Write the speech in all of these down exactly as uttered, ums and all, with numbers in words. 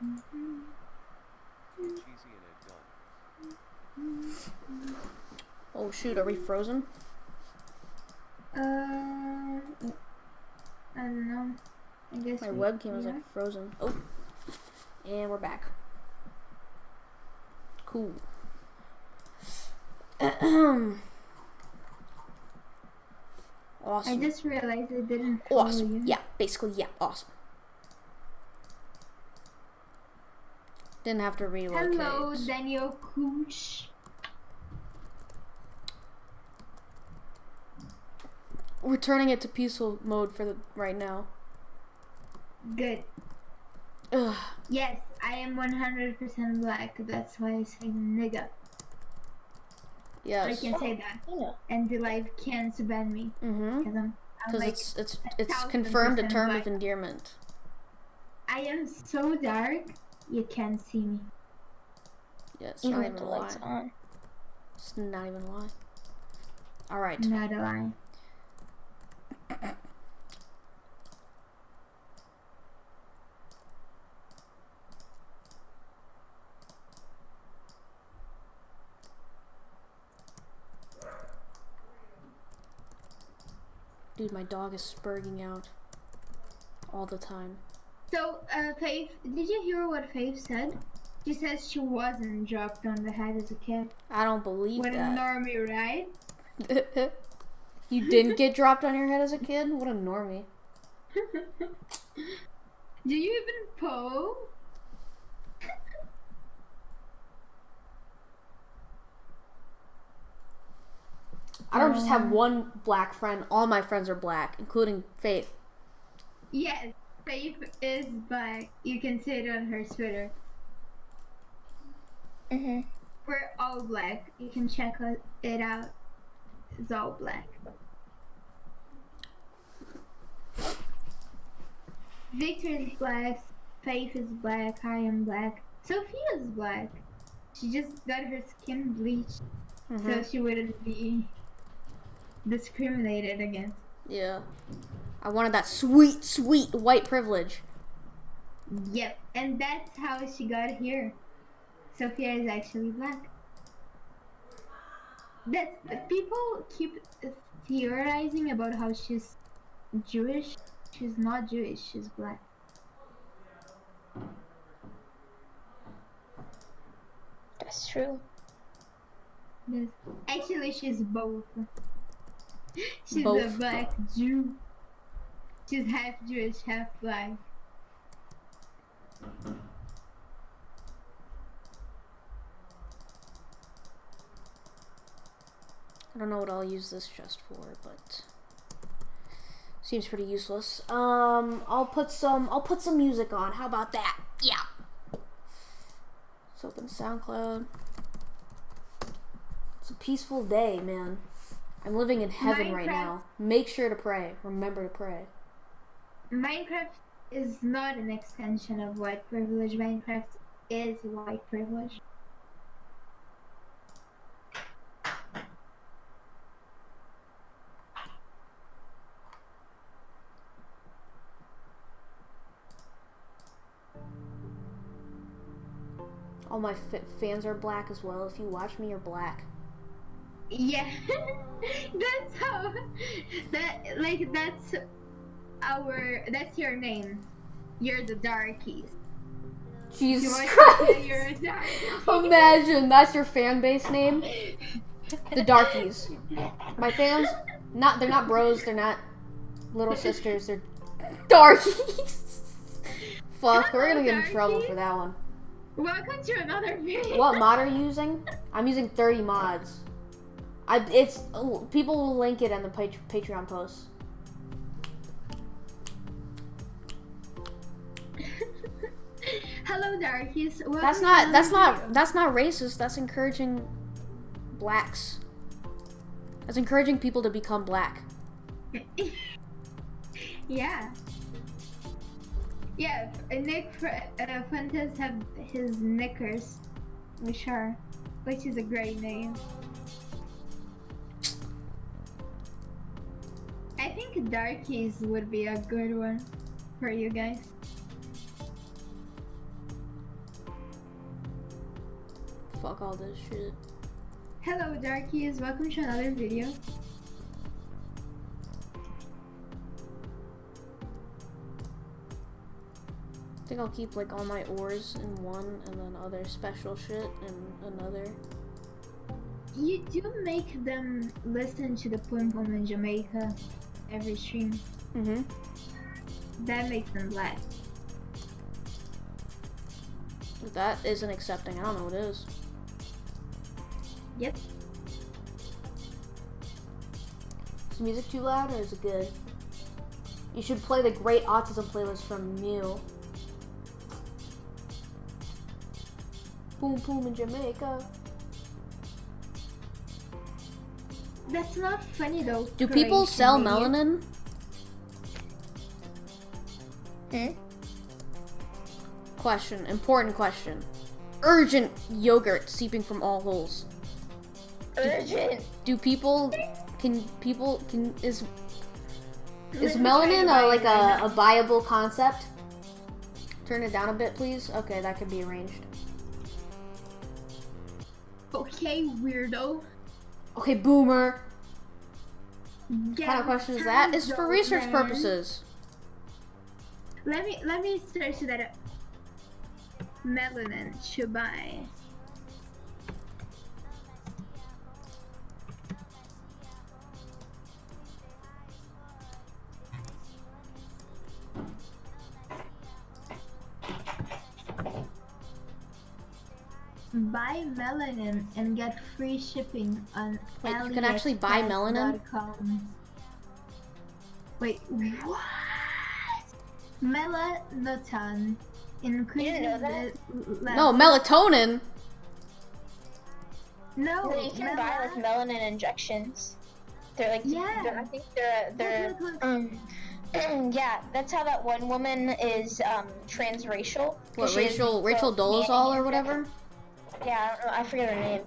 Oh shoot, are we frozen? Uh, I don't know. I guess My we, webcam is yeah. like frozen. Oh, and we're back. Cool. Awesome. I just realized I didn't follow Awesome. you. Yeah, basically, yeah, awesome. Didn't have to relocate. Hello, Daniel Kush. We're turning it to peaceful mode for the right now. Good. Ugh. Yes, I am one hundred percent black. That's why I say nigga. Yes. I can say that. Yeah. And the life can't ban me. Mm-hmm. Because I'm, I'm Because like it's it's a it's thousand confirmed a percent term black. of endearment. I am so dark, you can't see me. Yeah, it's Even not with even the a lie. lights on. It's not even a lie. All right. Not a lie. Dude, my dog is spurging out all the time. So, uh, Faith, did you hear what Faith said? She says she wasn't dropped on the head as a kid. I don't believe What a that. normie, right? You didn't get dropped on your head as a kid? What a normie. Do you even po? I don't just have Um, one black friend. All my friends are black, including Faith. Yes, Faith is black. You can see it on her Twitter. Mm-hmm. We're all black. You can check it out. It's all black. Victor is black. Faith is black. I am black. Sophia is black. She just got her skin bleached Mm-hmm. so she wouldn't be discriminated against. Yeah. I wanted that sweet, sweet white privilege. Yep, and that's how she got here. Sophia is actually black. That's people keep theorizing about how she's Jewish. She's not Jewish. She's black. That's true. Yes. Actually, she's both. She's a Both. black Jew. She's half Jewish, half black. I don't know what I'll use this chest for, but seems pretty useless. Um, I'll put some. I'll put some music on. How about that? Yeah. Let's open SoundCloud. It's a peaceful day, man. I'm living in heaven right Minecraft. now. Make sure to pray. Remember to pray. Minecraft is not an extension of white privilege. Minecraft is white privilege. All my f fans are black as well. If you watch me, you're black. Yeah, that's how. That like that's our. That's your name. You're the darkies. Jesus You want to Christ! say you're a darkie? Imagine that's your fan base name. The Darkies. My fans, not they're not bros. They're not little sisters. They're Darkies. Fuck, we're gonna get in trouble for that one. Welcome to another video. What mod are you using? I'm using thirty mods. I it's oh, people will link it in the page, Patreon post. Hello, darkies. Welcome That's to not another that's not video. that's not racist. That's encouraging blacks. That's encouraging people to become black. Yeah. Yeah, Nick uh, Fuentes have his knickers, which are, which is a great name. I think Darkies would be a good one for you guys. fuck all this shit. Hello, Darkies. Welcome to another video. I think I'll keep like all my ores in one and then other special shit in another. You do make them listen to the Pum Pum in Jamaica every stream. Mm-hmm. That makes them black. If that isn't accepting, I don't know what is. Yep. Is the music too loud or is it good? You should play the Great Autism playlist from Mew. Boom boom in Jamaica. That's not funny though. Do people sell Croatian melanin? Hmm? Question, important question. Urgent yogurt seeping from all holes. Urgent. Do people, can people, can, is, is Let me melanin try a, to like buy it a, a viable concept? Turn it down a bit, please. Okay, that can be arranged. Okay, weirdo. Okay, boomer. What Get kind of question is that? It's for those, research man. purposes. Let me let me search that up. Melanin should buy. Buy melanin and get free shipping on Wait, you can actually buy melanin? AliExpress dot com. Wait, what? Melanotan increases know that? the No, level- melatonin. No, No, you can buy like mela- melanin injections. They're like, Yeah. they're, I think they're they're Look, look, look. um. Yeah, that's how that one woman is um transracial. 'Cause What, she has Rachel, these Rachel little Dolezal or nanny whatever? injections. Yeah, I don't know. I forget her name.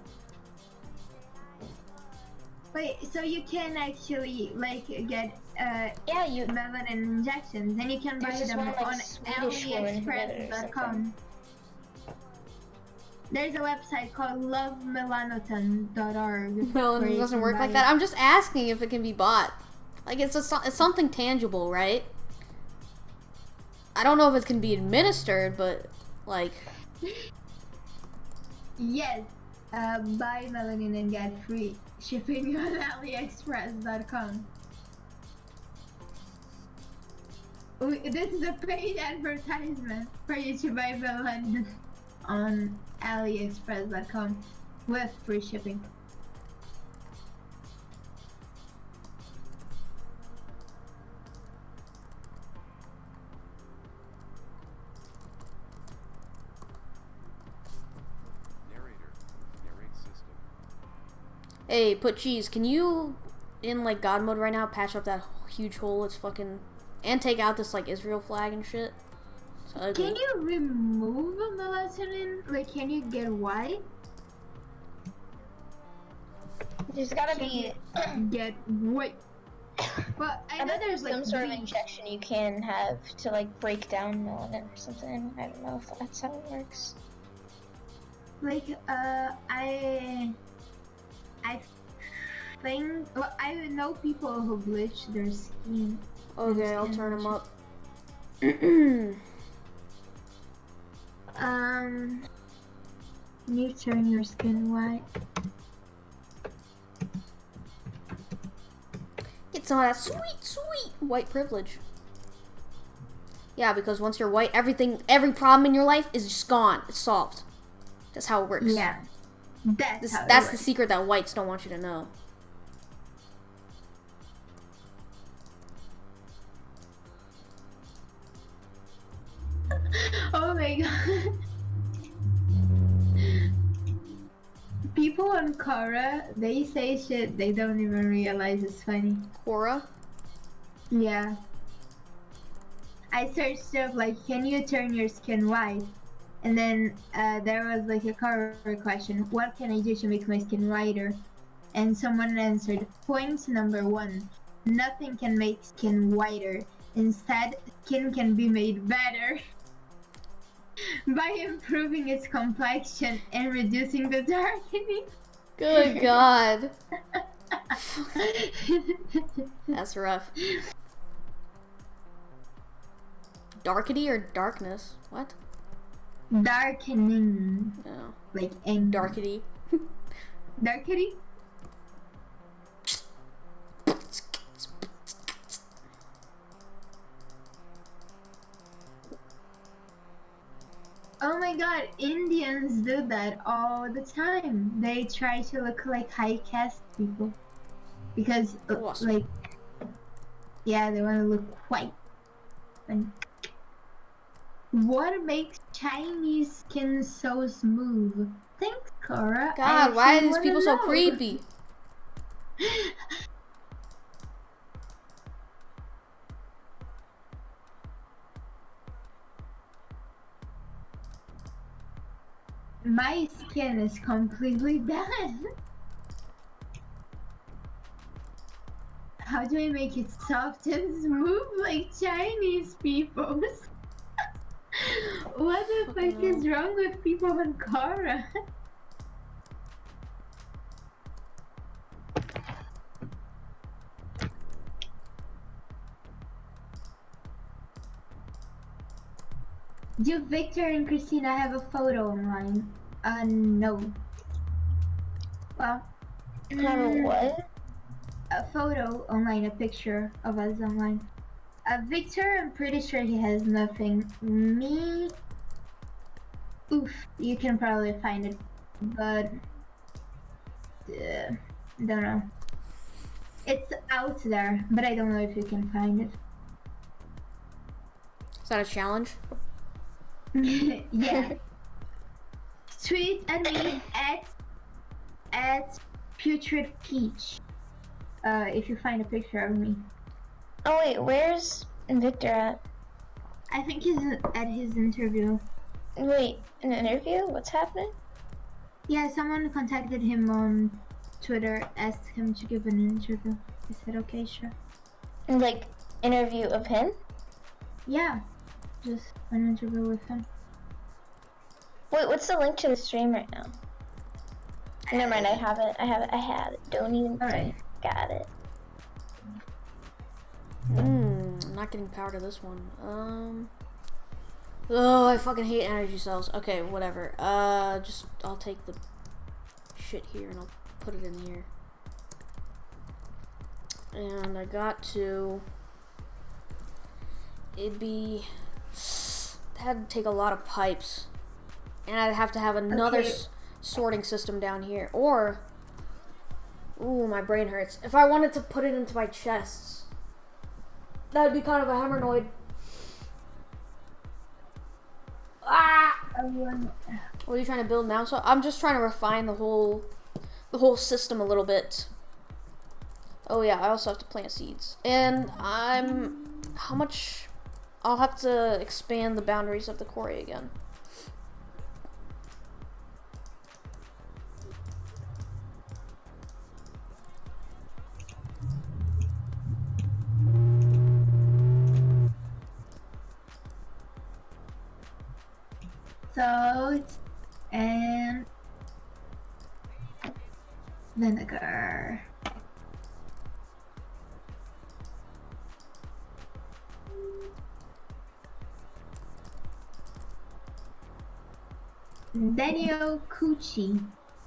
Wait, so you can actually like get uh, Yeah, you. melanin injections, and you can buy There's this them one, like, on Swedish woman who did it or AliExpress dot com. There's a website called love melanotan dot org. Melanin doesn't work like that. I'm just asking if it can be bought. Like, it's, a, so- it's something tangible, right? I don't know if it can be administered, but, like... Yes, uh, buy melanin and get free shipping on AliExpress dot com. We- This is a paid advertisement for you to buy melanin on AliExpress dot com with free shipping. Narrator. Narrate system. Hey, put cheese. Can you, in, like, God mode right now, patch up that huge hole? It's fucking... And take out this, like, Israel flag and shit? It's ugly. Can you remove a melatonin? Like, can you get white? There's gotta be. Get white. But I I know bet there's there's like some sort of bleach. injection you can have to like break down melanin or something. I don't know if that's how it works. Like, uh, I, I think, well, I know people who bleach their skin. Okay, I'll turn them up. Um, can you turn your skin white? Get some of that sweet, sweet white privilege. Yeah, because once you're white, everything, every problem in your life is just gone. It's solved. That's how it works. Yeah, that's This, how it that's the works. secret that whites don't want you to know. Oh my god. People on Quora, they say shit they don't even realize is funny. Quora? Yeah. I searched stuff like, can you turn your skin white? And then uh, there was like a Quora question, what can I do to make my skin whiter? And someone answered, point number one, nothing can make skin whiter. Instead, skin can be made better. by improving its complexion and reducing the darkening. Good God. That's rough. Darkity or darkness? What? Darkening. No. Like ing. Darkity. Darkity? Oh my god, Indians do that all the time. They try to look like high caste people. Because, uh, Awesome. like, yeah, they want to look white. And what makes Chinese skin so smooth? Thanks, Cora. I God, why are actually these people so wanna know. creepy? My skin is completely bad. How do I make it soft and smooth like Chinese people's? What the fuck Fucking is wrong with people on Cora? Do Victor and Christina have a photo online? Uh, no. Well, Have a mm, what? a photo online, a picture of us online. Uh, Victor, I'm pretty sure he has nothing. Me, oof, you can probably find it, but uh, don't know. It's out there, but I don't know if you can find it. Is that a challenge? Yeah. Tweet at me at at putrid peach. Uh, if you find a picture of me. Oh wait, where's Victor at? I think he's at his interview. Wait, an interview? What's happening? Yeah, someone contacted him on Twitter, asked him to give an interview. He said, okay, sure. Like, interview of him? Yeah, just an interview with him. Wait, what's the link to the stream right now? Never mind, I have it. I have it. I have it. Don't even All right. think. Got it. Mmm, I'm not getting power to this one. Um. Oh, I fucking hate energy cells. Okay, whatever. Uh, just, I'll take the shit here and I'll put it in here. And I got to. It'd be. That'd take a lot of pipes. And I'd have to have another Okay. s- sorting system down here. Or. Ooh, my brain hurts. If I wanted to put it into my chests, that'd be kind of a hemorrhoid. Ah! Um, What are you trying to build now? So I'm just trying to refine the whole, the whole system a little bit. Oh yeah, I also have to plant seeds. And I'm, how much? I'll have to expand the boundaries of the quarry again. salt and vinegar. Daniel Cucci.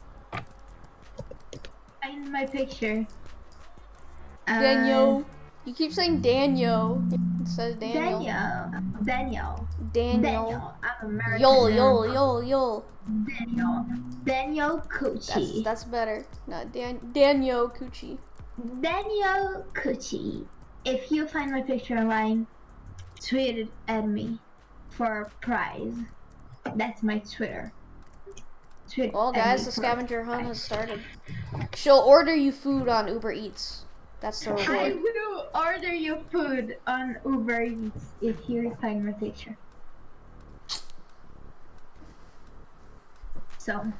Find my picture. Uh, Daniel. You keep saying Daniel. It says Daniel. Daniel. Daniel. Daniel. Daniel. I'm American. Yol, now. yol, yol, yol. Daniel. Daniel That's Cucci. that's better. No, Dan Daniel Cucci. Daniel Cucci. If you find my picture online, tweet it at me for a prize. That's my Twitter. Tweet Well, at guys, me the for a scavenger hunt prize. has started. She'll order you food on Uber Eats. That's the I reward. will order you food on Uber Eats if you find my picture. So,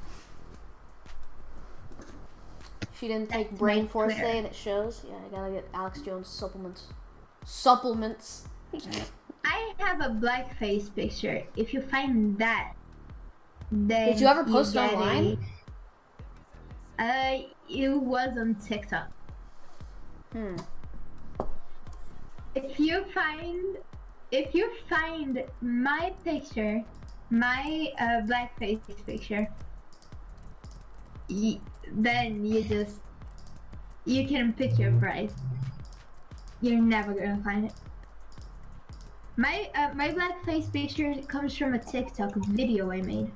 She didn't take That's Brain my Force Twitter. Day and it shows. Yeah, I gotta get Alex Jones supplements. Supplements. I have a blackface picture. If you find that, then Did you ever post get online? A, uh, it was on TikTok. Hmm. If you find, if you find my picture, my uh, blackface picture, y- then you just, you can pick your prize. You're never gonna find it. My uh, my blackface picture comes from a TikTok video I made.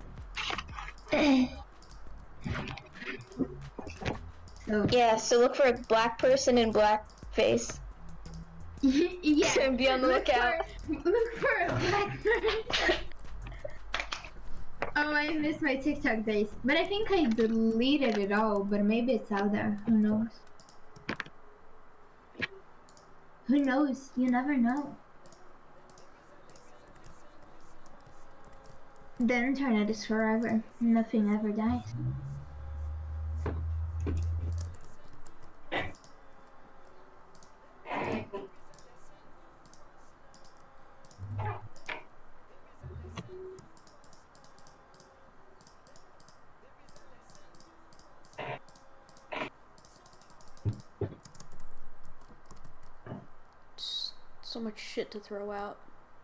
So Yeah, so look for a black person in black face. yeah, Be on the look lookout. For, look for a black person. Oh, I missed my TikTok days, but I think I deleted it all. But maybe it's out there. Who knows? Who knows? You never know. The internet is forever. Nothing ever dies. Just so much shit to throw out.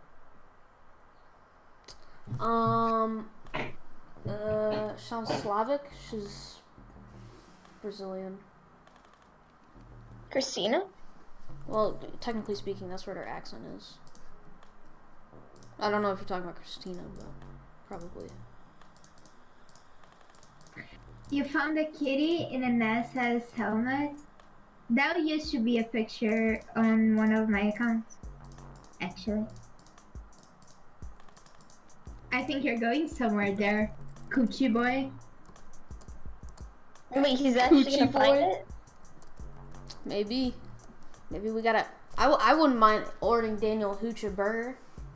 Um, uh, sounds Slavic. She's Brazilian. Christina? Well, technically speaking, that's what her accent is. I don't know if you're talking about Christina, but probably. You found a kitty in an S S helmet? That used to be a picture on one of my accounts, actually. I think you're going somewhere there, Coochie boy. Wait, he's actually Coochie gonna find boy? it? Maybe. Maybe we gotta. I, w- I wouldn't mind ordering Daniel Hooch a burger.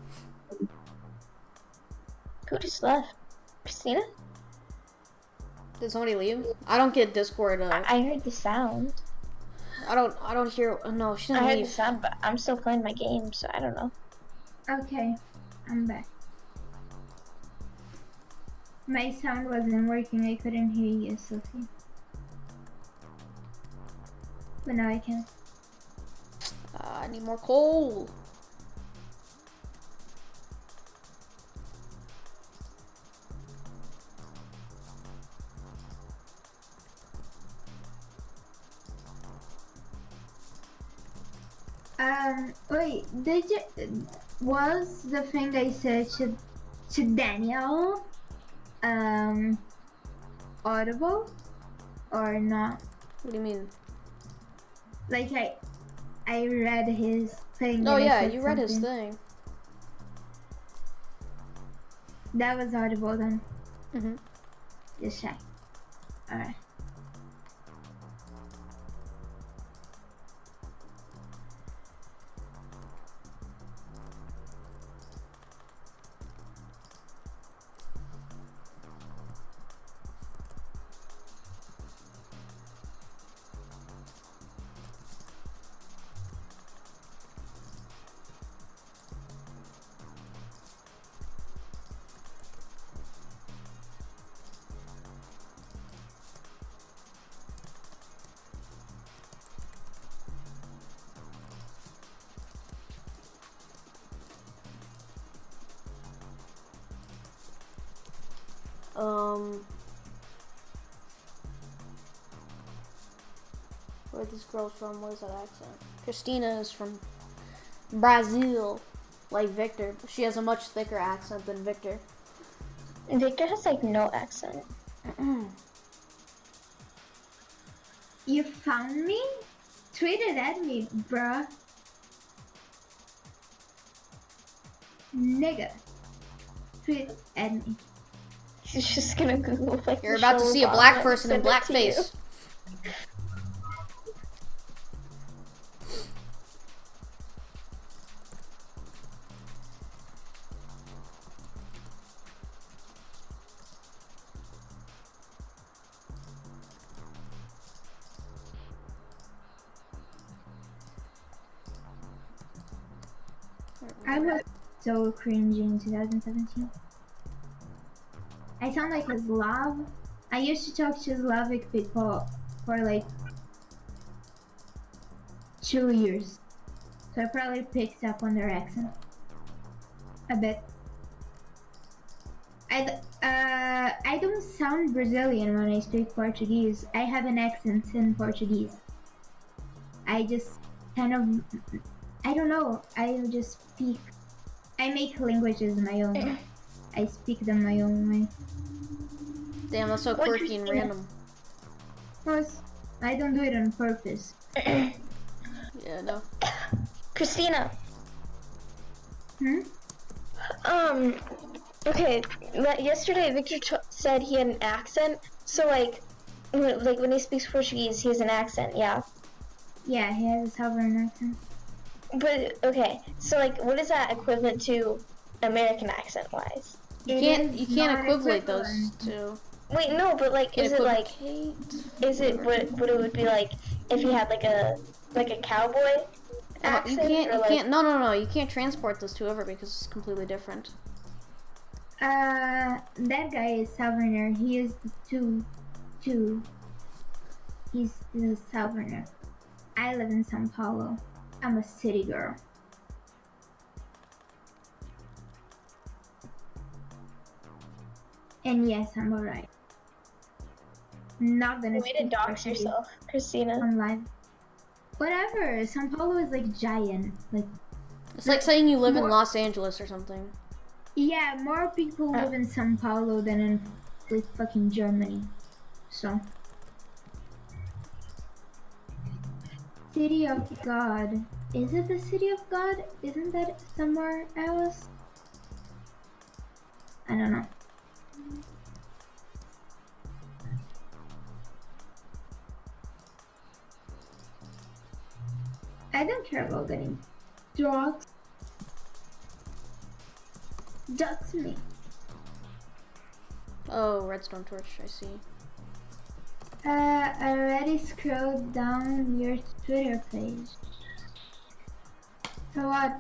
Who just left? Christina? Did somebody leave? I don't get Discord. Uh, I heard the sound. I don't. I don't hear. Uh, no, she I didn't heard leave. the sound, but I'm still playing my game, so I don't know. Okay, I'm back. My sound wasn't working, I couldn't hear you, Sophie. But now I can. Uh, I need more coal. Um, wait, did you, was the thing I said to, to Daniel, um, audible or not? What do you mean? Like I, I read his thing. Oh and I yeah, said you read his something. thing. That was audible then. Mhm. Just check. Alright. Um. Where this girl's from? What is that accent? Christina is from Brazil, like Victor. She has a much thicker accent than Victor. Victor has like no accent. You found me? Tweet it at me, bruh. Nigga. Tweet at me. He's just gonna Google like You're the about to show see a Obama black and person in send it to you. blackface. I was so cringy in two thousand seventeen. I sound like a Slav. I used to talk to Slavic people for like two years. So I probably picked up on their accent. A bit. I, d- uh, I don't sound Brazilian when I speak Portuguese. I have an accent in Portuguese. I just kind of, I don't know, I just speak, I make languages my own. I speak them my own way. Damn, that's so What you quirky and saying? random. Plus, I don't do it on purpose. Yeah, no. Christina. Hmm? Um. Okay. le- Yesterday, Victor t- said he had an accent. So like, when, like when he speaks Portuguese, he has an accent. Yeah. Yeah, he has a southern accent. But okay. So like, what is that equivalent to, American accent wise? You It can't is you can't not equivalent those equivalent. two. Wait, no. But like, Can is it like, equivocate? is it what what it would be like if he had like a like a cowboy Oh, you accent? can't or you like, can't no no no you can't transport those two over because it's completely different. Uh, that guy is southerner. He is the two, two. He's the southerner. I live in São Paulo. I'm a city girl. And yes, I'm alright. Not gonna way to speak dox Portuguese yourself, Christina. on live. Whatever. São Paulo is like giant. Like, It's like saying you live in More- Los Angeles or something. yeah, more people Uh. live in São Paulo than in like fucking Germany. So. City of God. Is it the City of God? Isn't that somewhere else? I don't know. I don't care about getting drugs. Dox me. Oh, redstone torch, I see. Uh, I already scrolled down your Twitter page. So what?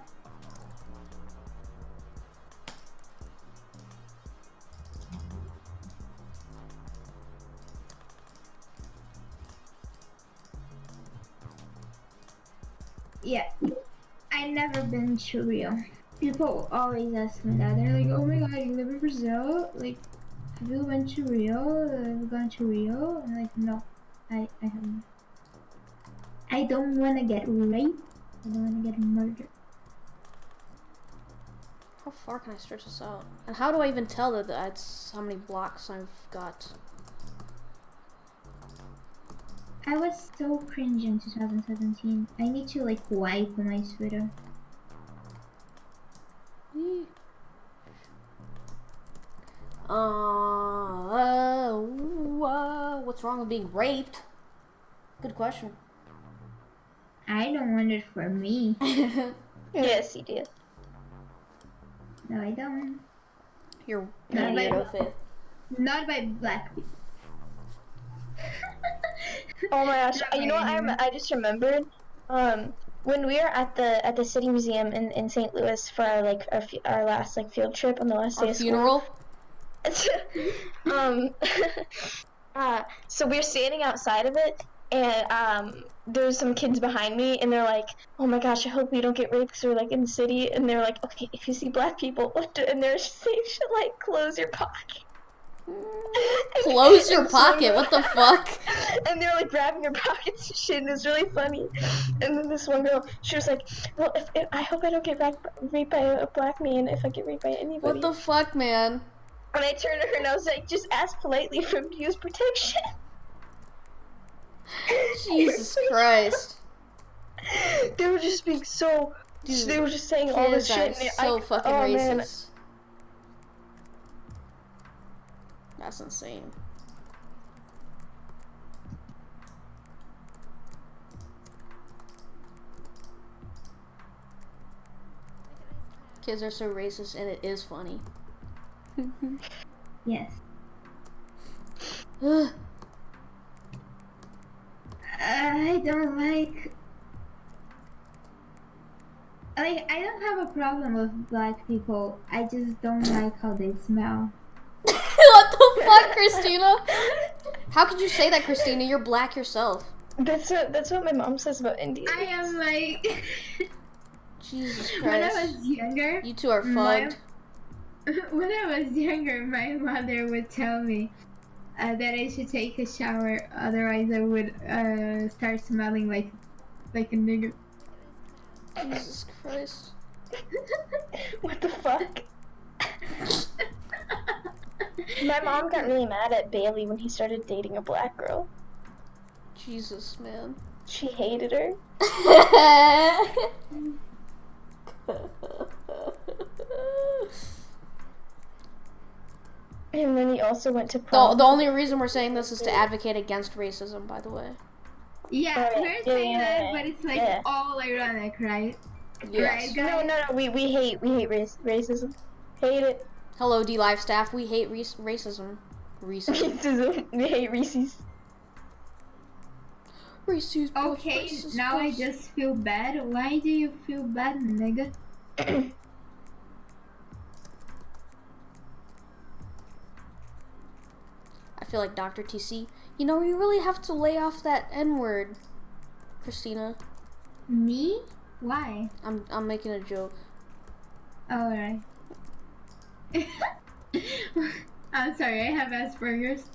Yeah, I never been to Rio. People always ask me that. They're like, "Oh my God, you live in Brazil? Like, have you been to Rio? Have you gone to Rio?" I'm like, "No, I, I haven't. I don't want to get raped. I don't want to get murdered." How far can I stretch this out? And how do I even tell that that's how many blocks I've got? I was so cringe in two thousand seventeen. I need to like wipe my Twitter. Eee. Uh, uh, uh, what's wrong with being raped? Good question. I don't want it for me. Yes, you do. No, I don't. You're Not an by, idiot, Faith. not by black people. Oh my gosh! Not You know by what? I, anyone. rem- I just remembered. Um, when we were at the at the City Museum in, in Saint Louis for our like our, f- our last like field trip on the last day Our of school. funeral? um, uh, so we were standing outside of it, and um, there was some kids behind me, and they're like, "Oh my gosh, I hope we don't get raped because we're like in the city." And they're like, "Okay, if you see black people, what do?" And they're saying shit like, "Close your pocket." Close your And so one pocket, girl- what the fuck? And they're like grabbing their pockets and shit, and it was really funny. And then this one girl, she was like, "Well, if, if I hope I don't get raped, raped by a black man. If I get raped by anybody." What the fuck, man? And I turned to her and I was like, "Just ask politely for him to use protection." Jesus Christ. They were just being so. Dude, they were just saying all this Kids shit. are and they- so I, fucking oh, man. racist. That's insane. Kids are so racist, and it is funny. Yes. Ugh. I don't like. Like, I don't have a problem with black people. I just don't like how they smell. What fuck, Christina? How could you say that, Christina? You're black yourself. That's what that's what my mom says about Indians. I am like. Jesus When I Christ. was younger, You two are my- fucked. when I was younger, my mother would tell me uh, that I should take a shower, otherwise I would uh, start smelling like like a nigger. Jesus Christ. What the fuck? My mom got really mad at Bailey when he started dating a black girl. Jesus, man. She hated her. And then he also went to the, prom. the only reason we're saying this is to advocate against racism, by the way. Yeah, Oh, we're yeah, saying yeah, that, yeah, but it's like yeah. all ironic, right? Yes. Right, No, guys? no, no. We we hate we hate race racism. Hate it. Hello, D Live staff. We hate re- racism. Racism. Racism. We hate Reese's. Reese's Puffs, Okay, Reese's now I Puffs. just feel bad. Why do you feel bad, nigga? I feel like Doctor T C. You know, you really have to lay off that N word, Christina. Me? Why? I'm I'm making a joke. Alright. I'm sorry, I have Asperger's.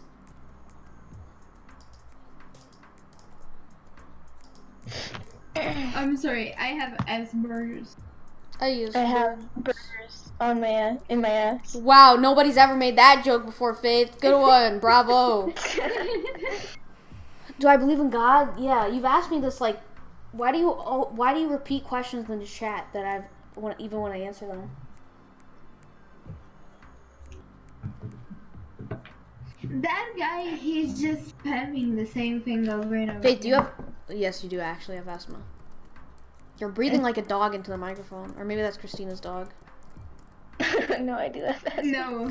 I'm sorry, I have Asperger's. I use. I have burgers on my uh, in my ass. Wow, nobody's ever made that joke before, Faith. Good one, bravo. Do I believe in God? Yeah, you've asked me this like, why do you oh, why do you repeat questions in the chat that I've when, even when I answer them? That guy, he's just spamming the same thing over and over. Faith, do you again. have? Yes, you do actually have asthma. You're breathing like a dog into the microphone, or maybe that's Christina's dog. No, I do have that. No.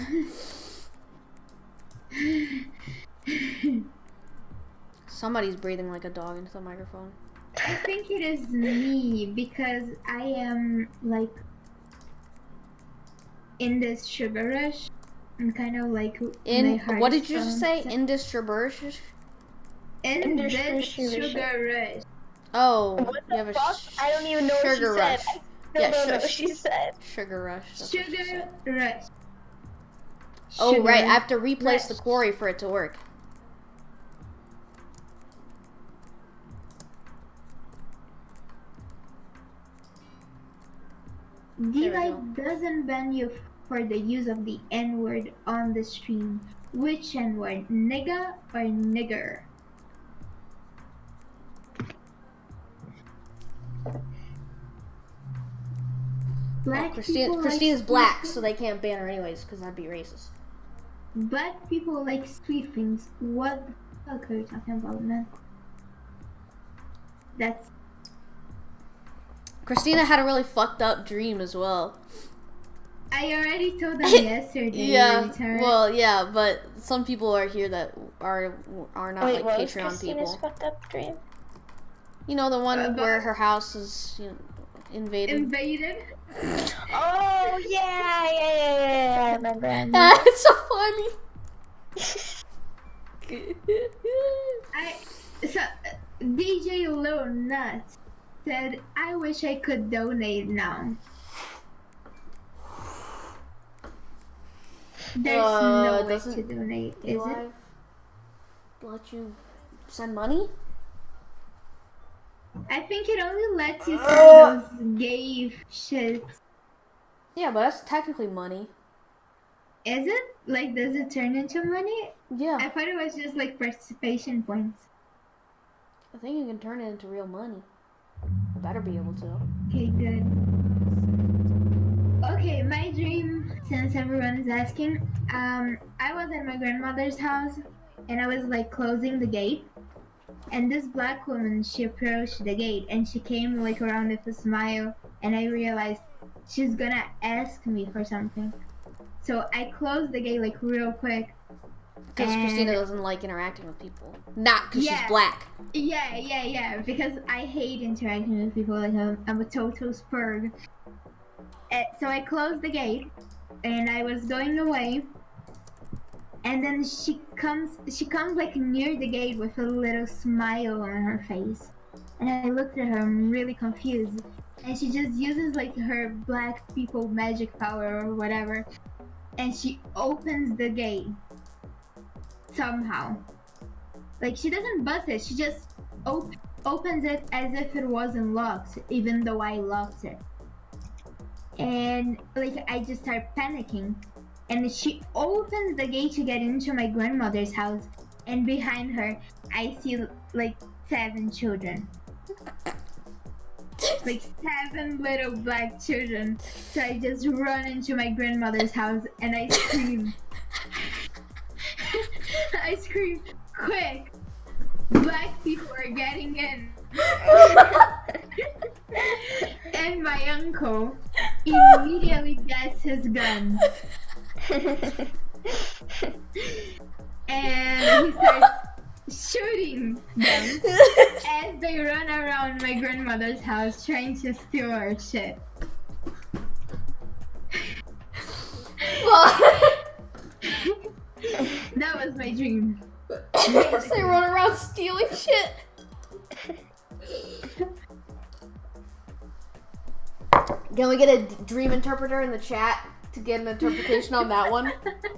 Somebody's breathing like a dog into the microphone. I think it is me because I am like in this sugar rush. I'm kind of like my In heart what is did you just so- say? Indistribution? In In this this sugar sugar rush. Oh, What you the have a fuck? sh- I don't even know what she sugar said. rush. I still Yeah, don't know sh- what she said. Sugar rush. that's what she Sugar said. rush. Oh Sugar right, I have to replace the rush. quarry for it to work. D There we Light doesn't ban you for the use of the N word on the stream. Which N word? Nigga or nigger? Black Oh, Christina, people Christina's like black, sweet so they can't ban her anyways, because that'd be racist. Black people like sweet things. What the fuck are you talking about, man? That's Christina had a really fucked up dream as well. I already told them yesterday. Yeah, you retard. well, yeah, but some people are here that are are not Wait, like what was Patreon Christina's people. fucked up dream? You know, the one Uh, where but- her house is you know, invaded. invaded. Oh yeah, yeah, yeah, yeah, yeah. I remember. I remember. Ah, it's so funny. I so uh, D J Lil Nuts said, "I wish I could donate now." There's Uh, no way doesn't- to donate, is Do it? I let you send money? I think it only lets you send those gay shits. Yeah, but that's technically money. Is it? Like, does it turn into money? I Yeah, thought it was just like participation points. I think you can turn it into real money. Better be able to. Okay, good. Okay, my dream, since everyone is asking, um, I was at my grandmother's house and I was like closing the gate. And this black woman, she approached the gate and she came like around with a smile. And I realized she's gonna ask me for something. So I closed the gate like real quick. Because And- Christina doesn't like interacting with people. Not because Yeah. she's black. Yeah, yeah, yeah. Because I hate interacting with people. Like I'm, I'm a total spurg. Uh, so I closed the gate, and I was going away, And then she comes, she comes like near the gate with a little smile on her face. And I looked at her, I'm really confused. And she just uses like her black people magic power or whatever. And she opens the gate. Somehow. Like she doesn't bust it, she just op- opens it as if it wasn't locked, even though I locked it. And like I just start panicking. And she opens the gate to get into my grandmother's house. And behind her, I see like seven children. Like seven little black children. So I just run into my grandmother's house and I scream. I scream, quick! Black people are getting in. And my uncle immediately gets his gun. And he starts shooting them as they run around my grandmother's house trying to steal our shit. That was my dream. They run around stealing shit. Can we get a d- dream interpreter in the chat to get an interpretation on that one?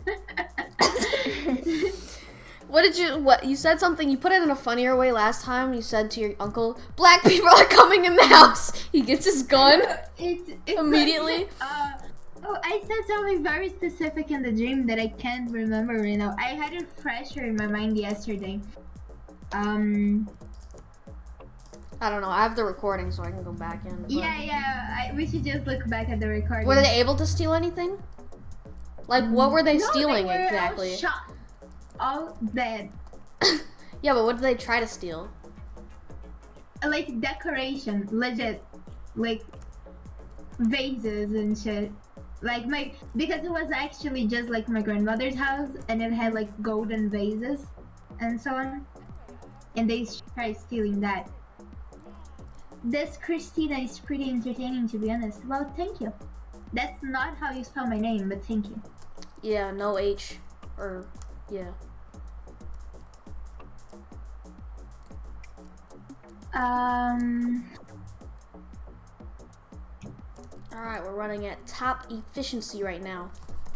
What did you, what, you said something, you put it in a funnier way last time. You said to your uncle, black people are coming in the house. He gets his gun It's, it's immediately. Like, uh, oh, I said something very specific in the dream that I can't remember right now. I had it fresher in my mind yesterday. Um. I don't know, I have the recording so I can go back in. but- Yeah, yeah. I, we should just look back at the recording. Were they able to steal anything? Like, what were they No, stealing they were exactly? All shot. All dead. Yeah, but what did they try to steal? Like decoration, legit. Like vases and shit. Like my, because it was actually just like my grandmother's house and it had like golden vases and so on. And they tried stealing that. This Christina is pretty entertaining, to be honest. Well, thank you. That's not how you spell my name, but thank you. Yeah, no H. Or, yeah. Um. Alright, we're running at top efficiency right now.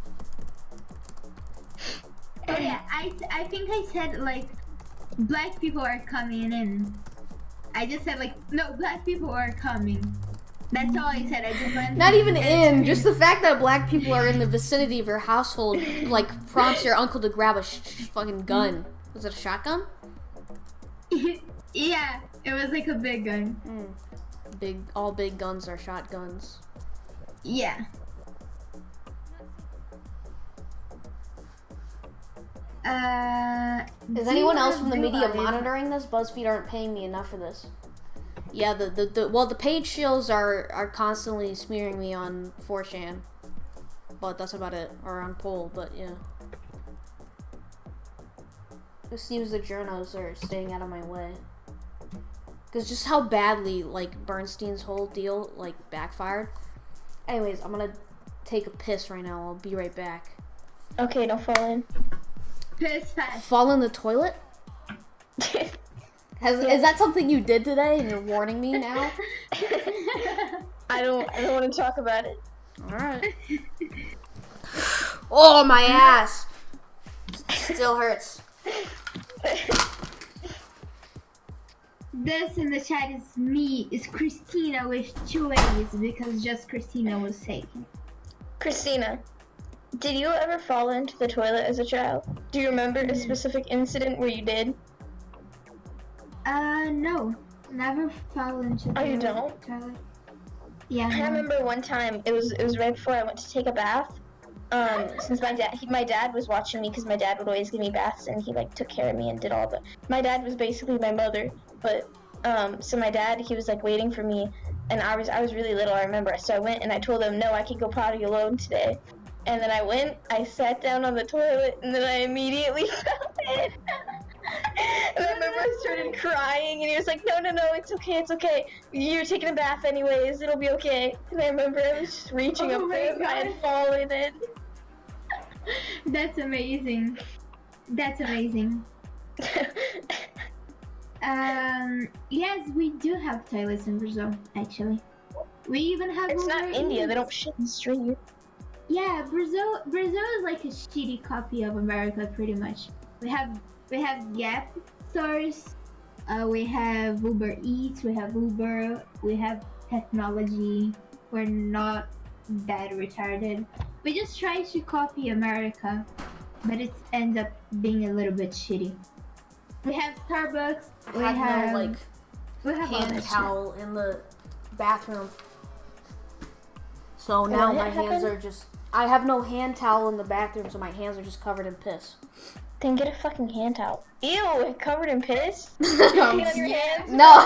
Oh yeah, I I think I said like black people are coming in. I just said like no, black people are coming. That's all I said. I just went. Not even in, just the fact that black people are in the vicinity of your household, like, prompts your uncle to grab a sh- sh- fucking gun. Was it a shotgun? Yeah, it was like a big gun. Mm. Big, all big guns are shotguns. Yeah. Uh. Is do anyone you else wanna from the do media it? monitoring this? BuzzFeed aren't paying me enough for this. Yeah, the, the, the well, the page shields are, are constantly smearing me on four chan. But that's about it. Or on Poll, but yeah. It seems the journos are staying out of my way. Because just how badly, like, Bernstein's whole deal, like, backfired. Anyways, I'm gonna take a piss right now. I'll be right back. Okay, don't fall in. Piss fast. Fall in the toilet? Has, is that something you did today and you're warning me now? I don't. I don't want to talk about it. Alright. Oh, my ass! Still hurts. This in the chat is me, is Christina with two A's because just Christina was taken. Christina, did you ever fall into the toilet as a child? Do you remember a specific incident where you did? Uh, no. Never fell into the Oh, you toilet. don't? Yeah. I no. remember one time. It was it was right before I went to take a bath. Um, since my dad he, my dad was watching me because my dad would always give me baths and he like took care of me and did all the. My dad was basically my mother, but um, so my dad he was like waiting for me, and I was I was really little. I remember. So I went and I told him no, I can go potty alone today. And then I went, I sat down on the toilet, and then I immediately fell in. And I remember I started crying, and he was like, no, no, no, it's okay, it's okay. You're taking a bath anyways, it'll be okay. And I remember I was just reaching Oh up my there, and I God. had fallen in. That's amazing. That's amazing. Um, yes, we do have toilets in Brazil, actually. We even have It's Uber not India. They Eats. don't shit in the street. Yeah, Brazil Brazil is like a shitty copy of America, pretty much. We have we have Gap stores, uh, we have Uber Eats, we have Uber, we have technology. We're not that retarded. We just try to copy America, but it ends up being a little bit shitty. We have Starbucks. I We have have no like we have all hand that shit. towel in the bathroom. So now What my hands happened? are just. I have no hand towel in the bathroom, so my hands are just covered in piss. Then get a fucking hand towel. Ew, covered in piss. Um, Pee on your hands. No.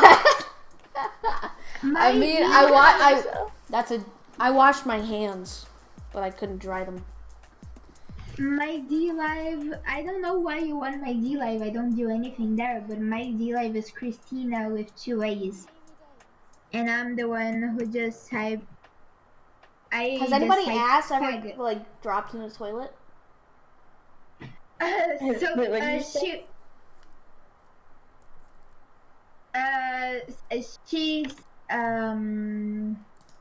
My I mean, dear- I wa- I. So- That's a. I washed my hands, but I couldn't dry them. My D Live, I don't know why you want my D Live. I don't do anything there, but my D Live is Christina with two A's. And I'm the one who just type. I Has just anybody type ass ever faggot. like dropped in the toilet? Uh, so, Wait, what did uh, you say? she. Uh, s- she's um.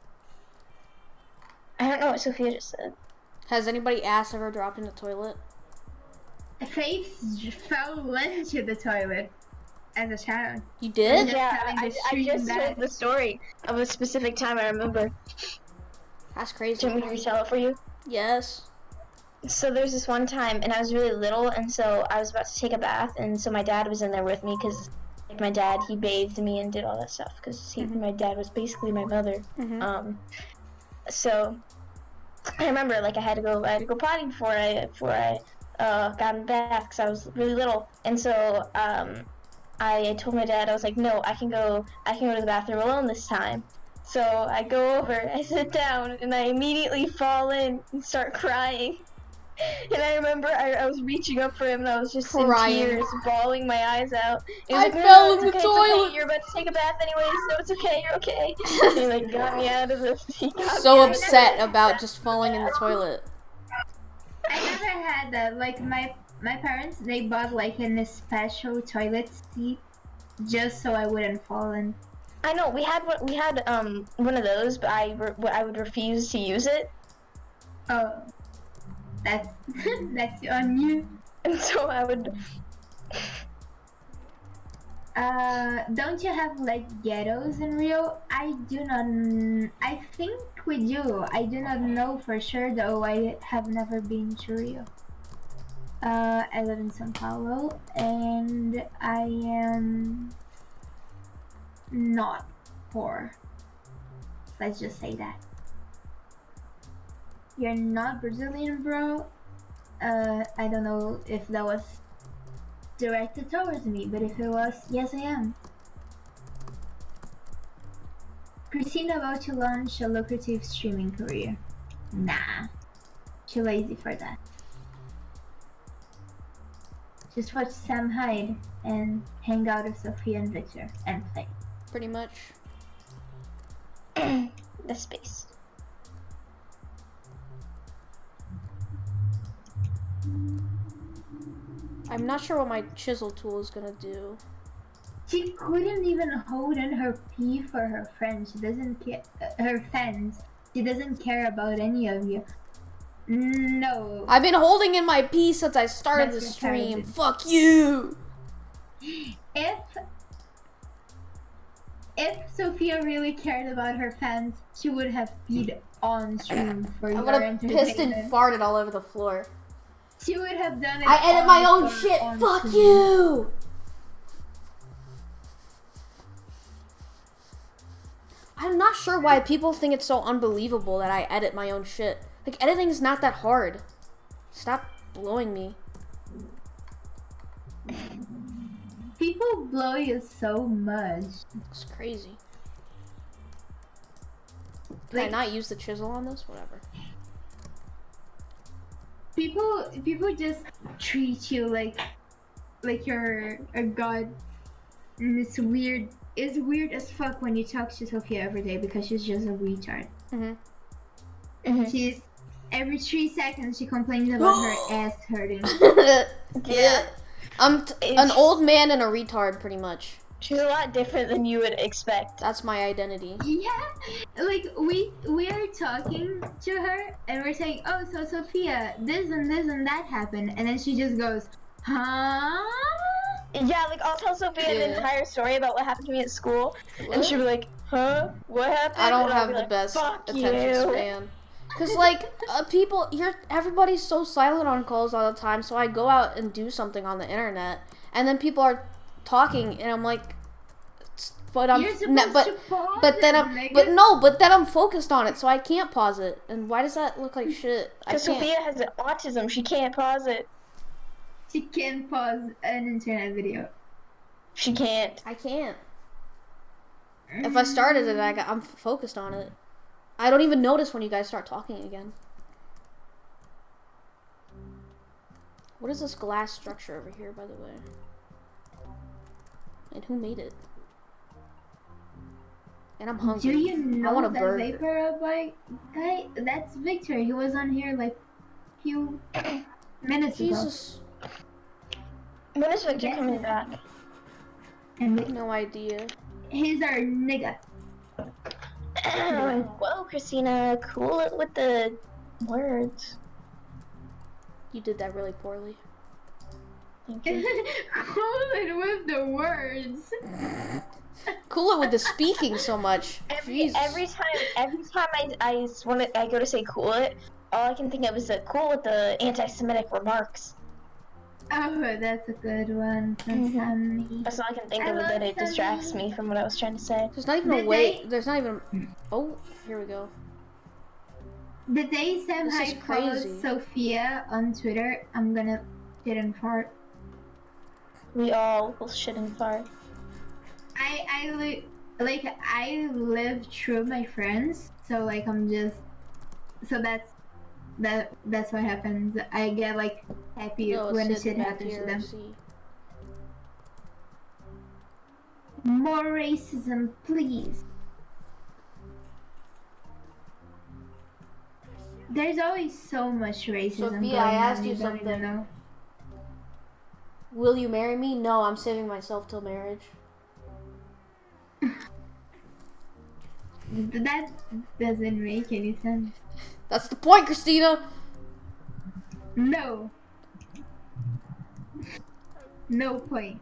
I don't know what Sophia just said. Has anybody ass ever dropped in the toilet? Faith j- fell into the toilet as a child. You did? Just Yeah, telling I, the I stream just that- told the story of a specific time I remember. That's Do crazy. you want me to retell it for you? Yes. So there's this one time, and I was really little, and so I was about to take a bath, and so my dad was in there with me, because like my dad, he bathed me and did all that stuff, because he, Mhm. my dad was basically my mother. Mhm. Um, so I remember, like, I had to go, I had to go potty before I, before I uh, got in the bath, because I was really little, and so um, I told my dad, I was like, no, I can go, I can go to the bathroom alone this time. So I go over, I sit down, and I immediately fall in and start crying. And I remember I, I was reaching up for him, and I was just Crying. in tears, bawling my eyes out. And he was I like, no, fell no, in it's the okay, it's toilet." okay, you're about to take a bath anyways, so it's okay, you're okay. And he like got me out of the. He got So me out of upset the- about just falling in the toilet. I never had that. Like my my parents, they bought like in a special toilet seat just so I wouldn't fall in. I know we had one, we had um one of those, but I re- I would refuse to use it, Oh, that's that's on you. and so I would. Uh, don't you have like ghettos in Rio? I do not. kn- I think we do. I do not know for sure though. I have never been to Rio. Uh, I live in São Paulo, and I am not poor. Let's just say that. You're not Brazilian, bro. Uh, I don't know if that was directed towards me, but if it was, yes, I am. Christina about to launch a lucrative streaming career. Nah, too lazy for that. Just watch Sam Hyde and hang out with Sophia and Victor and play. Pretty much. The space. I'm not sure what my chisel tool is gonna do. She couldn't even hold in her pee for her friends. She doesn't care. Her fans. She doesn't care about any of you. No. I've been holding in my pee since I started the That's stream. retarded. Fuck you! If if Sophia really cared about her fans, she would have peed on stream for I your would have pissed and entertainment. farted all over the floor. She would have done it. I edit on my own for- shit. on Fuck stream. you! I'm not sure why people think it's so unbelievable that I edit my own shit. Like, editing is not that hard. Stop blowing me. People blow you so much. It's crazy. Can I Like- not use the chisel on this? Whatever. People people just treat you like like you're a god. And it's weird. It's weird as fuck when you talk to Sophia every day because she's just a retard. Mm-hmm. Mm-hmm. She's Every three seconds, she complains about her ass hurting. Yeah. I'm t- an old man and a retard, pretty much. She's a lot different than you would expect. That's my identity. Yeah, like we we are talking to her and we're saying, oh, so Sophia, this and this and that happened, and then she just goes, huh? Yeah, like I'll tell Sophia Yeah. the entire story about what happened to me at school, What? and she'll be like, "Huh? What happened?" I don't And I'll have be the like, best "Fuck attention you." span. Cause like uh, people, you're everybody's so silent on calls all the time. So I go out and do something on the internet, and then people are talking, and I'm like, "It's- but I'm You're n- supposed but to pause but then it, I'm nigga. but no, but then I'm focused on it, so I can't pause it. And why does that look like shit? I Because can't. Sophia has autism, she can't pause it. She can't pause an internet video. She can't. I can't. If I started it, I got, I'm focused on it. I don't even notice when you guys start talking again. What is this glass structure over here, by the way? And who made it? And I'm hungry. Do you know want a that burger. Vapor like guy? That's Victor. He was on here like few minutes ago. Jesus. When is Victor Yes. coming back? And No idea. he's our nigga. Whoa, Christina, cool it with the words. You did that really poorly. Thank you. Cool it with the words. Cool it with the speaking so much. Every Jesus. every time every time I I want to I go to say cool it, all I can think of is the cool with the anti-Semitic remarks. Oh, that's a good one. That's Mhm. funny. That's all I can think I of, and then love it distracts Sunny. me from what I was trying to say. There's not even a Did way. they- There's not even. Oh, here we go. The day Sam This is Hyde follows crazy. Sophia on Twitter, I'm gonna shit and fart. We all will shit and fart. I I li- like I live through my friends, so like I'm just so that's that that's what happens. I get like happy Yo, when the it's shit sitting back happens to here. them. See. More racism, please. There's always so much racism Sophia, going I on. asked you don't even something. know. Will you marry me? No, I'm saving myself till marriage. That doesn't make any sense. That's the point, Christina. No. No point.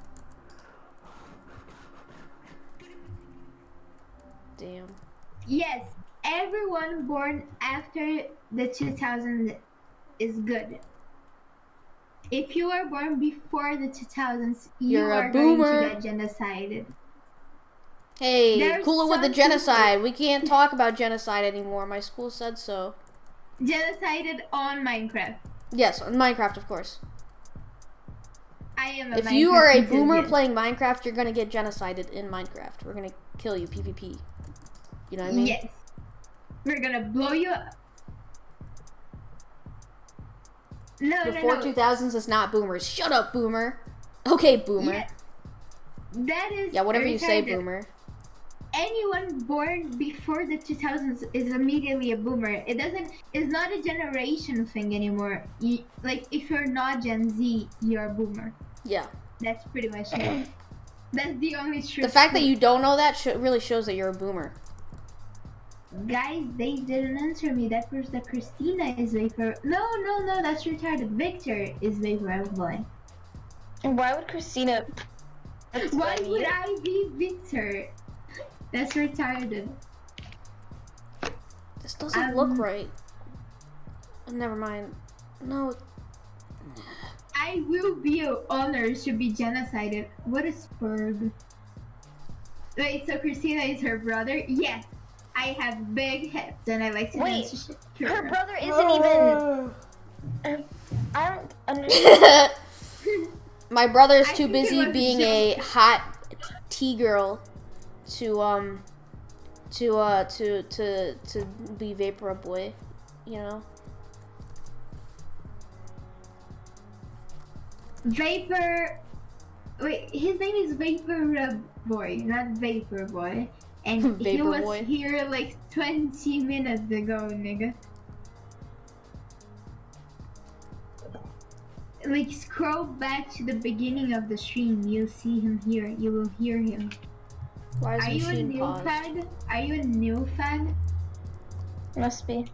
Damn. Yes, everyone born after the two thousands is good. If you are born before the two thousands, you You're a are going boomer. to get genocided. Hey, There's cool it with the some people- genocide. We can't talk about genocide anymore. My school said so. Genocided on Minecraft. Yes, on Minecraft, of course. I am a If Minecraft you are a boomer enthusiast. playing Minecraft, you're gonna get genocided in Minecraft. We're gonna kill you, PvP. You know what I mean? Yes. We're gonna blow you up. No, Before no, no. two thousands is not boomers. Shut up, boomer. Okay, boomer. Yeah, that is Yeah, whatever you say, retarded. boomer. Anyone born before the two thousands is immediately a boomer. It doesn't. It's not a generation thing anymore. You, like if you're not Gen Z, you're a boomer. Yeah. That's pretty much it. That's the only truth. The fact that you don't know that sh- really shows that you're a boomer. guys, they didn't answer me. That proves that Christina is vapor. No, no, no. That's retarded. Victor is vapor boy. And why would Christina? That's Why funny. would I be Victor? That's retarded. This doesn't Um, look right. Never mind. No. I will be honored to be genocided. What is Spurg? Wait, so Christina is her brother? Yes. I have big hips and I like to Wait, dance to shit. Her brother isn't even. I don't understand. My brother's I too think it busy was a being a hot tea girl to um to uh to to to be vapor boy, you know. Vapor. Wait, his name is Vapor Boy, not Vapor Boy. And he Vapor was Boy. here like twenty minutes ago, nigga. like scroll back to the beginning of the stream. You'll see him here. You will hear him. Why is Are you a machine new paused? fan? Are you a new fan? Must be.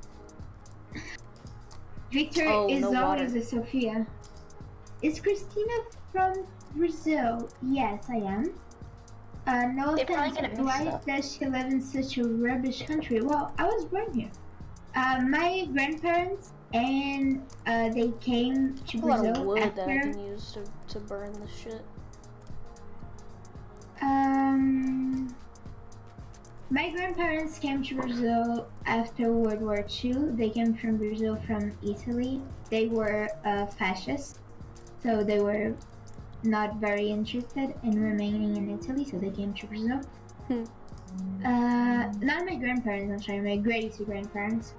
Victor Oh, is no always water. a Sophia. Is Christina from Brazil? Yes, I am. Uh, no They probably offense, get it but mixed why up. does she live in such a rubbish country? Well, I was born here. Uh, my grandparents and uh, they came to A lot of Brazil wood after. that I can use to, to burn this shit. Um, my grandparents came to Brazil after World War Two. They came from Brazil from Italy. They were uh, fascists, so they were not very interested in remaining in Italy, so they came to Brazil. Hmm. Uh, not my grandparents, I'm sorry, my great grandparents.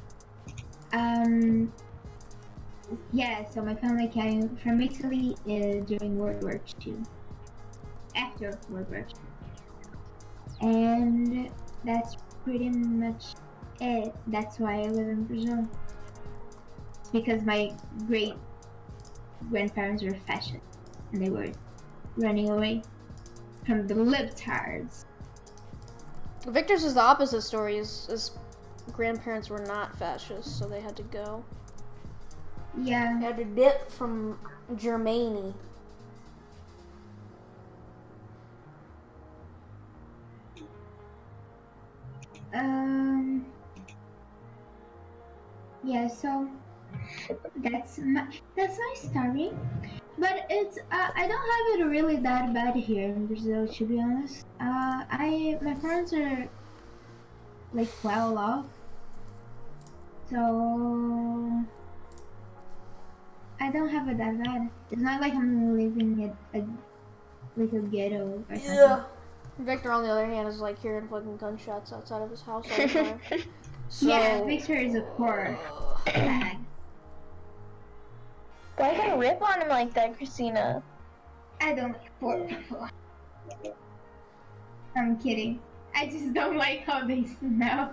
Um, yeah, so my family came from Italy uh, during World War Two. After World War Two. And that's pretty much it. That's why I live in Brazil. It's because my great grandparents were fascists and they were running away from the libtards. Victor's is the opposite story. His, his grandparents were not fascists, so they had to go. Yeah. They had to dip from Germany. Um. Yeah. So that's my that's my story. But it's uh, I don't have it really that bad here in Brazil, to be honest. Uh, I my parents are like well off, so I don't have it that bad. It's not like I'm living at a like a ghetto or something. Yeah. Victor, on the other hand, is like hearing fucking gunshots outside of his house all the time. So, Yeah, Victor is a poor bag. Why you gotta rip on him like that, Christina? I don't like poor people. I'm kidding. I just don't like how they smell.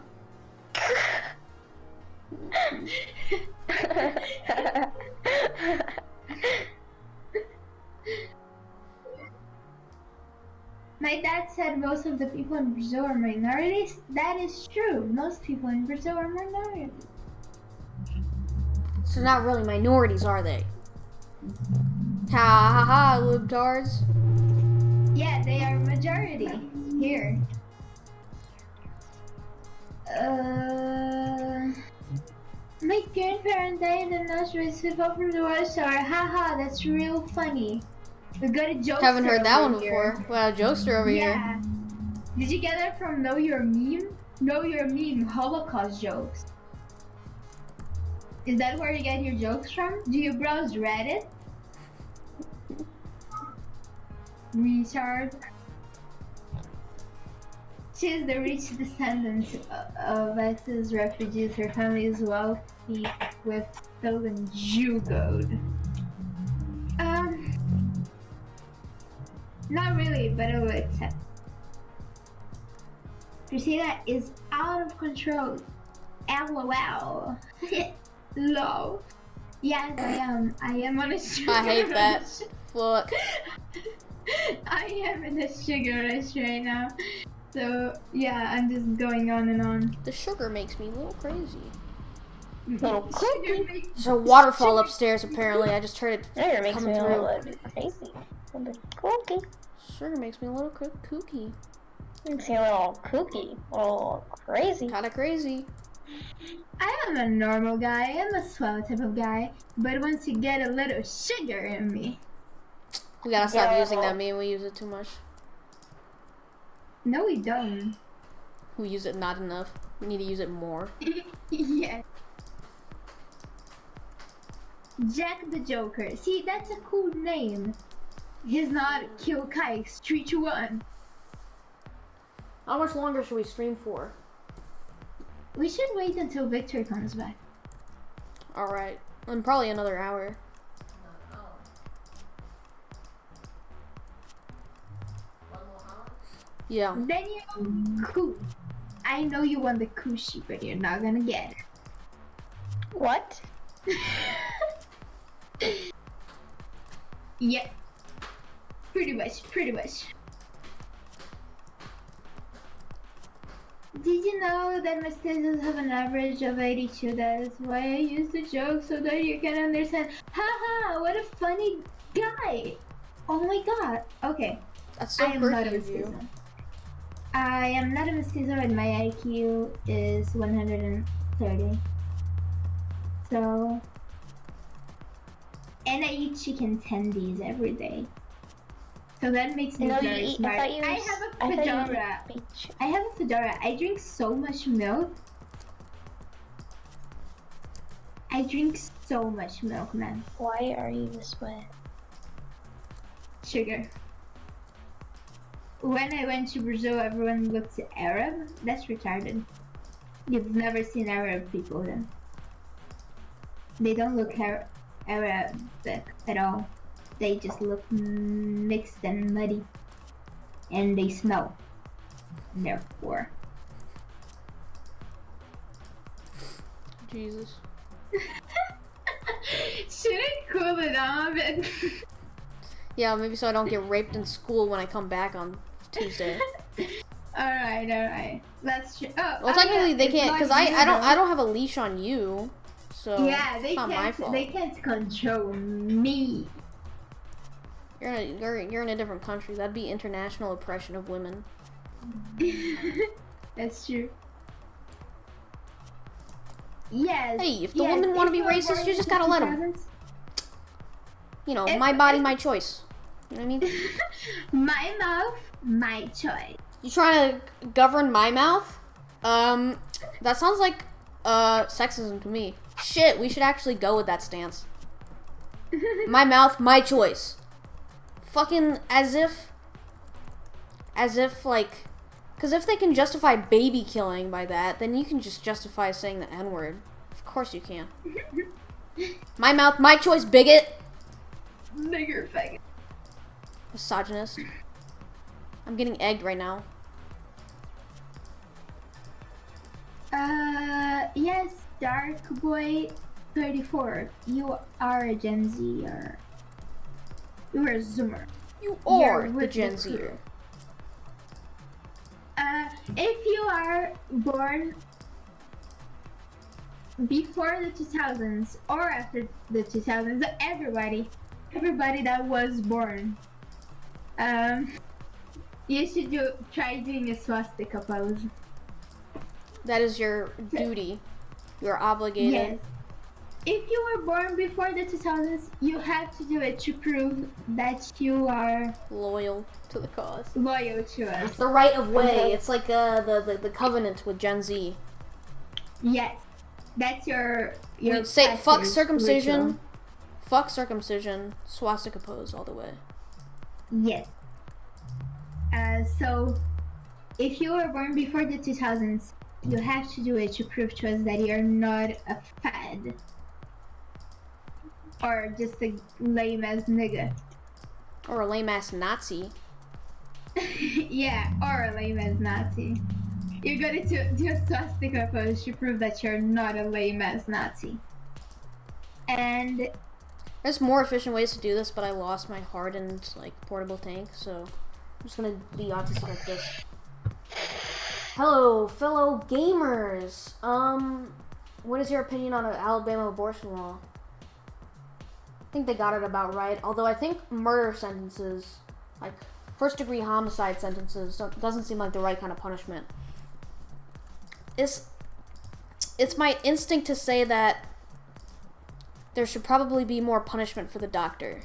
My dad said most of the people in Brazil are minorities. That is true. Most people in Brazil are minorities. so not really minorities, are they? Ha ha ha, libtards. Yeah, they are majority here. Uh, my grandparents died in Auschwitz with up from the Warsaw. Haha, that's real funny. We got a joke. Haven't heard that one before. Well, jokester over here. Yeah. Did you get that from Know Your Meme? Know Your Meme Holocaust jokes. Is that where you get your jokes from? Do you browse Reddit? Retard. She is the rich descendant of Essex refugees. Her family is wealthy with stolen Jew gold. Um, not really, but I will accept. Christina is out of control. LOL. Lol. Yes, I am. I am on a sugar I hate that. rush. Fuck. I am in a sugar rush right now. So, yeah, I'm just going on and on. The sugar makes me a little crazy. Little Sugar makes There's a waterfall upstairs, apparently. I just heard it Sugar makes coming me a through. little bit crazy. A little bit kooky. Sugar makes me a little coo- kooky. Makes me a little kooky. A little crazy. Kinda crazy. I am a normal guy. I am a swell type of guy. But once you get a little sugar in me, We gotta stop Yeah. using that meme. We use it too much. no, we don't. We use it not enough. We need to use it more. Yes. Jack the Joker. See, that's a cool name. He's not Kill Kikes three two one. How much longer should we stream for? We should wait until Victor comes back. Alright. And probably another hour. Yeah. Daniel, cool. I know you want the coochie, but you're not gonna get What? it. Yeah. Pretty much, pretty much. Did you know that mestizos have an average of eighty-two? That's why I use the joke so that you can understand. Haha, what a funny guy! Oh my god. Okay. That's so I am not a quirky of you. mestizo. I am not a mestizo and my I Q is one hundred thirty. So... And I eat chicken tendies every day. So that makes me No, you very eat- I smart. thought you I was- have I a thought you fedora. ate beach. I have a fedora. I drink so much milk. I drink so much milk, man. Why are you this way? Sugar. When I went to Brazil, everyone looked Arab. That's retarded. You've never seen Arab people then. They don't look Ar- Arabic at all. They just look mixed and muddy. And they smell. Therefore. Jesus. Should I cool it down a bit? Yeah, maybe so I don't get raped in school when I come back on Tuesday. Alright, alright. That's true. Oh, Well, oh, technically yeah, they it's can't, not because I, you, I don't though. I don't have a leash on you, so Yeah, they it's not my can't. fault. They can't control me. You're in a, you're, you're in a different country. That'd be international oppression of women. That's true. Yes. Hey, if the yes, women want to if be you are racist, born you just in gotta let them. two thousands, You know, If- my body, if- my choice. You know what I mean? My mouth, my choice. You trying to govern my mouth? Um, that sounds like uh sexism to me. Shit, we should actually go with that stance. My mouth, my choice. Fucking as if, as if like, because if they can justify baby killing by that, then you can just justify saying the N word. Of course you can. My mouth, my choice, bigot. Nigger faggot. Misogynist. I'm getting egged right now. Uh, yes, Dark Boy thirty-four. You are a Gen Zer. You are a Zoomer. You You're are the with Gen the Zer. crew. Uh, if you are born before the two thousands or after the two thousands, everybody, everybody that was born, um, you should do try doing a swastika pose. That is your duty. You're obligated. Yes. If you were born before the two thousands, you have to do it to prove that you are Loyal to the cause. loyal to us. It's the right of way. It's like uh, the, the the covenant with Gen Z. Yes, that's your your. We say fuck pastor's circumcision, ritual. fuck circumcision, swastika pose all the way. Yes. Uh, so, if you were born before the two thousands, you have to do it to prove to us that you're not a fad. Or just a lame ass nigga. Or a lame ass Nazi. Yeah, or a lame ass Nazi. You're gonna do, do a swastika pose to prove that you're not a lame ass Nazi. And There's more efficient ways to do this, but I lost my hardened like portable tank, so I'm just gonna be autistic like this. Hello, fellow gamers. Um, what is your opinion on an Alabama abortion law? I think they got it about right. Although I think murder sentences, like first degree homicide sentences, don't, doesn't seem like the right kind of punishment. It's, it's my instinct to say that there should probably be more punishment for the doctor.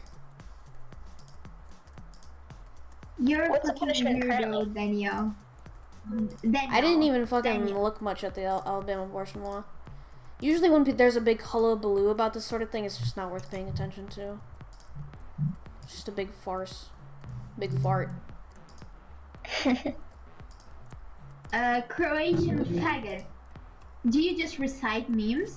you're What's the a fucking punishment weirdo, currently? Danielle. Danielle. I didn't even fucking Daniel. look much at the Al- Alabama abortion law. Usually when pe- there's a big hullabaloo about this sort of thing, it's just not worth paying attention to. It's just a big farce. Big fart. Uh, Croatian faggot. Do you just recite memes?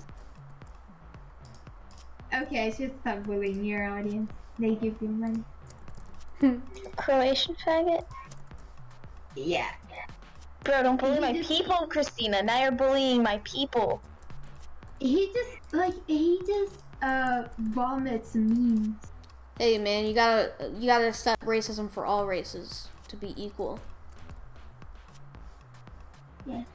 Okay, I should stop bullying your audience. They give you money. Croatian faggot? Yeah. Bro, don't bully He my just- people, Christina. Now you're bullying my people. He just, like, he just, uh, vomits memes. Hey man, you gotta you gotta accept racism for all races to be equal. Yes.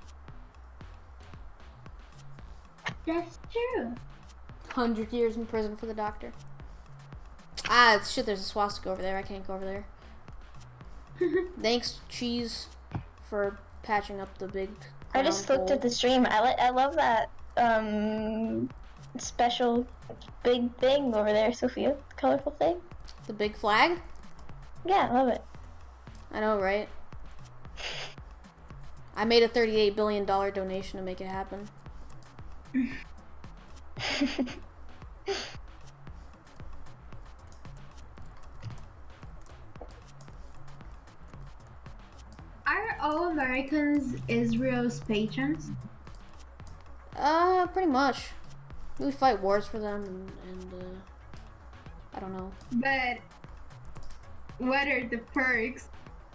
That's true. Hundred years in prison for the doctor. Ah, shit! There's a swastika over there. I can't go over there. Thanks, cheese, for patching up the big. I just crown looked hole. at the stream. I li- I love that um special big thing over there, Sophia. The colorful thing. The big flag. Yeah, I love it. I know, right? I made a thirty-eight billion dollar donation to make it happen. Are all Americans Israel's patrons? Uh, pretty much. We fight wars for them, and, and uh, I don't know. But what are the perks?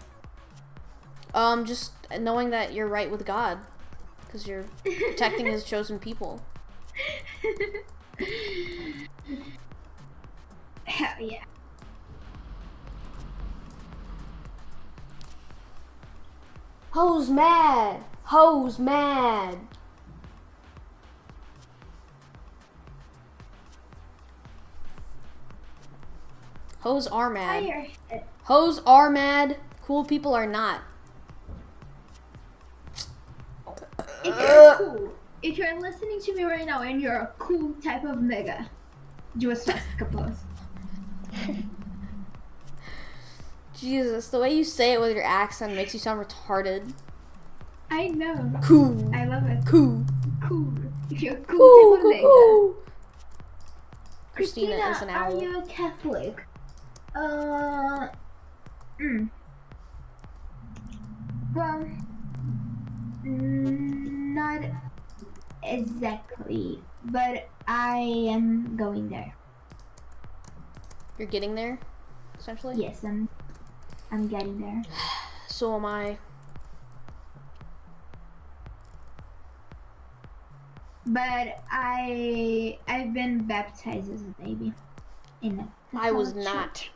Um, just knowing that you're right with God, because you're protecting His chosen people. Hell yeah. Ho's mad. Ho's mad. Hoes are mad. Fire. Hoes are mad. Cool people are not. If you're cool, if you're listening to me right now and you're a cool type of nigga, do a swastika pose. Jesus, the way you say it with your accent makes you sound retarded. I know. Cool. I love it. Cool. Cool. If you're a cool, Cool, type cool, of nigga. cool. Christina, Christina is an are owl. you a Catholic? Uh, mm. Well, mm, not exactly, but I am going there. You're getting there, essentially? Yes, I'm, I'm getting there. So am I. But I, I've been baptized as a baby. In a I was Catholic not. church.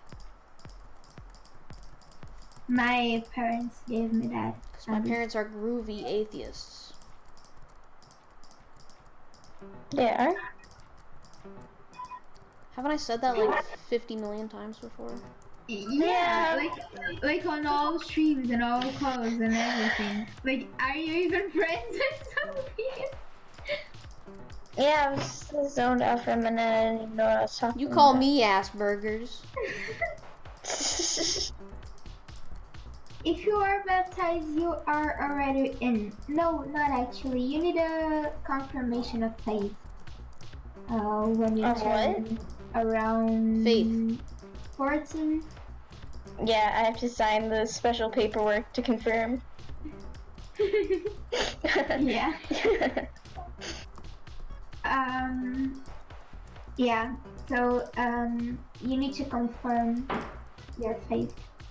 My parents gave me that. Because my Um, parents are groovy atheists. They are. Haven't I said that like fifty million times before? Yeah, like like on all streams and all calls and everything. Like, are you even friends with some people? Yeah, I was zoned out for a minute. I didn't even know what I was talking You call about. me Asperger's. If you are baptized, you are already in. No, not actually. You need a confirmation of faith. Uh, when you Of turn around Faith. fourteen. Yeah, I have to sign the special paperwork to confirm. Yeah. Um. Yeah. So um, you need to confirm your faith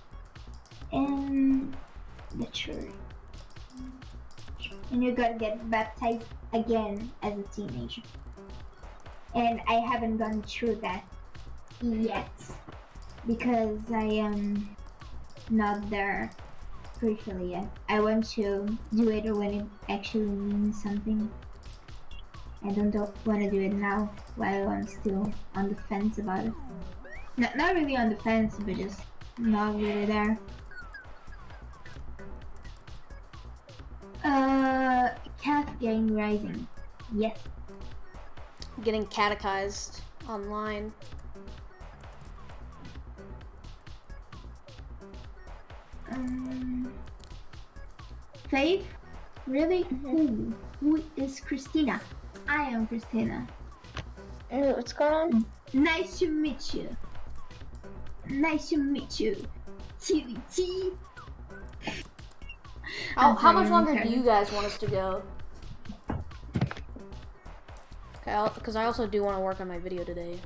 in the church, and you gotta get baptized again as a teenager. And I haven't gone through that yet because I am not there spiritually yet. I want to do it when it actually means something. I don't want to do it now while I'm still on the fence about it. Not, not really on the fence, but just not really there. Uh, Cat Gang Rising. Yes. Getting catechized online. Um, Faith? Really? Who? Who is Christina? I am Christina. Ooh, what's going on? Nice to meet you. Nice to meet you. Chili T. How, I'm how sorry, much I'm longer sorry. do you guys want us to go? Okay, because I also do want to work on my video today.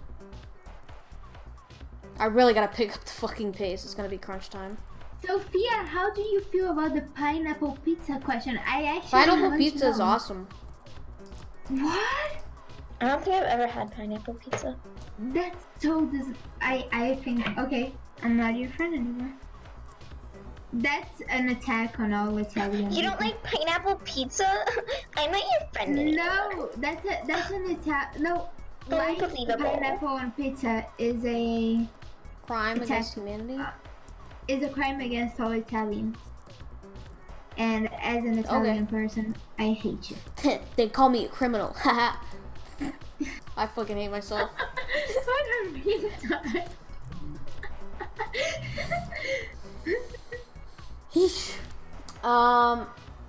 I really gotta pick up the fucking pace. It's gonna be crunch time. Sophia, how do you feel about the pineapple pizza question? I actually Pineapple haven't pizza is known. awesome. What? I don't think I've ever had pineapple pizza. That's so dis- I I think okay, I'm not your friend anymore. That's an attack on all Italian. You don't people. like pineapple pizza? I'm not your friend anymore. No, that's a that's an attack. No, like Unbelievable. pineapple on pizza is a Crime Attack. against humanity. Uh, is a crime against all Italians. And as an Italian person, I hate you. They call me a criminal. Haha. I fucking hate myself. What a retard. Yeesh. Um.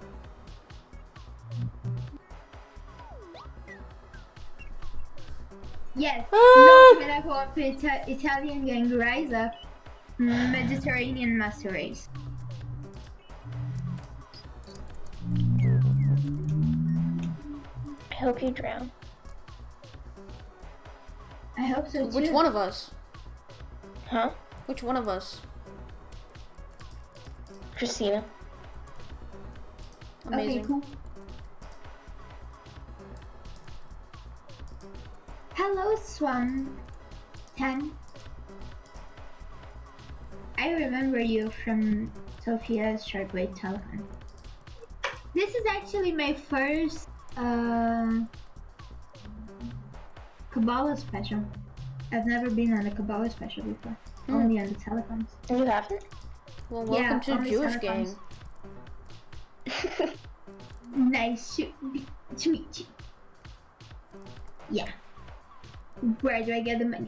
Yes, Ah! no pineapple on pizza. Italian gang rise up. Mediterranean master race. I hope you drown. I hope so too. Which one of us? Huh? Which one of us? Christina. Amazing. Okay, cool. Hello, Swan. ten. I remember you from Sophia's Shortwave Telephone. This is actually my first uh, Kabbalah special. I've never been on a Kabbalah special before. Hmm. Only on the telephones. You haven't? Well, Yeah, welcome to only Jewish telephones. Gang. Nice to to meet you. Yeah. Where do I get the money?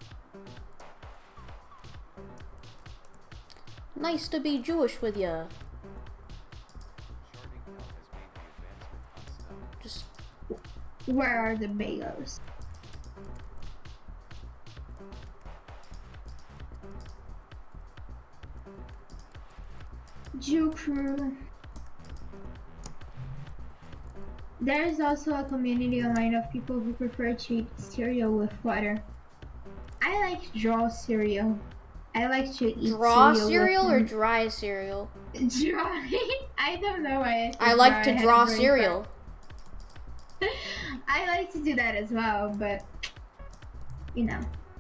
Nice to be Jewish with ya. Sharding now has made the advancement on stealth. Just Where are the bagels? Jew crew. There is also a community online of people who prefer to eat cereal with water. I like draw cereal. I like to eat draw cereal, cereal or with dry cereal? draw. I don't know why. I, said I like draw. to had draw a brain cereal. fart. I like to do that as well, but you know.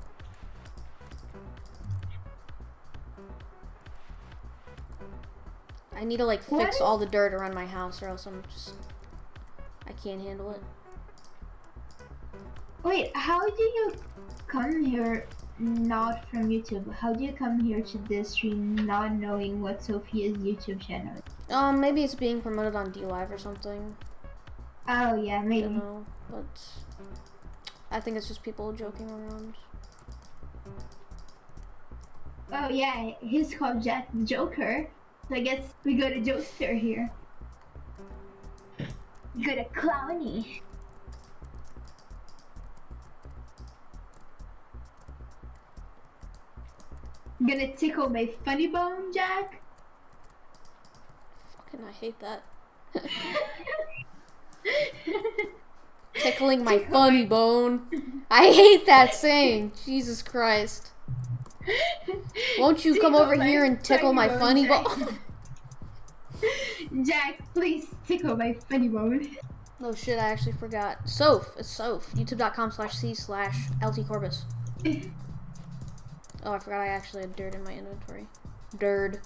I need to like What fix is- all the dirt around my house, or else I'm just I can't handle it. Wait, how do you come here not from YouTube? How do you come here to this stream not knowing what Sophia's YouTube channel is? Um, maybe it's being promoted on D Live or something. Oh yeah, I maybe. don't know, but I think it's just people joking around. Oh yeah, he's called Jack the Joker. So I guess we go to Jokester here. Go to Clowny. Gonna tickle my funny bone, Jack? Fucking, I hate that. Tickling my Tickle funny my- bone. I hate that saying. Jesus Christ. Won't you come Tickle over my here and tickle my funny Jack. bone? Jack, please tickle my funny bone. Oh shit, I actually forgot. Soph, it's Soph. YouTube.com slash C slash LT Corbus. Oh, I forgot I actually had dirt in my inventory. Dirt.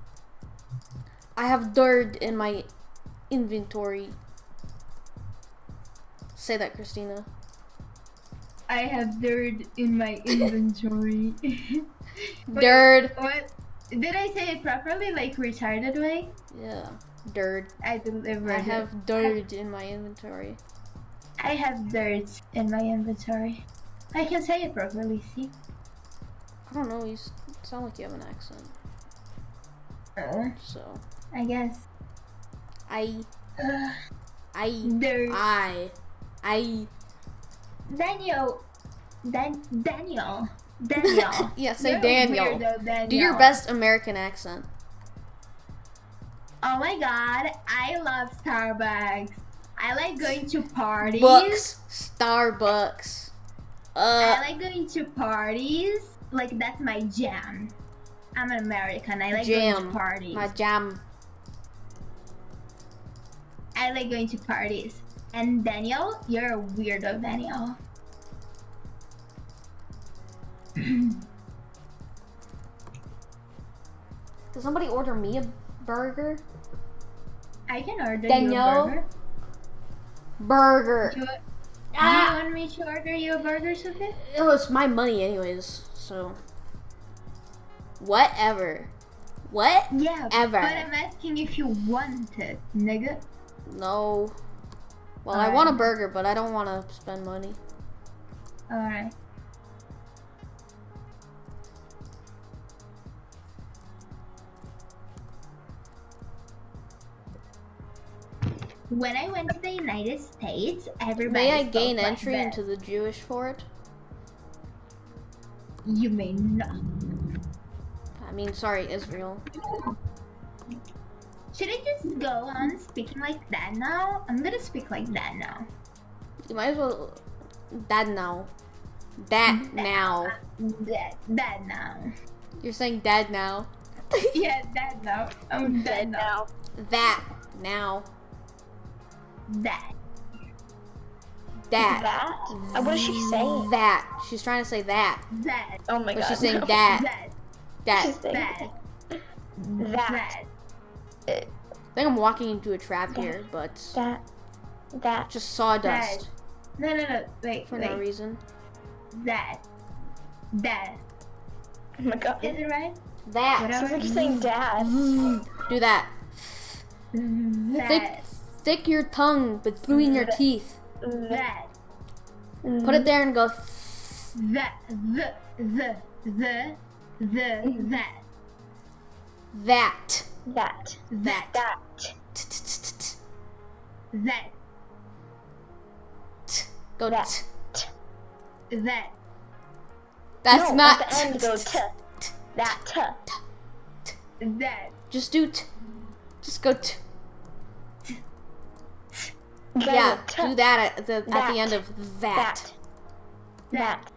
I have dirt in my inventory. Say that, Christina. I have dirt in my inventory. Wait, Dirt. What? Did I say it properly, like retarded way? Yeah. Dirt. I delivered I it. have dirt in my inventory. I have dirt in my inventory. I can say it properly, see? I don't know, you s- sound like you have an accent. Oh, So. I guess. I. I. Dirt. I. I. Daniel. Dan- Daniel. Daniel. Yeah, say You're a Daniel. weirdo, Daniel. Do your best American accent. Oh my god, I love Starbucks. I like going to parties. Books. Starbucks. I Uh. like going to parties. Like, that's my jam. I'm an American. I like going Jam. to parties. My jam. I like going to parties. And Daniel, you're a weirdo, Daniel. Did somebody order me a burger? I can order Daniel? you a burger. Burger. Do you, do Ah! you want me to order you a burger, Sophie? It was my money anyways, so. Whatever. What? Yeah, Ever. but I'm asking if you want it, nigga. No. Well, I Alright. want a burger, but I don't want to spend money. Alright. When I went to the United States, everybody May I spoke gain like entry that. into the Jewish fort? You may not. I mean, sorry, Israel. Should I just go on speaking like that now? I'm gonna speak like that now. You might as well. Dad now. That now. That, that now. You're saying dad now. Yeah, that now. I'm dead now. That now. That. That. That? Uh, what is she saying? That. She's trying to say that. That. Oh my But god. she's saying no. that. That. That. She's saying That. That. I think I'm walking into a trap here, but That. That. just sawdust No, no, no. Wait, for wait. no reason. That. That. Oh my god. Is it right? That. Sounds like you're saying dad. Do that. That. Stick, stick your tongue between your teeth. That. Put it there and go. That. The. The. The. The. That. That. That. That. That. That. Go. That. That. That's no, not. At the end, go t. That. T. That. Just do. T. Just go. T. Go Yeah, t. do that at the at That. the end of that. That. That.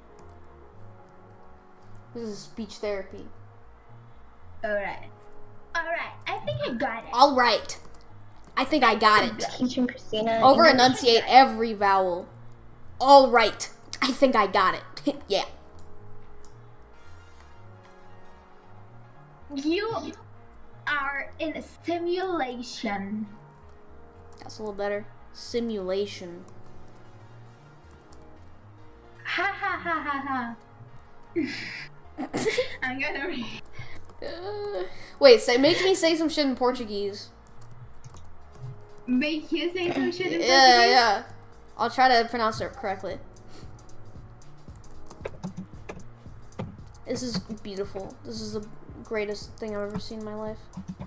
This is speech therapy. Alright. Alright. I think I got it. All right. I think I got it. Teaching Christina. Over English. enunciate every vowel. All right. I think I got it. Yeah. You are in a simulation. That's a little better. Simulation. Ha ha ha ha ha. I'm gonna read. Uh, wait, say make me say some shit in Portuguese. Make you say some shit in Yeah, Portuguese? yeah. I'll try to pronounce it correctly. This is beautiful. This is the greatest thing I've ever seen in my life.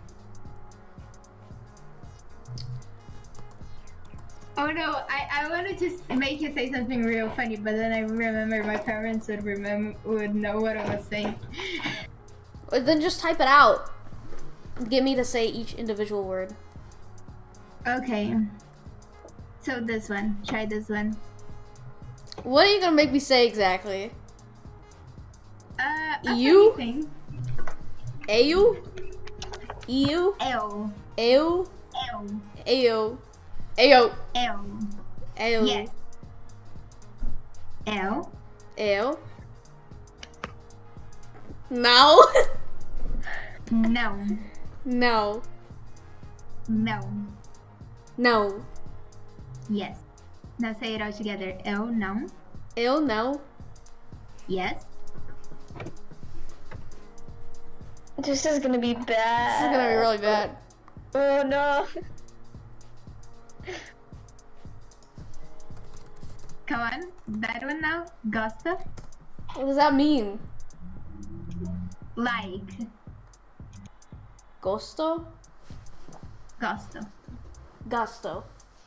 Oh no, I, I wanted to s- make you say something real funny, but then I remember my parents would remember would know what I was saying. But then just type it out. Get me to say each individual word. Okay. So this one, try this one. What are you gonna make me say exactly? Uh, a You? funny thing. Eu? Eu? L. Eu? L. Eu? Eu? L. Eu? Yes. L. Eu? No? No. No. No. No. Yes. Now say it all together. L. No. Eu não. Yes. This is gonna be bad. This is gonna be really bad. Oh no. Come on. That one now. Gusto. What does that mean? Like. Gusto? Gusto. Gusto.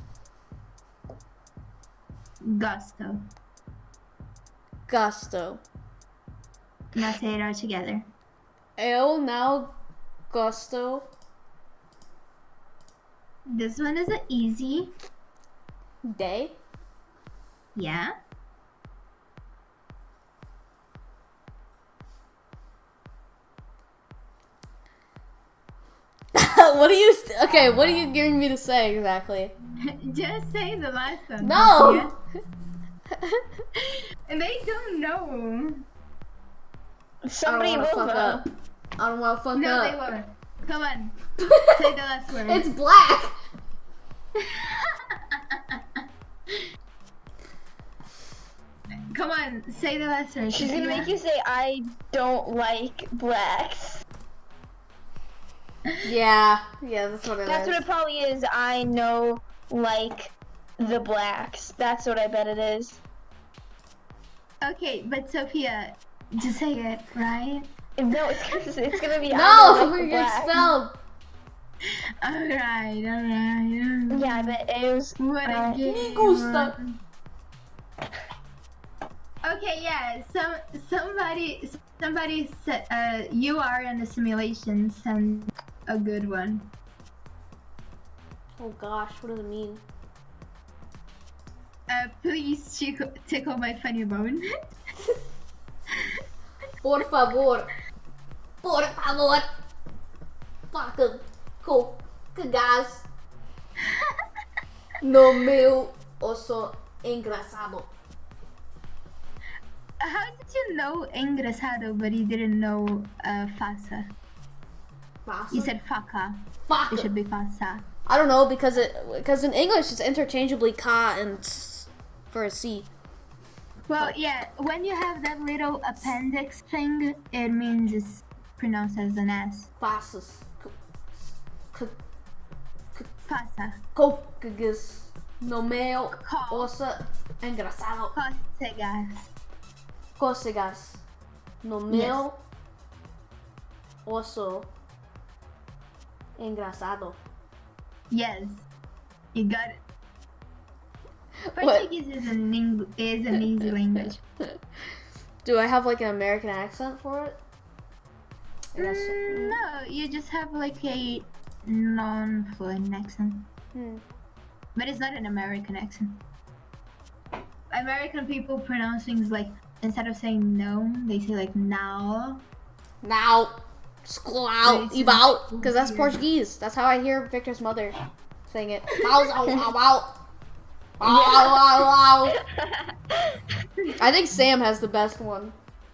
Gusto. Gusto. Now say it all together. Eu não gosto. This one is an easy. De? Yeah. What are you? Okay, what are you getting me to say exactly? Just say the last one. No! Yeah? And they don't know. Somebody I don't will wanna fuck know. up. I don't wanna fuck No, up. they won't. Come on. Say the last word. It's black! Come on, say the last word. She's gonna make you say, I don't like blacks. Yeah, yeah, that's what it That's is. what it probably is. I know, like, the blacks. That's what I bet it is. Okay, but Sophia, just say it, right? No, it's, it's, it's gonna be, I No, don't we're like the gonna get blacks. expelled. Alright, alright. Yeah, I bet it was. What a uh, game. Me gusta. Okay, yeah. Some somebody somebody said uh you are in the simulation. Send a good one. Oh gosh, what does it mean? Uh, please tickle, tickle my funny bone. Por favor. Por favor. Fucking cool. Cagas. No meu oso engraçado. How did you know engraçado, but you didn't know uh faça? You said faca. Fuck. It should be faça. I don't know because it because in English it's interchangeably ka and s for a c. Well, yeah. When you have that little appendix thing, it means it's pronounced as an S. Faças. Faça. Cocagas. No meu Co- oso engraçado. Cocegas. Cócegas. No meu oso engraçado. Yes, you got it. What? Portuguese is an Eng- is an easy language. Do I have like an American accent for it? I guess so. Mm, no, you just have like a non-fluent accent, Hmm. but it's not an American accent. American people pronounce things like instead of saying no, they say like now. Now, school out, It's about, just because that's weird. Portuguese. That's how I hear Victor's mother saying it. Mouse, ow, ow, ow. Ow, ow, ow, ow. I think Sam has the best one.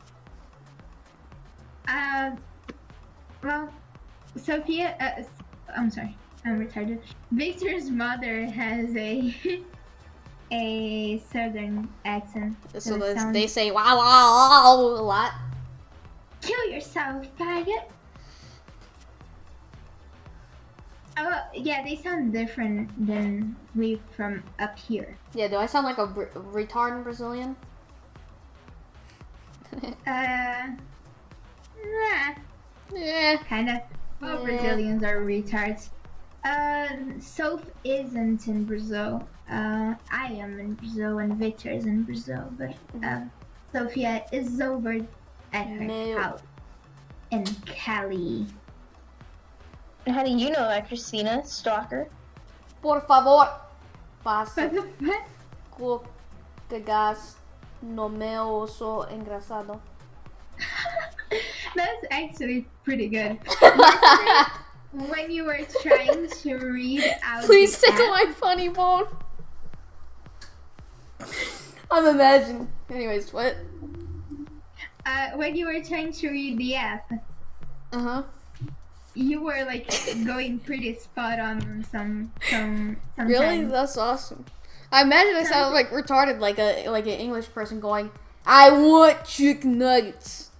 Uh, well, Sophia. Uh, I'm sorry, I'm retarded. Victor's mother has a a southern accent. So it they, sounds- they say wow, wow, wow a lot. Kill yourself, faggot. Oh, yeah, they sound different than we from up here. Yeah, do I sound like a br- retarded Brazilian? Uh, nah, Yeah. kinda. All Yeah. Brazilians are retards. Uh, Soph isn't in Brazil. Uh, I am in Brazil and Victor is in Brazil, but uh, Sophia is over at her No. house in Cali. How do you know that, Christina? Stalker. Por favor, faça What the fuck? cocagas no meu oso engraçado. That's actually pretty good. When you were trying to read out Please the tickle app, my funny bone. I'm imagining. Anyways, what? uh, when you were trying to read the app, Uh huh. you were like going pretty spot on on some some sometimes. Really? That's awesome. I imagine I sounded like retarded, like a like an English person going, "I want chicken nuggets."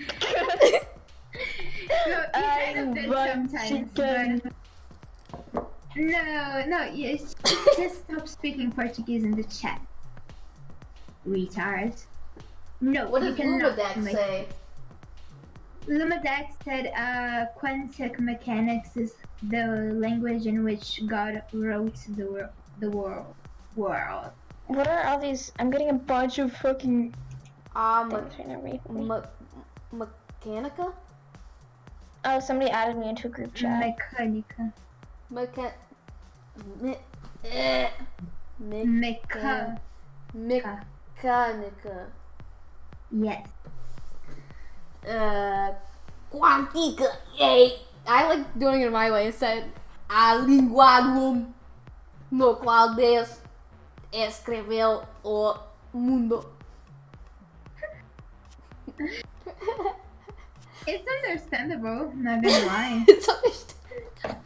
No, you kind of did want sometimes, chicken. but no, no, you just stop speaking Portuguese in the chat. Retard. No, What you does cannot Lumadex make- say? Lumadex said uh, quantum mechanics is the language in which God wrote the, wor- the world. World. What are all these? I'm getting a bunch of fucking Um, things right now. Wait, wait. me- mechanica, Oh, somebody added me into a group chat. Mechanica. mecha, me, eh, me, Mecha. mechanica, Yes. uh, quantica. Yay! I like doing it my way instead. A linguagem no qual Deus escreveu o mundo. It's understandable, not gonna lie. It's understandable.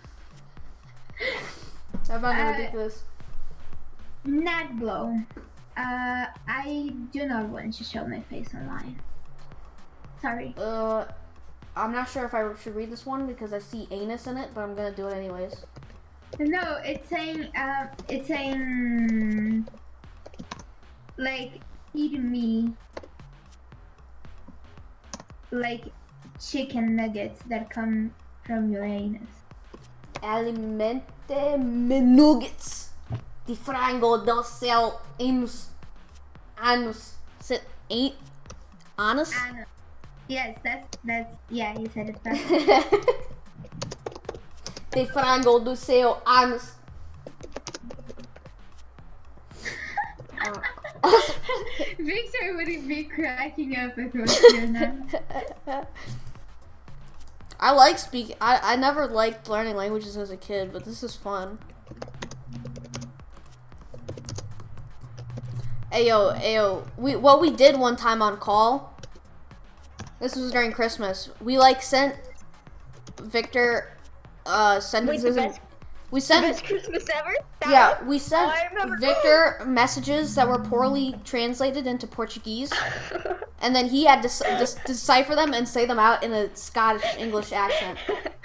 I found it Uh, ridiculous. Not blow. Uh, I do not want to show my face online. Sorry. Uh, I'm not sure if I should read this one because I see anus in it, but I'm gonna do it anyways. No, it's saying, uh, it's saying, like, eat me, like, chicken nuggets that come from your anus. Alimente me nuggets de frango do seu anus. Anus. Is it ain't anus? Anus. Yes, that's, that's, yeah, you said it fast. De frango do seu anus. Uh, Victor would be cracking up if it was here now. I like speaking. I, I never liked learning languages as a kid, but this is fun. Ayo, ayo. We what we did one time on call. This was during Christmas. We like sent Victor uh sentences. Wait, the and- best, we sent best Christmas ever? That yeah, one? we sent Oh, I remember. Victor messages that were poorly translated into Portuguese, and then he had to s- dis- decipher them and say them out in a Scottish English accent.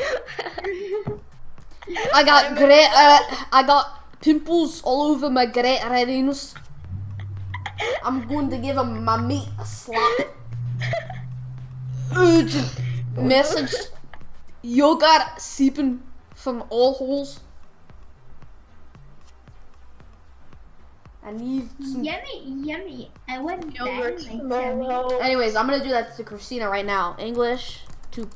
I got great. Uh, I got pimples all over my great red anus. I'm going to give him my meat a slap. Urgent message. Yogurt seeping from all holes. I need some. Yummy, yummy. I want Yogurt that in my tummy. marrow. Anyways, I'm gonna do that to Christina right now. English to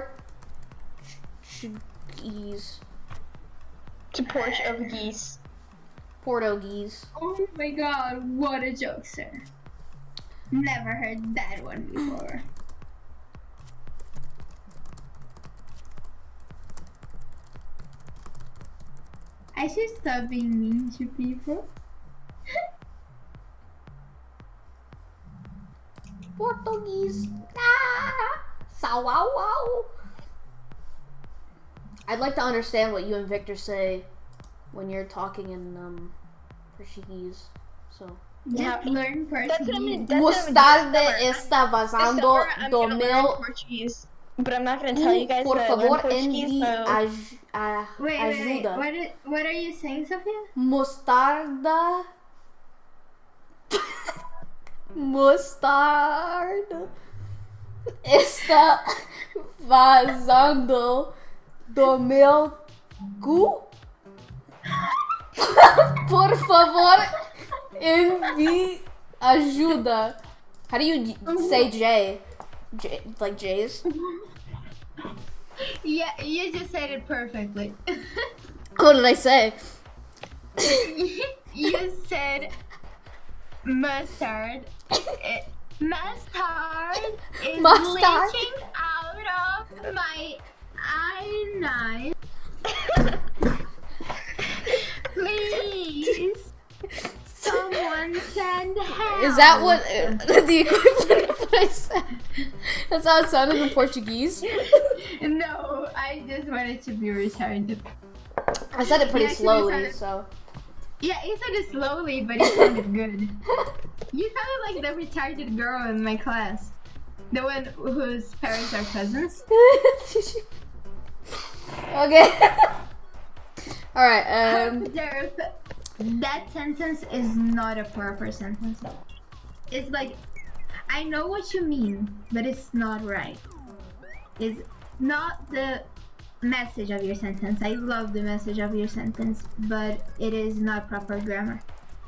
Portuguese. To porch of geese. Portuguese. Oh my god, what a joke, sir. Never heard that one before. I should stop being mean to people. Portuguese. Ah, Saw wow wow. I'd like to understand what you and Victor say when you're talking in um, Portuguese. So. Yeah. Just learn That's what I'm Portuguese. gonna Mostarda that's está what I'm vazando gonna- I'm do gonna learn meu. Portuguese. But I'm not gonna tell you guys Por that I learned favor, Portuguese, envie so... aj- a- Wait, wait, wait. ajuda. What, is, what are you saying, Sophia? Mostarda. Mostarda está vazando do meu cu. Por favor, envie ajuda. How do you say J? J like J's? Yeah, you just said it perfectly. What did I say? You said mustard. It, mustard is Mustard. leaching out of my eye. Please, someone send help. Is that what the equivalent of what I said? That's how it sounded in Portuguese. No, I just wanted to be retarded. I said it pretty Yeah, 'cause it slowly, sounded- so. Yeah, you said it slowly, but it sounded good. You sounded like the retarded girl in my class. The one whose parents are cousins. Okay. All right. Um. Derp, that sentence is not a proper sentence. It's like, I know what you mean, but it's not right. It's not the message of your sentence. I love the message of your sentence, but it is not proper grammar.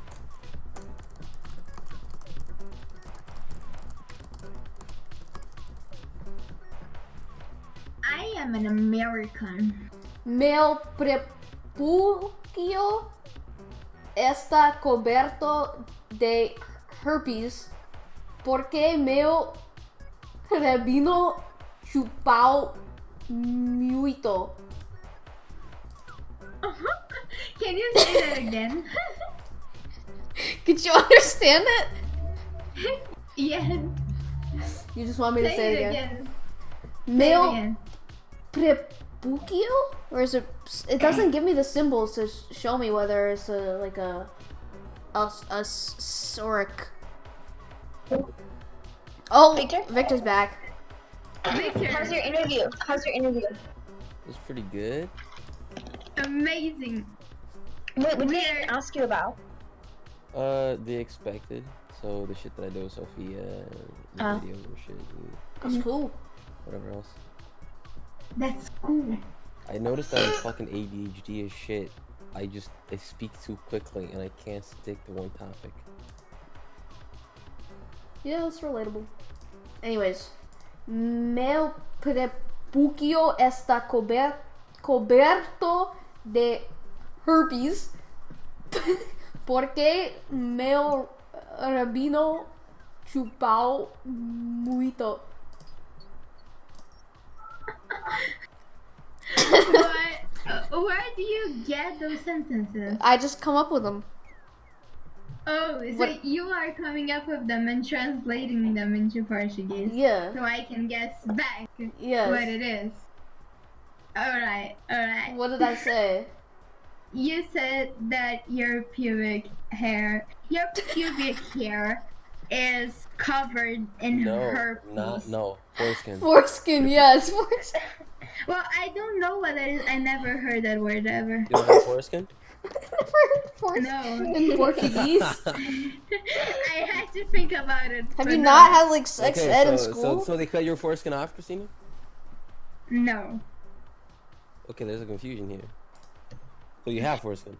I am an American. Meu prepúcio está coberto de herpes porque meu rabino chupau muito. Can Can you say that again? Could you understand it? Yes. You just want me to Say, say it it again? again. Say it Male again. prepukio? Or is it? It doesn't give me the symbols to sh- show me whether it's a like a a a s- soric. Oh, Victor? Victor's back. Victor. How's your interview? How's your interview? It was pretty good. Amazing. What, what did they Weird. even ask you about? Uh, they expected. So the shit that I do with Sophia, the Oh. videos and shit, and That's cool. whatever else. That's cool. I noticed that I'm fucking A D H D as shit. I just I speak too quickly and I can't stick to one topic. Yeah, that's relatable. Anyways, meu prepúcio está cober coberto de herpes porque meu rabino chupau muito. What? Uh, where do you get those sentences? I just come up with them. Oh, so What- you are coming up with them and translating them into Portuguese. Yeah. So I can guess back Yes. what it is. Alright, alright. What did I say? You said that your pubic hair, your pubic hair is covered in No, herpes. not no foreskin. Foreskin, yes. Foreskin. Well, I don't know what that is. I never heard that word ever. You don't have foreskin? Foreskin. No. In Portuguese. I had to think about it. Have but you no. not had like sex Okay, ed in so, school? so so they cut your foreskin off, Christina? No. Okay, there's a confusion here. So you have foreskin.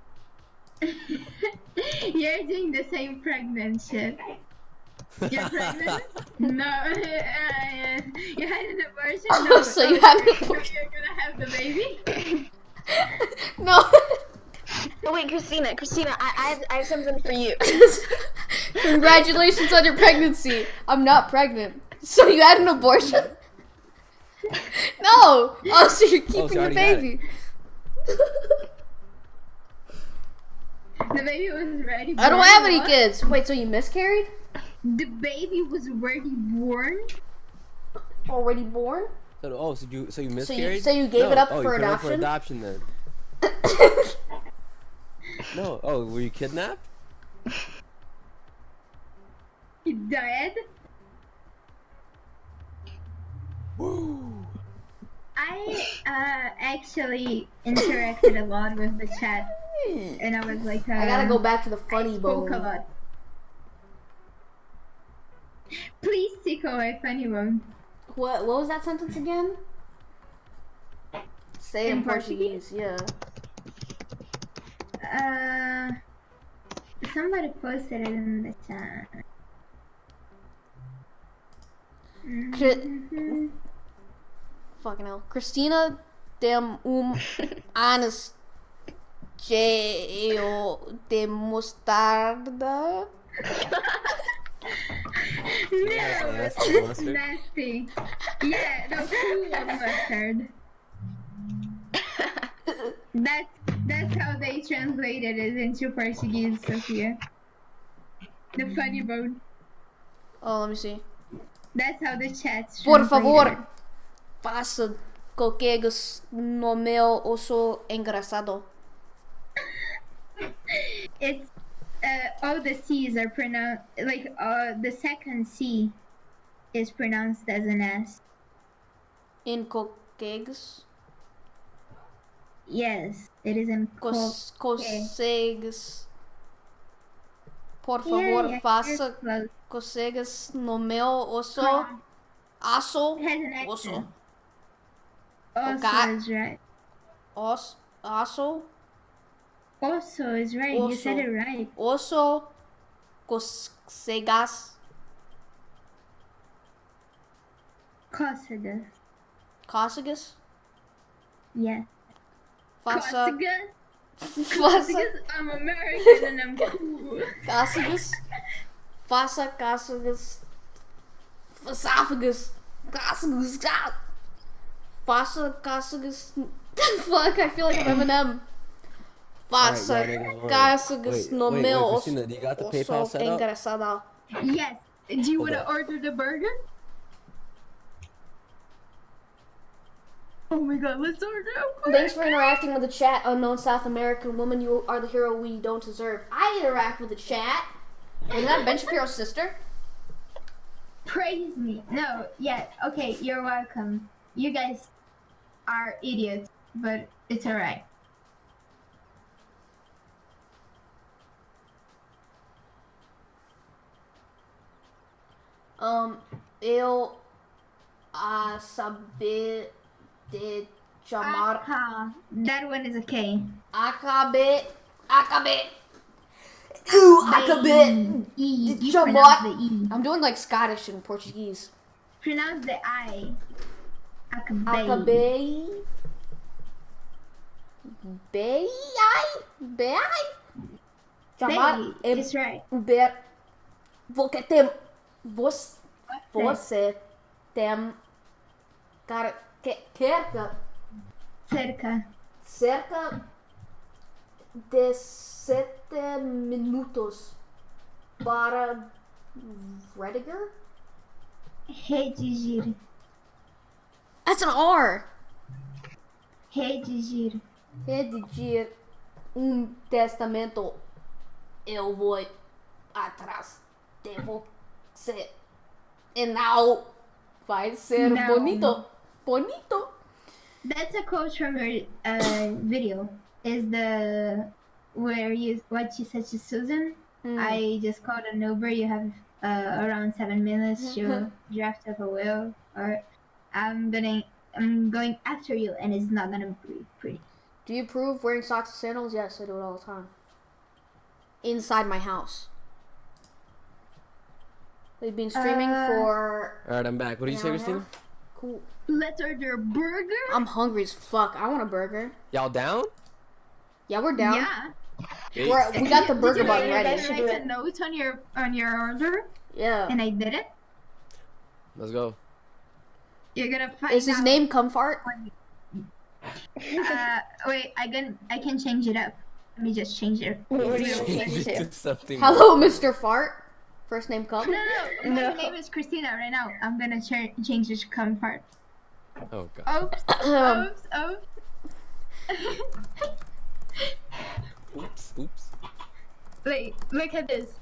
You're doing the same pregnant shit. You're pregnant? No. Uh, you had an abortion? Oh, No. so you had an you're- abortion. You're gonna have the baby? No. Oh wait, Christina, Christina, I, I, have, I have something for you. Congratulations on your pregnancy. I'm not pregnant. So you had an abortion? No. Oh, so you're keeping the already had baby. The baby was already born. I don't have any what? kids. Wait, so you miscarried? The baby was already born? Already born? So, oh, so you so you So miscarried? you, so you gave No. it up oh, for you gave it up adoption? for adoption then. No. Oh, were you kidnapped? He died? Woo! I uh, actually interacted a lot with the chat, and I was like, uh, I gotta go back to the funny spoke a bone. lot. Please take away funny bone. What what was that sentence again? Say it in In Portuguese, yeah. Uh, somebody posted it in the chat. Mhm. Fucking hell. Christina dem um anos cheio de mostarda. No, Nasty it's mustard? nasty. Yeah, no, full of mustard. That's that's how they translated it into Portuguese, Sophia. The funny bone. Oh, let me see. That's how the chat's Por translated favor, faça coquegos no meu osso engraçado. it. It's uh, all the C's are pronounced like uh the second C is pronounced as an S. In coquegos. Yes, it is in co- Cos cocegas. Por Yeah, favor, yeah, faça you're close. cocegas no meu osso. Come. Aço. It has an Osso. accent. Also Got- is right. Os, aço. Also is right. You said Osso. it right. Osso. Cocegas. Cosagas. Cócegas. Yes. Faça. Cosagas. Faça. Cosagas. I'm American and I'm cool. Cácegas. Faça cácegas. Esophagus. Cácegas. ah. Faça cácegas. Fuck, I feel like I'm Eminem. passa? Alright, y'all niggas won. Caso Wait, no wait, meu wait, Christina, do you got the PayPal osso set up? engraçado. Yes. Do you Hold want to on. order the burger? Oh my god, let's order a burger. Thanks for interacting with the chat, unknown South American woman. You are the hero we don't deserve. I interact with the chat. Isn't that Ben Shapiro's sister? Praise me. No, yeah, okay, you're welcome. You guys are idiots, but it's alright. Um, eu a saber de chamar. Aha, that one is okay. Acabei. Acabei. Ooh, acabei. E. De You chamar. pronounce the E. I'm doing like Scottish and Portuguese. Pronounce the I. Acabei. Acabei. Bei. Ai. Bei. Chamar. Bay, em- it's right. Ber. Porque tem. Você. Você tem. Cara. Que, cerca. Cerca. Cerca de sete minutos para Rediger? Redigir. That's an R. Redigir. Redigir um testamento. Eu vou atrás de você. E não vai ser Não. bonito. Bonito. That's a quote from your uh, video. Is the where you what you said to Susan? Mm. I just called an Uber. You have uh, around seven minutes to draft up a will, or I'm gonna I'm going after you, and it's not gonna be pretty. Do you approve wearing socks and sandals? Yes, I do it all the time. Inside my house. We've been streaming Uh, for Alright, I'm back. What do you an say, hour and a Christina? half. Cool. Let's order a burger. I'm hungry as fuck. I want a burger. Y'all down? Yeah, we're down. Yeah. We're, we got the burger Did you bun write- ready. did you write a note on your on your order, Yeah. and I did it. Let's go. You're gonna find Is his out. name Comfort? Uh, wait, I can I can change it up. Let me just change it. What are you No, change it to? Something. Hello, Mister Fart. First name Cum. no, no. My No. name is Christina right now. I'm gonna ch- change it to comfort. Oh god. Oops, Um, oops, oops. Oops. Oops. Wait, look at this.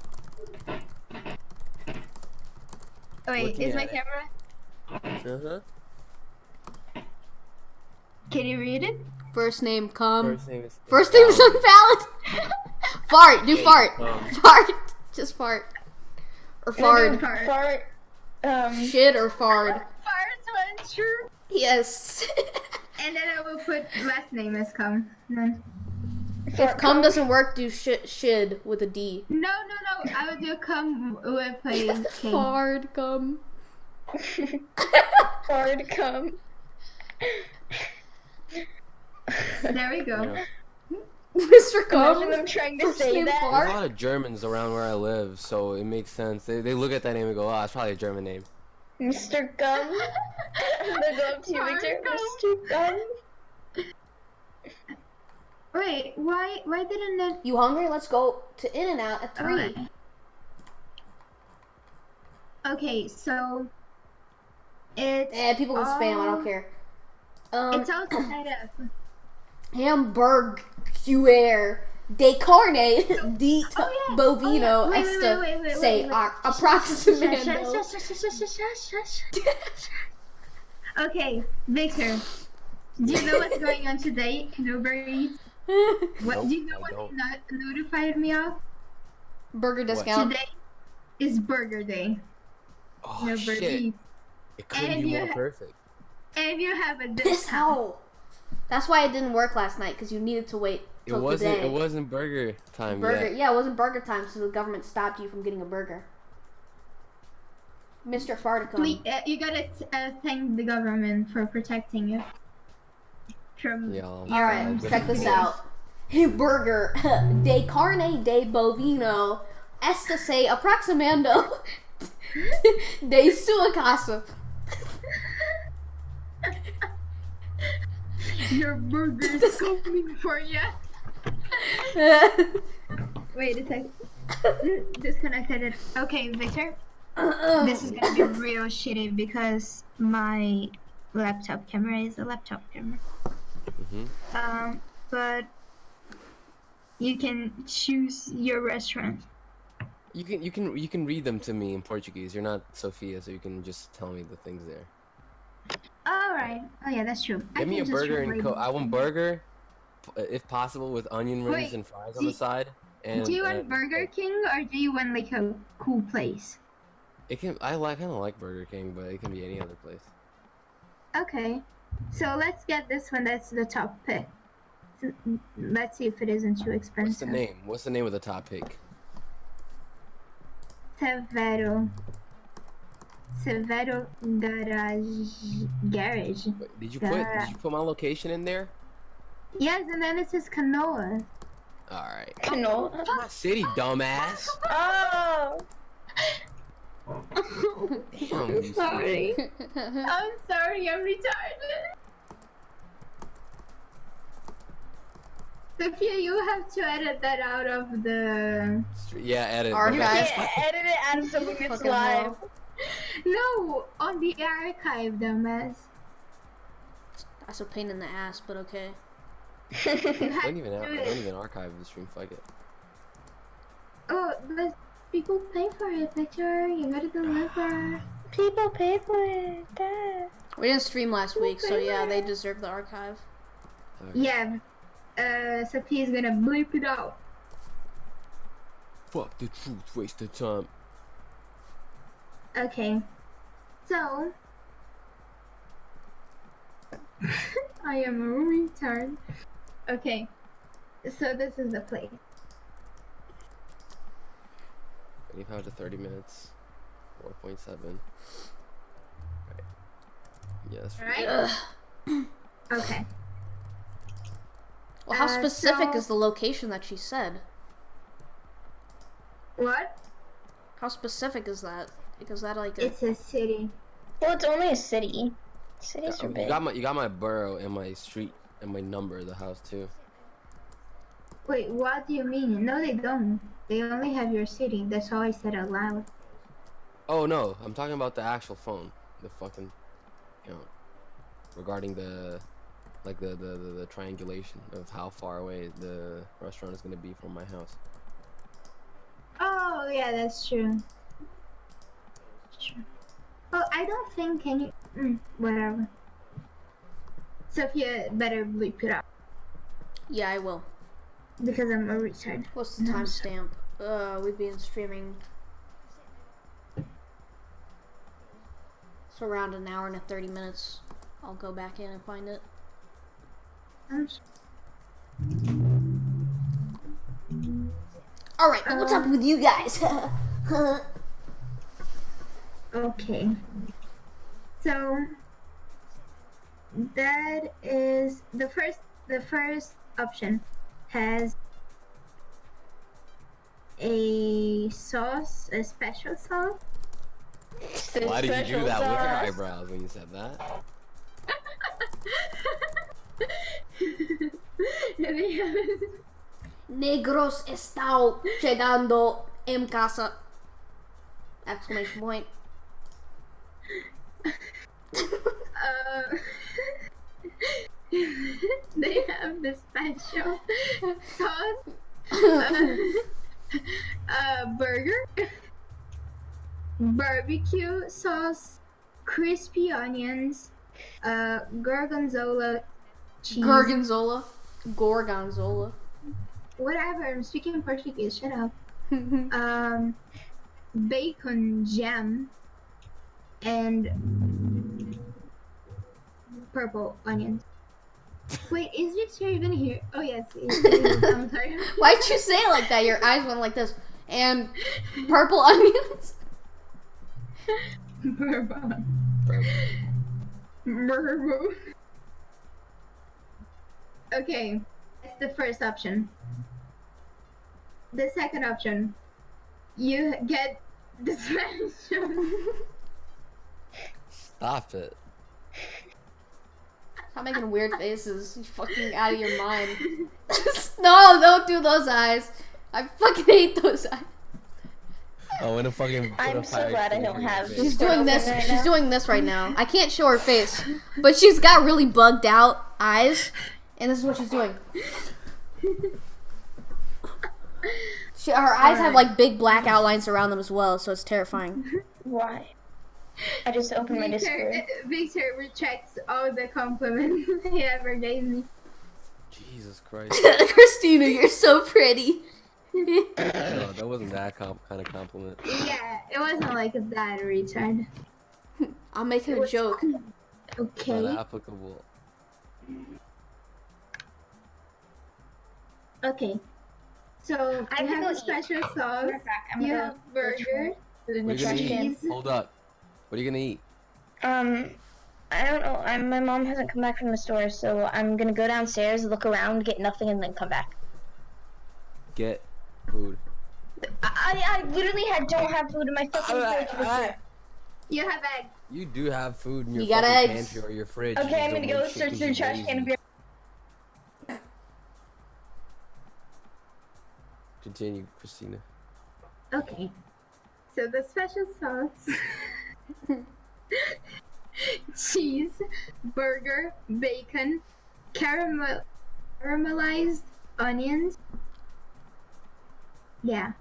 Wait, Looking is my at it. camera? Uh huh. Can you read it? First name Cum. First name is. First name is invalid. Fart. Do fart. Um, Fart. Just fart. Or fart. Fart. Fart. Um. Shit or fart. Fart's one true. Yes. And then I will put last name as cum. Then. If cum doesn't work, do shit shid with a D. No, no, no. I will do cum with a K. Fart cum. Fart come. There we go. yeah. Mister Cum. Imagine them trying to First say name that. There's Fart. a lot of Germans around where I live, so it makes sense. They, they look at that name and go, oh, it's probably a German name. Mister Gum. They go up to you, Fart Victor. Gum. Mister Gum. Wait, why why didn't it? You hungry? Let's go to In and Out at three. Alright. Okay, so it's Eh, people can spam. I don't all- care. Um, it's all set up. Hamburger de carne di Oh, yeah. bovino Oh, yeah. Wait, esta wait, wait, wait, say wait, wait. a- Shush, shush, approximando. shush, shush, shush, shush, shush, shush. Okay, Victor, do you know what's going on today in Uber Eats? What Nope, do you know I what don't. they not notified me of? Burger discount. Today is Burger Day. Oh, in Uber shit. Eats. It couldn't And be you more ha- perfect. And you have a This discount. how. That's why it didn't work last night because you needed to wait It till wasn't. today. It wasn't burger time burger. yet. Yeah, it wasn't burger time, so the government stopped you from getting a burger. Mister Farticum. Please, uh, you gotta uh, thank the government for protecting you from. Yeah. All right, Um, check this videos. out. Burger de carne de bovino esta se aproximando de sua casa. Your burger's coming for you. Wait a sec. Disconnected it. Okay, Victor. This is gonna be real shitty because my laptop camera is a laptop camera. Mhm. Um, but you can choose your restaurant. You can you can you can read them to me in Portuguese. You're not Sophia, so you can just tell me the things there. All right. Oh yeah, that's true. I Give me a can just burger and read co- it. I want burger, f- if possible, with onion rings Wait, and fries do on the you- side. And Do you want and Burger King or do you want like a cool place? it can I like kind of like Burger King, but it can be any other place. Okay, so let's get this one. That's the top pick. Let's see if it isn't too expensive. What's the name? What's the name of the top pick? Severo. Severo Garage. Garage. Wait, did you put did you put my location in there? Yes, and then it says Canoa. All right. Canola. It's my city, dumbass. Oh. Damn. I'm you sorry. I'm sorry, I'm retarded. Sophia, you have to edit that out of the. stupid. Yeah, edit. Archive. You Guys. can't edit it out of something that's Fucking live. hell. No, on the archive, dumbass. That's a pain in the ass, but okay. You have Don't even to I do don't it. even archive the stream. Fuck it. Oh, but people pay for it, Victor. You gotta deliver. People pay for it. Duh. We didn't stream last week, so yeah, they deserve the archive. Okay. Yeah, uh, Sophia's gonna bleep it out. Fuck the truth. Waste of time. Okay, so I am a retard. Okay, so this is the place. twenty-five to thirty minutes. four point seven. Right. Yes. Right? Ugh. Okay. Well, how Uh, specific so- is the location that she said? What? How specific is that? Because that like a, It's a city. Well, it's only a city. Cities are You big. got my you got my borough and my street and my number of the house too. Wait, what do you mean? No, they don't. They only have your city. That's all I said out loud. Oh no, I'm talking about the actual phone. The fucking, you know, regarding the, like the the, the, the triangulation of how far away the restaurant is gonna be from my house. Oh, yeah, that's true. True. Well, I don't think can you. Mm, whatever. Sophia better bleep it out yeah, I will. because I'm a retard. What's the No. timestamp? Uh, we've been streaming. So around an hour and a thirty minutes. I'll go back in and find it. I'm s- All right, but what's up with you guys? Okay. So that is the first. The first option has a sauce, a special sauce. The Why did you special do that with your sauce. eyebrows when you said that? And they have Negros estão chegando em casa. Exclamation point. uh, they have the special sauce, uh, uh, burger, barbecue sauce, crispy onions, uh, gorgonzola cheese. Gorgonzola. Gorgonzola. Whatever. I'm speaking Portuguese. Shut up. Um, bacon jam and purple onions. Wait, is Victor even here? Oh yes, he is. I'm sorry. Why'd you say it like that? Your eyes went like this. And purple onions? Purple. Purple. Okay, that's the first option. The second option, you get the special. Stop it. Stop making weird faces. You fucking out of your mind. No, don't do those eyes. I fucking hate those eyes. Oh, in a fucking. put I'm a so fire glad I extinguisher don't in your have- face. She's Put doing open this. right She's now. doing this right now. I can't show her face, but she's got really bugged out eyes, and this is what she's doing. She, her eyes have like big black outlines around them as well, so it's terrifying. Why? I just opened my Victor, Discord. Victor retracts all the compliments he ever gave me. Jesus Christ. Christina, you're so pretty. No, that wasn't that comp- kind of compliment. Yeah, it wasn't like that retard. I'm making a joke. Okay. Not applicable. Okay. So I you have have to a go special eat. sauce. I'm You gonna have go burger. Put it in What the are you trash gonna can. eat? Hold up. What are you gonna eat? Um, I don't know. I'm, my mom hasn't come back from the store, so I'm gonna go downstairs, look around, get nothing, and then come back. Get food. I, I literally had, don't have food in my fucking I- fridge. I- You have egg. You do have food in your You got fucking eggs. pantry or your fridge. you Okay, just I'm don't gonna go make shit search 'cause through the you're trash can and lazy. be Continue, Christina. Okay. So the special sauce. Cheese, burger, bacon, caramel, caramelized onions. Yeah.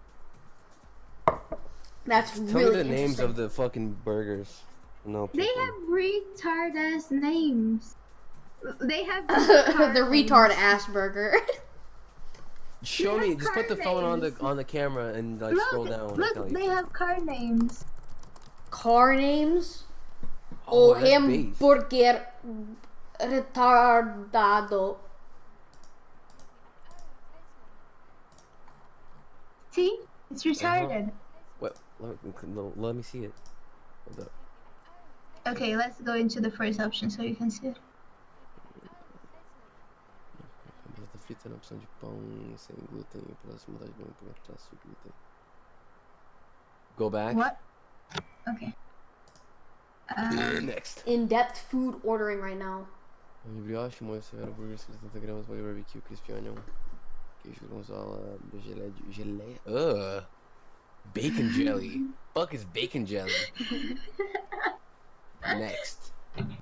That's Tell really me the names interesting. of the fucking burgers. No. They people. have retard ass names. They have the retard names. ass burger. Show They me. have Just put the car phone on the names. on the camera and like Look, scroll down when I look, tell you. they have car names. Car names. Oh, Oh, that's base. hamburger retardado. See? It's retarded. What? Let, me- no, let me see it. Hold up. Okay, let's go into the first option so you can see it. Batata frita na opção de pão sem glúten e próximo da bom para traço glúten. Go back. What? Okay. Uh, Next. In-depth food ordering right now. Brioche, molho severo, burger, setenta gramas, molho barbecue, crispy onion, queijo gorgonzola, gelé, de- gelé, ugh, bacon jelly. Fuck is bacon jelly? Next.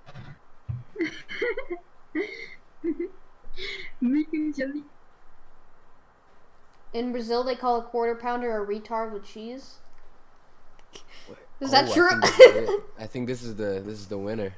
Bacon jelly. In Brazil, they call a quarter pounder a retard with cheese. Is Oh, that I true? think this is it. I think this is the this is the winner.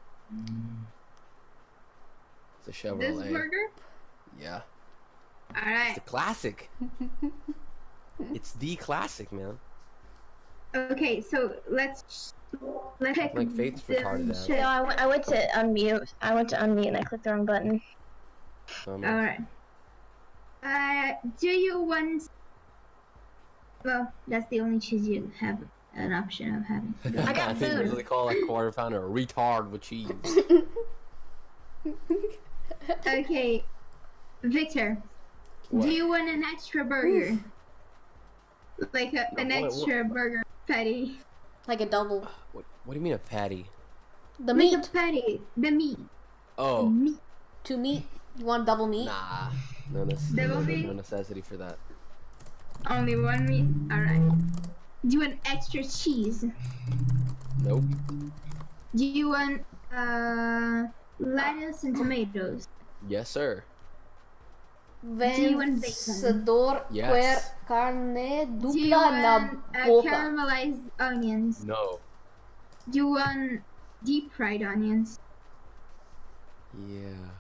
It's a This Chevrolet. burger? Yeah. It's Alright. the classic. It's the classic, man. Okay, so let's let's check Like, Faith's the retarded ass. shit. No, I went, I went to unmute. I went to unmute and I clicked the wrong button. Um, Alright. Uh, do you want? Well, that's the only cheese you have an option of having. I got think food. they call a quarter pounder a retard with cheese. Okay, Victor, What? do you want an extra burger? Like a, an What- what- extra burger patty? Like a double. What, what do you mean a patty? The Like meat. a patty, the meat. Oh, Meat. Two meat. You want double meat? nah. No, nece- Double no, no, meat? no necessity for that. Only one meat. All right. Do you want extra cheese? Nope. Do you want uh lettuce and tomatoes? Yes, sir. you want bacon? Vencedor Yes. quer carne Do you dupla na want uh, boca. caramelized onions? No. Do you want deep fried onions? Yeah.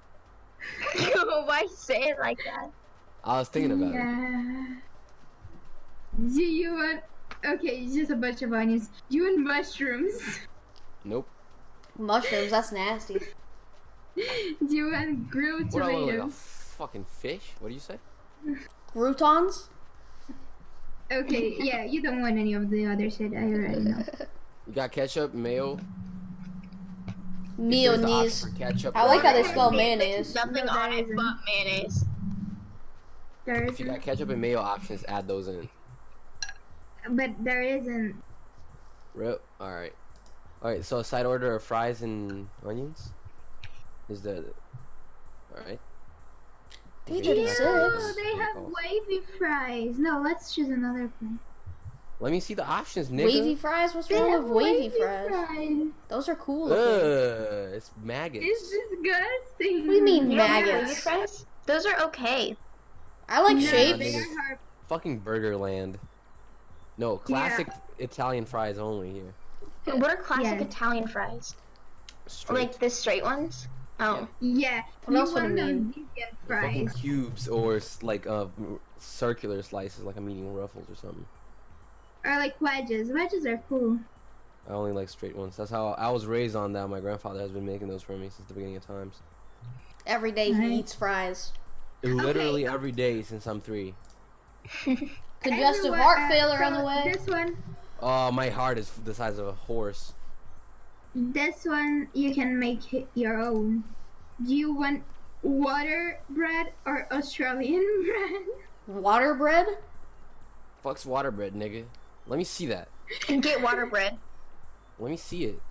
Why say it like that? I was thinking about it. Yeah. Do you want? Okay, it's just a bunch of onions. Do you want mushrooms? Nope. Mushrooms, that's nasty. Do you want grilled What do I look like, a tomatoes? fucking fish? What do you say? Croutons? Okay, yeah, you don't want any of the other shit. I already know. You got ketchup, mayo. There's the option Mayonnaise. for ketchup. I like how they or- spell mayonnaise. Nothing No, on there it isn't. but mayonnaise. There If you got isn't, ketchup and mayo options, add those in. but there isn't. Rip. All right. All right. So a side order of fries and onions. Is that? All right. Three Okay, thirty-six. that's- Oh, they have calls. wavy fries. No, let's choose another place. Let me see the options, nigga. Wavy fries? What's They wrong have with wavy, wavy fries? fries. Those are cool Ugh, looking. it's maggots. It's disgusting. What do you mean, You don't like maggots? wavy fries? Those are okay. I like No, shapes. they Niggas. are hard. Fucking Burgerland. No, classic Italian fries only here. What are classic Yeah. Italian fries? Straight. Like the straight ones? Oh. Yeah. What you else would it want them mean? vegan The fucking fries. cubes or s- like uh m- circular slices, like I'm eating Ruffles or something. Or like wedges. Wedges are cool. I only like straight ones. That's how I was raised on that. My grandfather has been making those for me since the beginning of times. Every day he Nice. eats fries. Literally every day since I'm three. Congestive Everyone- heart uh, failure on so the way. This one. Oh, my heart is the size of a horse. This one you can make it your own. Do you want water bread or Australian bread? Water bread? Fuck's water bread, nigga. Let me see that. And get water bread. Let me see it.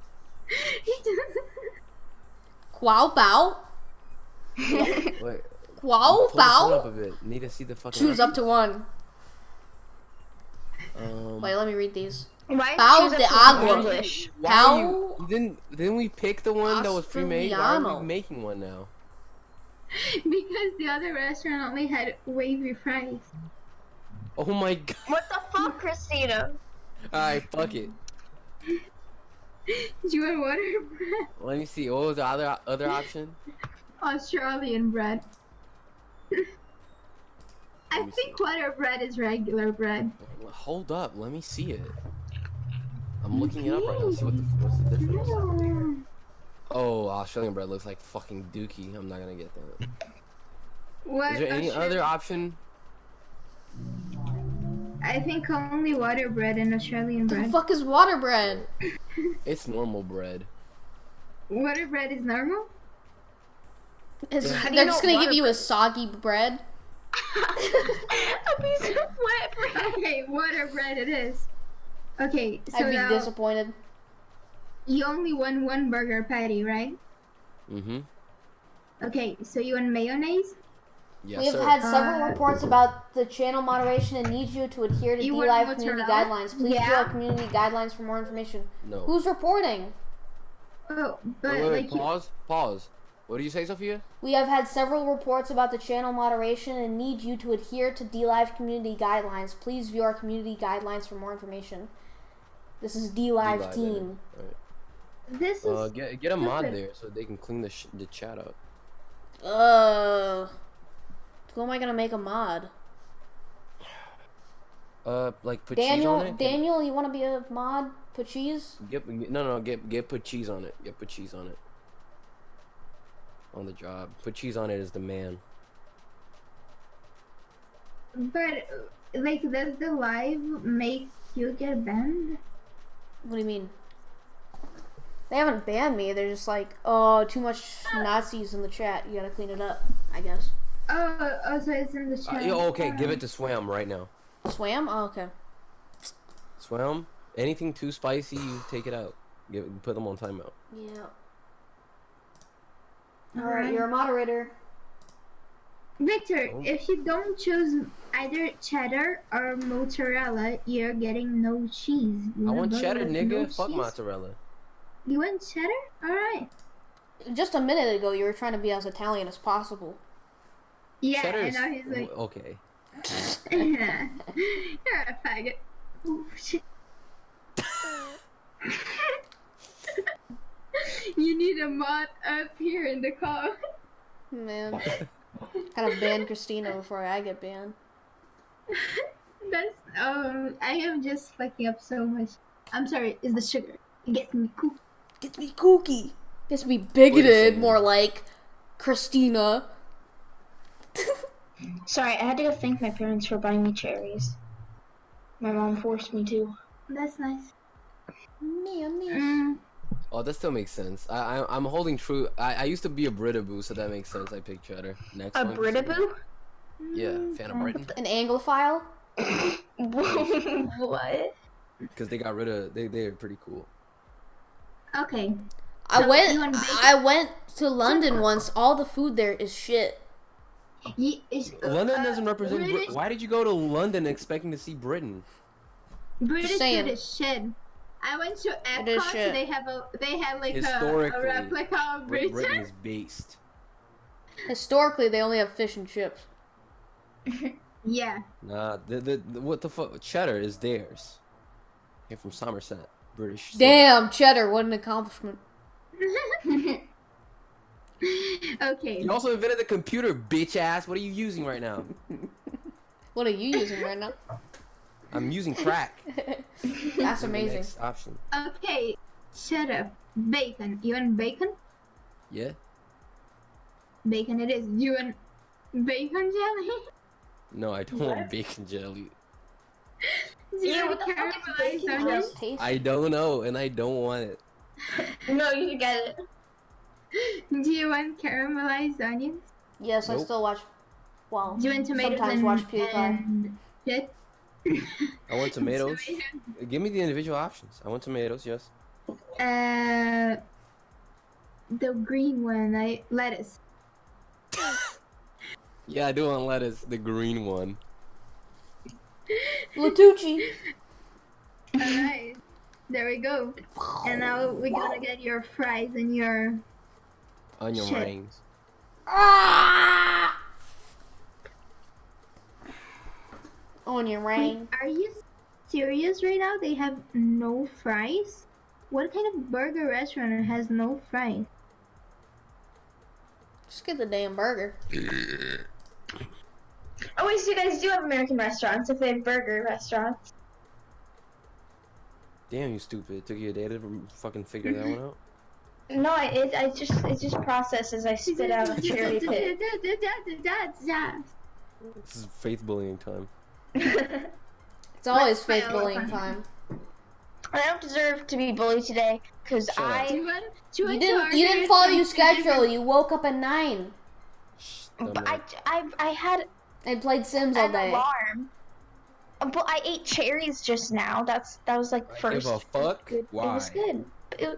Quao bao? Wait. Quao Pull the phone up bao? a bit. Need to see the fucking. Choose up to one. Um, Wait, let me read these. Why Pao choose de up to one in agua. English? Why are you, Pao- didn't didn't we pick the one that was pre-made? Why are Australiano. we making one now? Because the other restaurant only had wavy fries. Oh my god. What the fuck, Christina? Alright, fuck it. Do you want water bread? Let me see. What was the other other option? Australian bread. I Let me think water bread is regular bread. Hold up. Let me see it. I'm looking it up right now. See what the what's the difference? Oh, Australian bread looks like fucking dookie. I'm not gonna get that. What Is there any Austra- other option? I think only water bread and Australian The bread. fuck is water bread? It's normal bread. Water bread is normal? It's, How do you they're know just gonna water give you a soggy bread. A piece of wet bread. Okay, water bread it is. Okay, so I'd be now disappointed. you only want one burger patty, right? Mm-hmm. Okay, so you want mayonnaise? Yes, We have sir. had several Uh, reports about the channel moderation and need you to adhere to You want D-Live community mozzarella? guidelines. Please Yeah. view our community guidelines for more information. No. Who's reporting? Oh, but Wait, wait, wait, like you- pause. Pause. What did you say, Sophia? We have had several reports about the channel moderation and need you to adhere to D-Live community guidelines. Please view our community guidelines for more information. This is D-Live D-Live, team. Alright. this is Uh, get get a mod stupid. there so they can clean the sh the chat up. Uh, who am I gonna make a mod? Uh, like put cheese on Daniel, it. Daniel, you want to be a mod? Put cheese? Get, get no no get get put cheese on it. Get put cheese on it. On the job. Put cheese on it is the man. But like, does the live make you get banned? What do you mean? They haven't banned me. They're just like, oh, too much Nazis in the chat. You gotta clean it up, I guess. Oh, oh, so it's in the Uh, chat. yo, okay, give it to Swam right now. Swam? Oh, okay. Swam. Anything too spicy, you take it out. Give put them on timeout. Yeah. Alright, you're a moderator. Victor, Oh. if you don't choose either cheddar or mozzarella, you're getting no cheese. You I want want burger cheddar, with nigga. no Fuck cheese? mozzarella. You want cheddar? Alright. Just a minute ago, you were trying to be as Italian as possible. Yeah, Cheddar's and now he's like, okay. yeah. You're a faggot. Oh, shit. You need a mod up here in the car. Man. Gotta ban Christina before I get banned. That's, um, I am just fucking up so much. I'm sorry, it's the sugar. It gets me cool. Gets me kooky. Gets me bigoted, second. more like Christina. Sorry, I had to go thank my parents for buying me cherries. My mom forced me to. That's nice. Yeah, yeah. Mm. Oh, that still makes sense. I, I I'm holding true. I, I used to be a Brita boo, so that makes sense. I picked cheddar. Next A one. Britaboo? Yeah, fan of Britain. An Anglophile? What? Because they got rid of they they're pretty cool. Okay. I So went you want bacon? I went to London once. All the food there is shit. Ye- is- London uh, doesn't represent. Brit- British, Why did you go to London expecting to see Britain? British saying. food is shit. I went to It is Epcot. shit. They have a they have like a, a Historically, replica of Great Britain. Britain is based. Historically, they only have fish and chips. Yeah. Nah, the, the, the what the fuck? Cheddar is theirs. Came from Somerset, British. city. Damn, cheddar, what an accomplishment. Okay. You also invented the computer, bitch ass. What are you using right now? What are you using right now? I'm using crack. That's The amazing. next option. Okay. Shut up. Bacon. You want bacon? Yeah. Bacon it is. You want bacon jelly? No, I don't want bacon jelly. Do you Ew, want what the fuck is caramelized bacon onions? jelly? Sounds tasty. I don't know, and I don't want it. No, you get it. Do you want caramelized onions? Yes, I Nope. still watch. Well, Do you want tomatoes sometimes and, watch PewDiePie. and shit? I want tomatoes. Tomato- Give me the individual options. I want tomatoes, yes. Uh, the green one, I lettuce. Yeah, I do want lettuce, the green one. Latucci. Alright, there we go. And now we're gonna get your fries and your. Onion Shit. rings. Ah! Onion ring. Wait, are you serious right now? They have no fries? What kind of burger restaurant has no fries? Just get the damn burger. Oh wait, so you guys do have American restaurants if they have burger restaurants. Damn, you stupid. It took you a day to fucking figure that one out. No, I it I just it just processes. I spit out a cherry pit. This is faith bullying time. It's always Let's fake fail bullying upon time. I don't deserve to be bullied today because Shut up. Do I. you want, do You want didn't. to You order didn't follow your something schedule. You woke up at nine Shh, But dumb I, man. I, I had and played Sims all an day. alarm. Uh, But I ate cherries just now. That's that was like I first. give a fuck? Good. It Why? was good. It,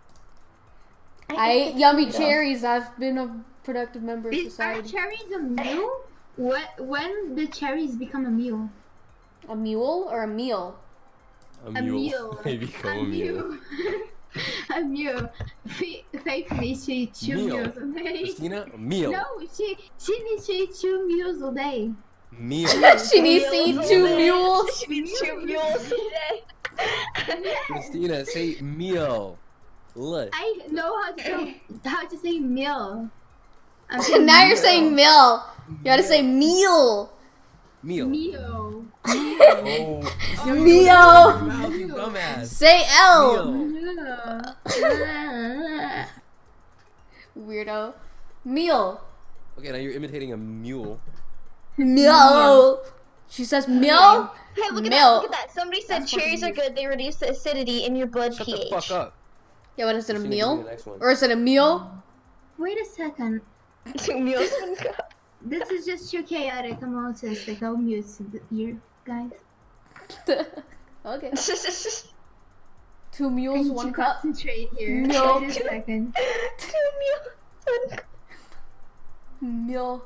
I ate yummy potato. cherries. I've been a productive member of Is, are society. cherries a meal? What? When the cherries become a meal? A mule or a meal? A A mule. meal. They become a a mule. meal. a meal. Fa- Faith needs to eat two Meal. meals a day. Christina, a meal. No, she she needs to eat two meals a day. Meal. She needs to eat Meals two a day. mules. She needs two mules a day. Christina, say meal. Look. I know how to say, how to say meal. I'm saying Now you're meal. saying meal. You gotta say meal. Meal. meal. Oh. Meal. Mouth, you dumbass. Say L. Meal. Meal. Weirdo. Meal. Okay, now you're imitating a mule. Meal. She says meal. Hey, look at that! Milk. Look at that! Somebody said That's fucking cherries are good. They reduce the acidity in your blood Shut pH. the fuck up. Yeah, what is it? A Christina, give me the meal? next one. Or is it a meal? Wait a second. Two meals one cup. This is just too chaotic. I'm autistic. I'll mute you guys. Okay. Two Two I mules, need one to cup. concentrate here. No. Wait a second. meals one cup. Meal.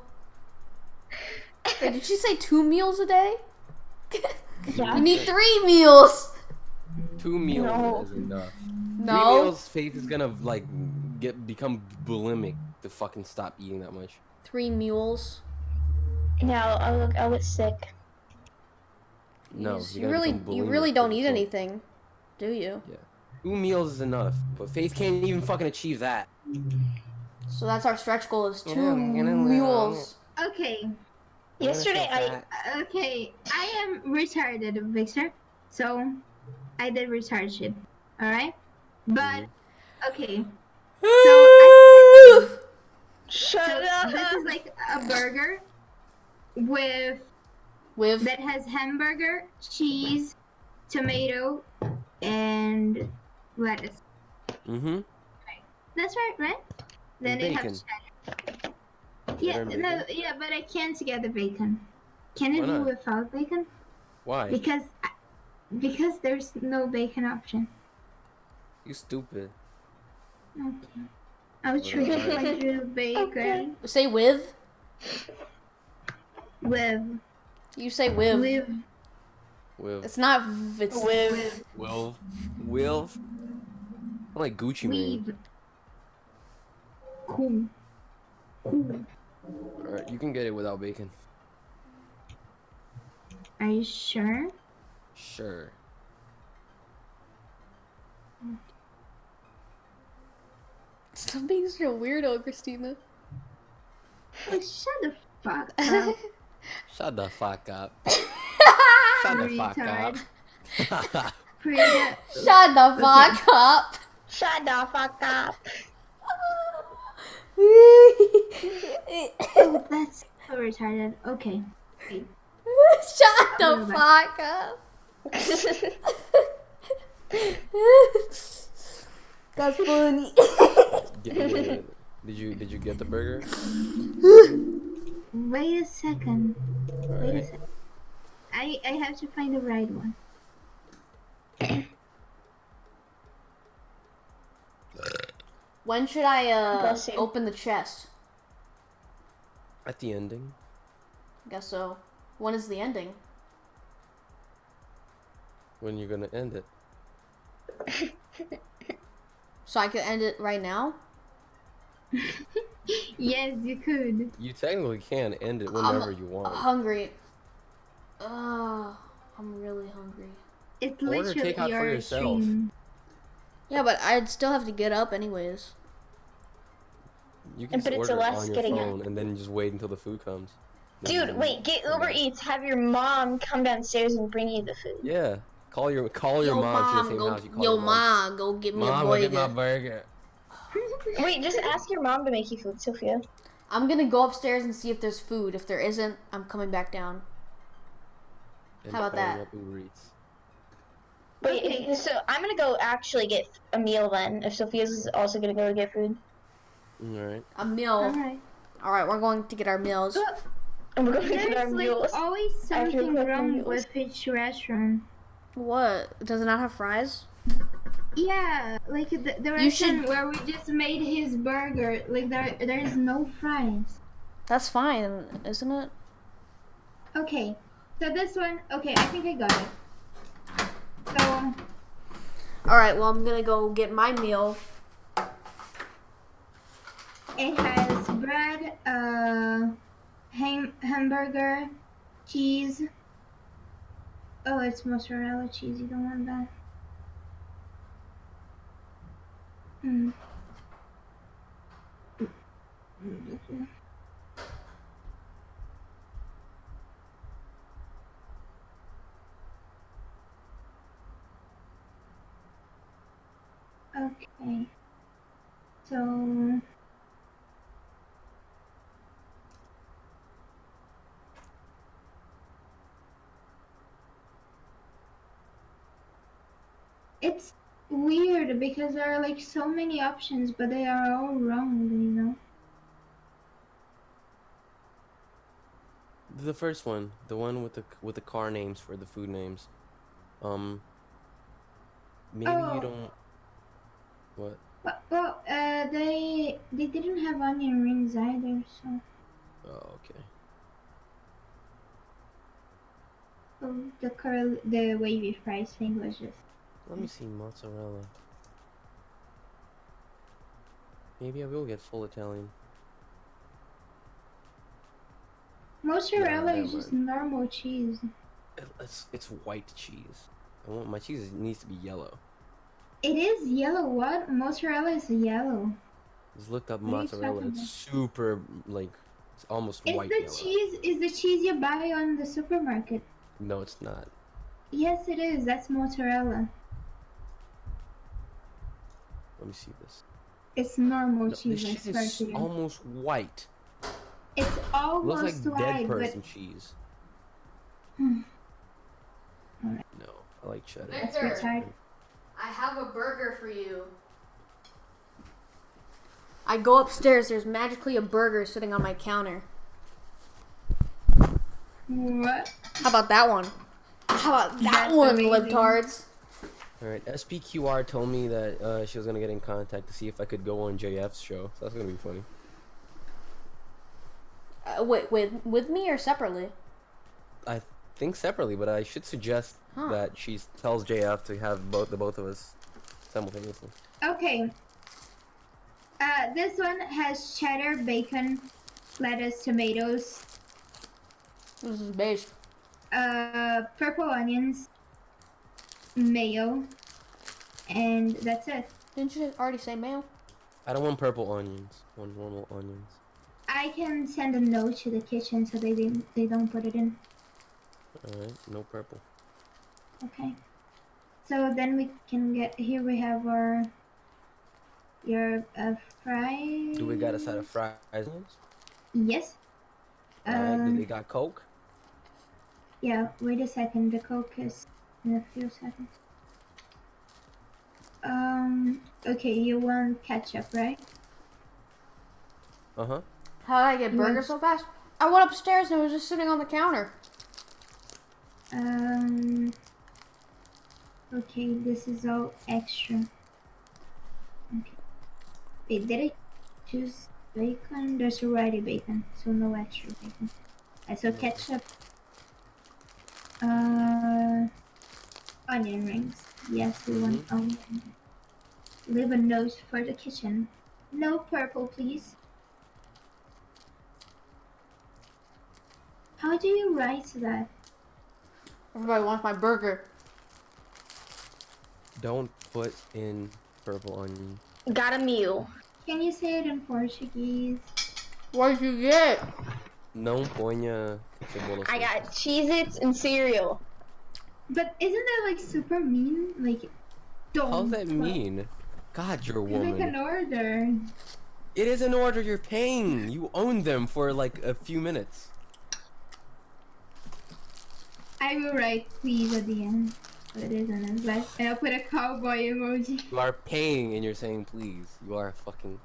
Wait, did she say two meals a day? Yeah. You need three meals. Two meals No. is enough. Three No. meals, Faith is gonna like get become bulimic to fucking stop eating that much. Three mules. Now I'll look. I'll get sick. No, you, just- you you gotta really, become you bulimic really to don't the eat point. anything, do you? Two meals is enough, but Faith can't even fucking achieve that. So that's our stretch goal: is two Yeah, you know, mules. Okay. Yesterday I. Okay. I am retarded, Victor. So, I did retard shit. Alright? But, okay. So, I, Shut so up. this is like a burger with With that has hamburger, cheese, tomato, and lettuce. Mm-hmm. That's right, right? Then they have bacon. cheddar. Yeah, Cheddar and no, bacon? yeah, but I can't get the bacon. Can Why I do not? without bacon? Why? Because, I- because there's no bacon option. You stupid. Okay. I'll treat Alright. it like real bacon. say with. With. You say with. With. Will. It's not. v- It's With. Will. Will. I'm like Gucci Mane. With. Cool. Cool. Alright, you can get it without bacon. Are you sure? Sure. Stop being such a weirdo, Christina. Oh, shut the fuck up. Shut the fuck up. Shut the fuck up. Retard. Frida. Shut the fuck up. Shut the fuck up. Oh, that's so retarded. Okay. Wait. Shut the Oh, fuck up. That's funny. Get- get- did you did you get the burger? Wait a second. Wait a Alright. second. I I have to find the right one. When should I uh Bless you. open the chest? At the ending. Guess so. When is the ending? When you're gonna end it. So I could end it right now? Yes, you could. You technically can end it I'm whenever you want. hungry. Ugh, I'm really hungry. It's Order literally takeout for your yourself. stream. Yeah, but I'd still have to get up anyways. You can But just it's order it less on your getting phone and then just wait until the food comes. Then Dude, you- wait, get Uber Eats. Have your mom come downstairs and bring you the food. Yeah. Call your call your Yo, mom, to the mom, same go, house. You call yo, your mom. mom, go get me Mom, a go get my burger. burger. Wait, just ask your mom to make you food, Sophia. I'm gonna go upstairs and see if there's food. If there isn't, I'm coming back down. And How about calling that? up Uber Eats. Wait, Okay. so I'm gonna go actually get a meal then. If Sophia's also gonna go get food, Alright. A meal. Alright. All right, we're going to get our meals. But and we're going to get our there's like meals. always After something cooking wrong meals. with each restaurant. What? Does it not have fries? Yeah, like the, the You should- restaurant where we just made his burger, like there there's no fries. That's fine, isn't it? Okay, so this one, okay, I think I got it. So, All right, well, I'm gonna go get my meal. it has bread, uh, ham- hamburger, cheese. Oh, it's mozzarella cheese. You don't want that. Hmm. Okay. So. It's weird because there are like so many options, but they are all wrong, you know? The first one, the one with the with the car names for the food names. Um. Maybe Oh. you don't. What? But, well, uh, they they didn't have onion rings either, so Oh, okay. oh, the curl, the wavy fries thing was just. Let me see mozzarella. Maybe I will get full Italian. Mozzarella Yeah, is that just normal cheese. It- It's it's white cheese. I want my cheese needs to be yellow. It is yellow. What? Mozzarella is yellow. Just look up What are you mozzarella. talking It's about? super like it's almost It's white the yellow. cheese. Is the cheese you buy on the supermarket? No, it's not. Yes, it is. That's mozzarella. Let me see this. It's normal No, cheese. this I shit swear is to you. almost white. It's It looks almost like dead white, person cheese. Hmm. No, I like cheddar. but that's Victor. retarded. I have a burger for you. I go upstairs. There's magically a burger sitting on my counter. What? How about that one? How about that That's one, amazing. libtards? All right, S P Q R told me that uh, she was gonna get in contact to see if I could go on J F's show. So that's gonna be funny. Uh, wait, with with me or separately? I think separately, but I should suggest Huh. that she tells J F to have both the both of us simultaneously. Okay. Uh, this one has cheddar, bacon, lettuce, tomatoes, This is beige. uh, purple onions, mayo, and that's it. Didn't you already say mayo? I don't want purple onions. I want normal onions. I can send a note to the kitchen so they didn't, they don't put it in. Alright, no purple. Okay. So then we can get here. We have our your uh, fries. Do we got a side of fries? Onions? Yes. Alright, do Um, they got Coke? Yeah. Wait a second. The Coke is in a few seconds. Um. Okay. You want ketchup, right? Uh huh. How did I get You burger want- so fast? I went upstairs and it was just sitting on the counter. Um. Okay. This is all extra. Okay. Wait. Did I choose bacon? There's already bacon, so no extra bacon. Uh, so ketchup. Uh. Onion rings. Yes, we want onion rings. Leave a note for the kitchen. No purple, please. How do you write that? Everybody wants my burger. Don't put in purple onions. Got a meal. Can you say it in Portuguese? What did you get? Não ponha cebola. I got Cheez-Its and cereal. But isn't that like super mean? Like, don't. How's that put- mean? God, you're a It's like an woman. order. It is an order you're paying. You own them for like a few minutes. I will write please at the end. But it isn't. But and I'll put a cowboy emoji. You are paying and you're saying please. You are fucking.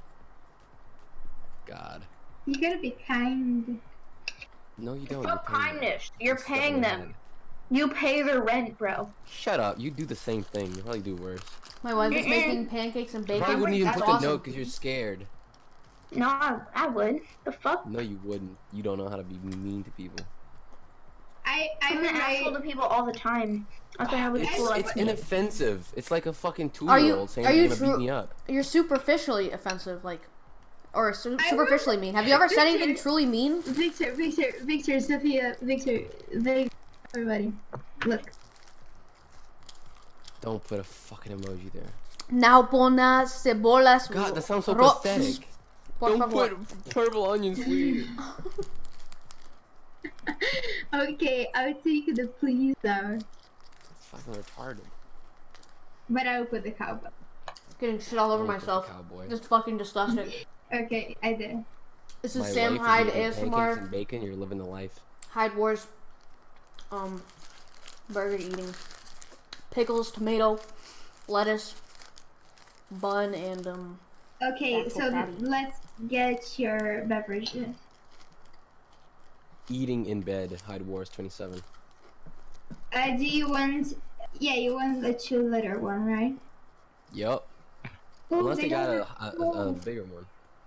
God. You gotta be kind. No, you don't. No You're paying them. kindness. You're Step on paying your them. head. You pay their rent, bro. Shut up. You do the same thing. You probably do worse. My wife is Mm-mm. making pancakes and You bacon. probably wouldn't even That's put the awesome. note because you're scared. No, I, I would. The fuck? No, you wouldn't. You don't know how to be mean to people. I I I'm will an asshole to write. people all the time. After I was It's, cool, it's inoffensive. It's like a fucking Are you- two-year-old saying are you're you gonna true- beat me up. You're superficially offensive, like, or su- I superficially mean. Have you ever said anything truly mean? Victor, Victor, Victor, Sophia, Victor, Victor, everybody. Look. Don't put a fucking emoji there. Now pona cebolas. God, that sounds so ro- pathetic. Por Don't favor. put purple onions, please. Okay, I'll take the please out. It's fucking retarded. But I will put the cowboy. Getting shit all over Don't put the myself. Cowboy. Just fucking disgusting. Okay, I did. This is My Sam wife Hyde is eating pancakes A S M R. and bacon. You're living the life. Hyde Wars. Um, burger eating. Pickles, tomato, lettuce, bun, and um. Okay, That's so what Daddy- let's get your beverages. Eating in bed. Hyde Wars twenty-seven. Uh, do you want? Yeah, you want the two liter one, right? Yup. Oh, Unless they got don't a, have- a, a, a bigger one.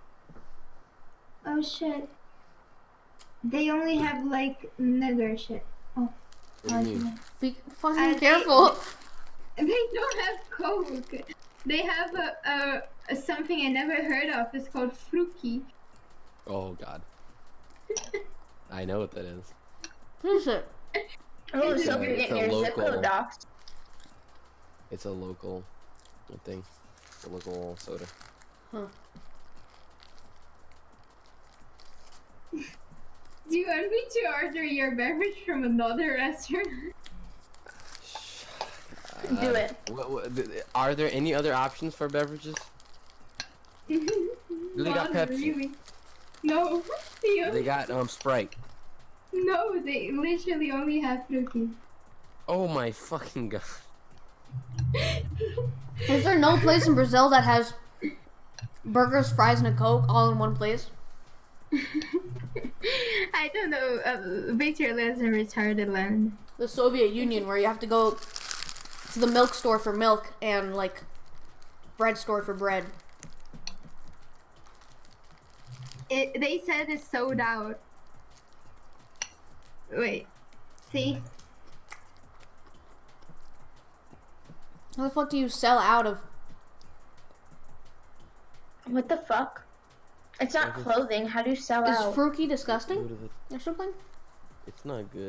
Oh shit. They only have like nigger shit. Oh. What do you mean? Be fucking Uh, they- careful. They don't have Coke. They have a, a, a something I never heard of. It's called Fruki. Oh God. I know what that is. What is it? Oh, It's so a- you're it's getting a your zip local- code doxed. It's a local thing. A local soda. Do you want me to order your beverage from another restaurant? Do it. What, what, th- th- are there any other options for beverages? Do they got Pepsi? Really? No. They, They got um Sprite. no, they literally only have Fruki. Oh my fucking God. Is there no place in Brazil that has burgers, fries, and a Coke all in one place? I don't know. Uh, Victor lives in retarded land. The Soviet Union, where you have to go to the milk store for milk and like bread store for bread. It, they said it's sold out. Wait. See? How the fuck do you sell out of? What the fuck? It's not Okay. clothing. How do you sell Is out? Fruki Rid disgusting of it. or something? It's not good.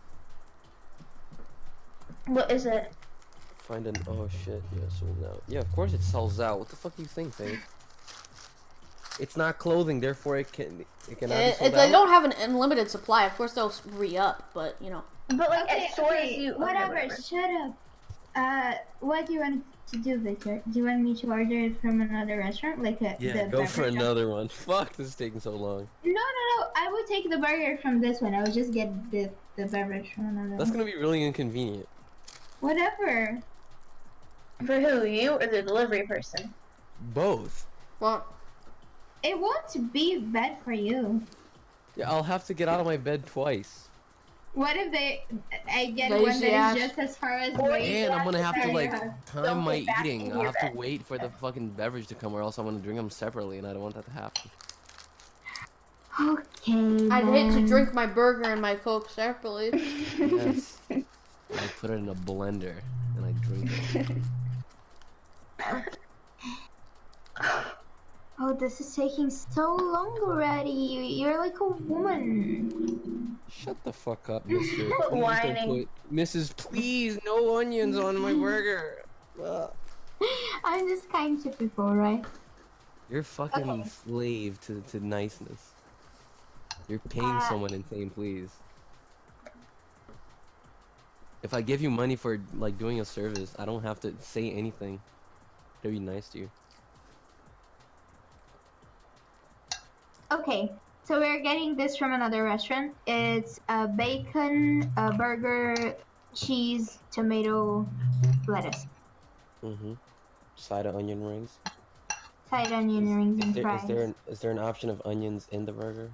What is it? Find an oh shit, yeah, sold out. Yeah, of course it sells out. What the fuck do you think, Faith? It's not clothing, therefore it can it cannot It, be sold it, they out. don't have an unlimited supply. Of course they'll re-up, but you know. But like Okay, as soon as okay, you. okay, whatever, shut up. Uh, what do you want to do, Victor? Do you want me to order it from another restaurant? Like a, Yeah, the go for beverage another one. Fuck, this is taking so long. No, no, no. I would take the burger from this one. I would just get the, the beverage from another That's one. gonna be really inconvenient. Whatever. For who? You or the delivery person? Both. Well, It won't be bad for you. Yeah, I'll have to get out of my bed twice. What if they, I get Lazy one that ass. is just as far as Or way? And I'm gonna have to Sorry, like uh, time don't my get back eating. into I'll your have to bed. wait for the fucking beverage to come, or else I'm gonna drink them separately, and I don't want that to happen. Okay. I'd hate to then. drink my burger and my Coke separately. Yes. I put it in a blender and I drink it. Oh, this is taking so long already. You're like a woman. Shut the fuck up, mister. Quit Please whining. don't put Missus Please, no onions on my burger. Ugh. I'm just kind to people, right? You're a fucking Okay. slave to, to niceness. You're paying Uh, someone and saying please. If I give you money for like doing a service, I don't have to say anything to be nice to you. Okay, so we're getting this from another restaurant. It's a bacon, a burger, cheese, tomato, lettuce, Mm-hmm. Side of onion rings. side onion rings Is and there, fries. is there an is there an option of onions in the burger?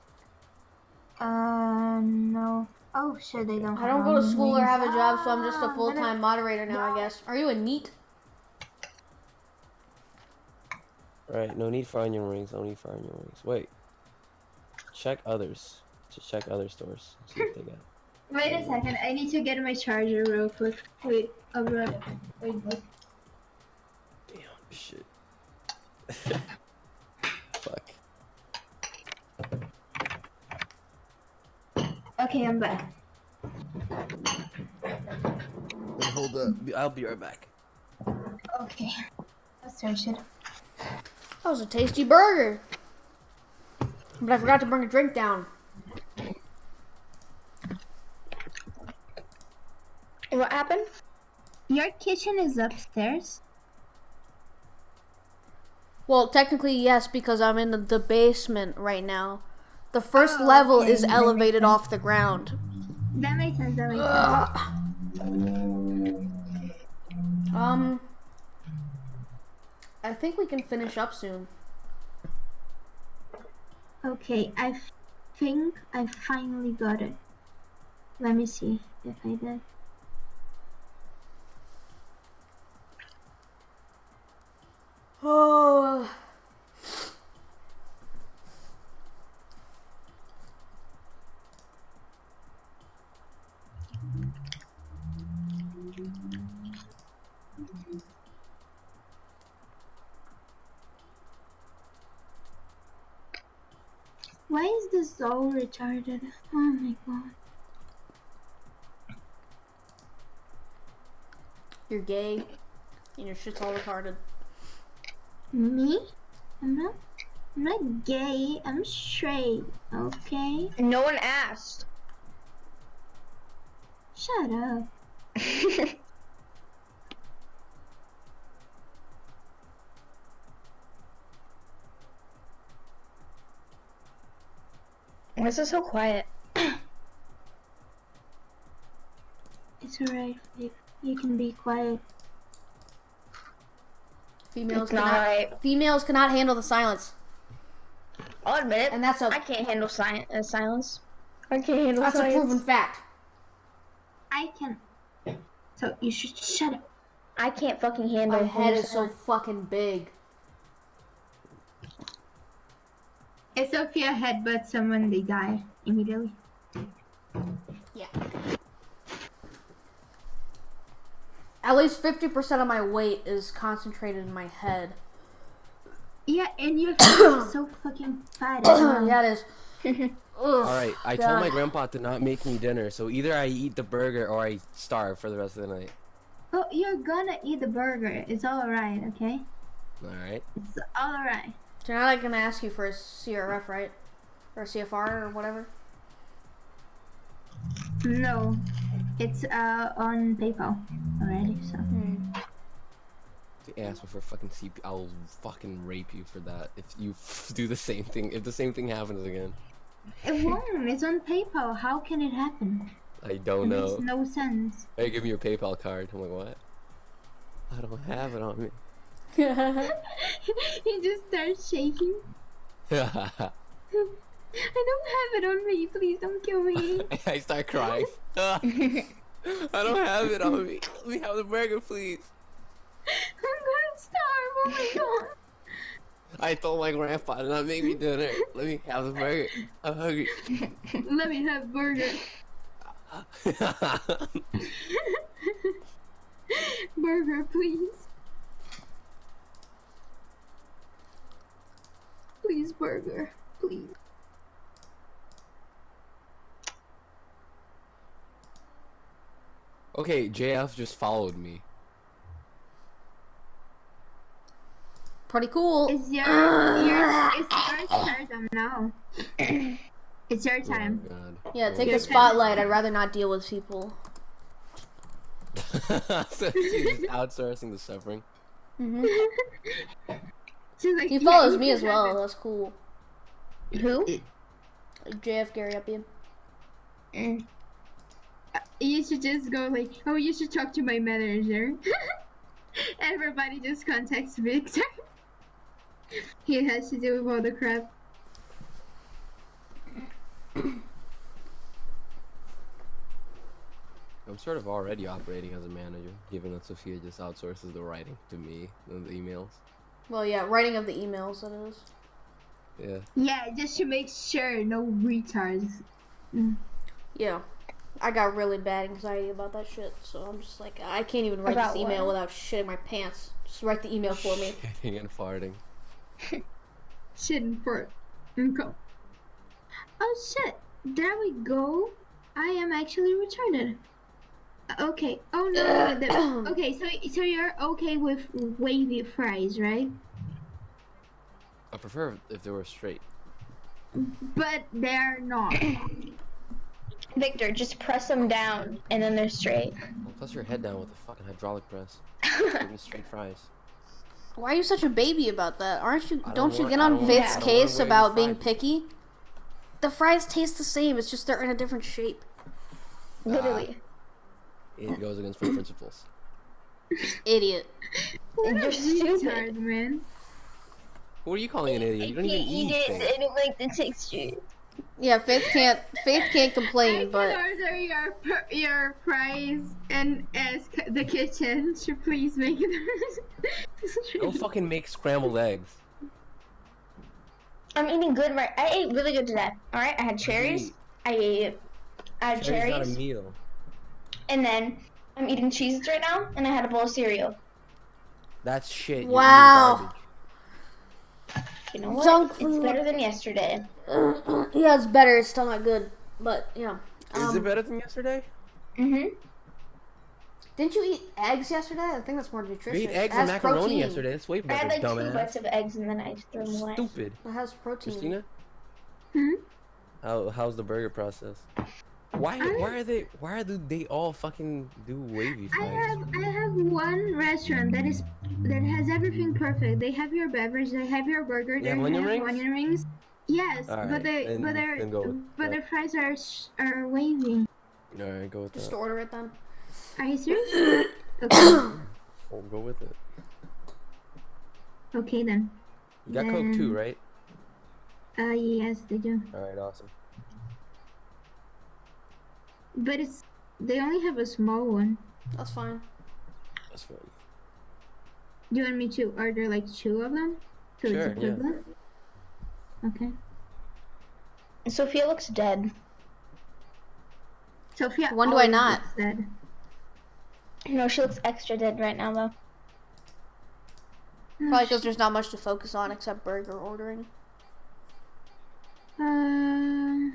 Uh, no. Oh shit, they don't. I have don't go to onion school or rings. have a job, so I'm just Ah, a I'm full-time gonna- moderator now, I guess. Are you a NEET? Alright, no need for onion rings, no need for onion rings. Wait. Check others. Just check other stores. See if they got. Wait a second, I need to get my charger real quick. Wait, I'll be right back. Wait, wait. Damn, shit. Fuck. Okay, I'm back. Wait, hold up. I'll be right back. Okay. Let's search it. That was a tasty burger. But I forgot to bring a drink down. What happened? Your kitchen is upstairs? Well, technically, yes, because I'm in the, the basement right now. The first Oh, level okay, is that makes elevated sense. off the ground. That makes sense, that makes Ugh. sense. Um, I think we can finish up soon. Okay, I f- think I finally got it. Let me see if I did. Oh. Why is this so retarded? Oh my god. You're gay, and your shit's all retarded. Me? I'm not. I'm not gay. I'm straight. Okay. No one asked. Shut up. Why is it so quiet? It's alright. You, you can be quiet. Females It's not cannot. right. Females cannot handle the silence, I'll admit it. and that's a I can't handle si- uh, silence. I can't handle that's a silence. proven fact. I can. So you should shut up. I can't fucking handle. My head is so silence. fucking big. If Sophia headbutts someone, they die immediately. At least fifty percent of my weight is concentrated in my head. Yeah, and your face is so fucking fat as well. Yeah, it is. All right, I told my God. grandpa to not make me dinner, so either I eat the burger or I starve for the rest of the night. Oh, you're gonna eat the burger. It's alright, okay? All right. It's alright. So now I'm gonna ask you for a C R F, right? Or a C F R or whatever. No, it's uh on PayPal already. So Hmm. The ask me for fucking C P. I'll fucking rape you for that if you f do the same thing. If the same thing happens again. it won't. It's on PayPal. How can it happen? I don't It know. makes no sense. Hey, give me your PayPal card. I'm like, what? I don't have it on me. He just starts shaking. I don't have it on me. Please don't kill me. I start crying. I don't have it on me. Let me have the burger, please. I'm gonna starve. Oh my god. I told my grandpa to not make me dinner. Let me have the burger. I'm hungry. Let me have burger. Burger, please. Please, burger. Please. Okay, J F just followed me. Pretty cool. It's your, your it's your turn now. It's your time. Oh my Yeah, take Your the spotlight. I'd rather not deal with people. god. So she's outsourcing the suffering. Hmm. She's like, He "Yeah, follows you me can as have well. it." That's cool. Who? J F Gary up you. Mm. You should just go like, oh, you should talk to my manager. Everybody just contacts Victor. He has to deal with all the crap. I'm sort of already operating as a manager, given that Sophia just outsources the writing to me and the emails. Well, yeah, writing of the emails, that is. Yeah. Yeah, just to make sure no retards. Mm. Yeah. I got really bad anxiety about that shit, so I'm just like, I can't even write About this email what? without shitting my pants. Just write the email for me. Shitting and farting. Shit for okay. Oh shit! There we go. I am actually retarded. Okay. Oh no. no, no, the- okay. So so you're okay with wavy fries, right? I prefer if they were straight. But they're not. Victor, just press them down and then they're straight. Well, plus your head down with a fucking hydraulic press. Give me straight fries. Why are you such a baby about that? Aren't you? I Don't, don't you want- get I on don't want- Vid's I don't wanna case wave about the being fries. picky? The fries taste the same. It's just they're in a different shape. Literally. It goes against my principles. Idiot. What You're a stupid. retard, man. Who are you calling an idiot? You don't even eat it. things. I don't like the texture. Yeah, Faith can't. Faith can't I complain, can but order your pr- your fries and ask the kitchen to please make it. Go fucking make scrambled eggs. I'm eating good right. I ate really good today. All right, I had cherries. Eat. I ate. I had Cherry's not a cherries, meal. and then I'm eating cheeses right now, and I had a bowl of cereal. That's shit. You're Wow. eating garbage. You know what? Junk It's food. better than yesterday. yeah, it's better. It's still not good, but yeah. Is Um, it better than yesterday? Mhm. Didn't you eat eggs yesterday? I think that's more nutritious. We ate eggs It and has macaroni protein. yesterday. That's way I better, had like two dumbass. bites of eggs, and then I just threw them away. Stupid. It has protein. Christina, Hmm? how how's the burger process? Why I- why are they why do they all fucking do wavy I fries? have I have one restaurant that is that has everything perfect. They have your beverage, they have your burger, They they have have onion rings? onion rings. Yes, Alright, but they then- but their then go with but that. their fries are sh- are wavy. All right, go with Just that. order it then. Are you serious? Okay. Oh, go with it. Okay then. You got Coke too, Then- right? Uh yes they do. All right, awesome. But it's they only have a small one. That's fine. That's fine. Do you want me to order like two of them? So Sure, it's yeah. equivalent? Okay. Sophia looks dead. Sophia When do I always not? looks dead. No, she looks extra dead right now though. Probably because there's not much to focus on except burger ordering. Uh.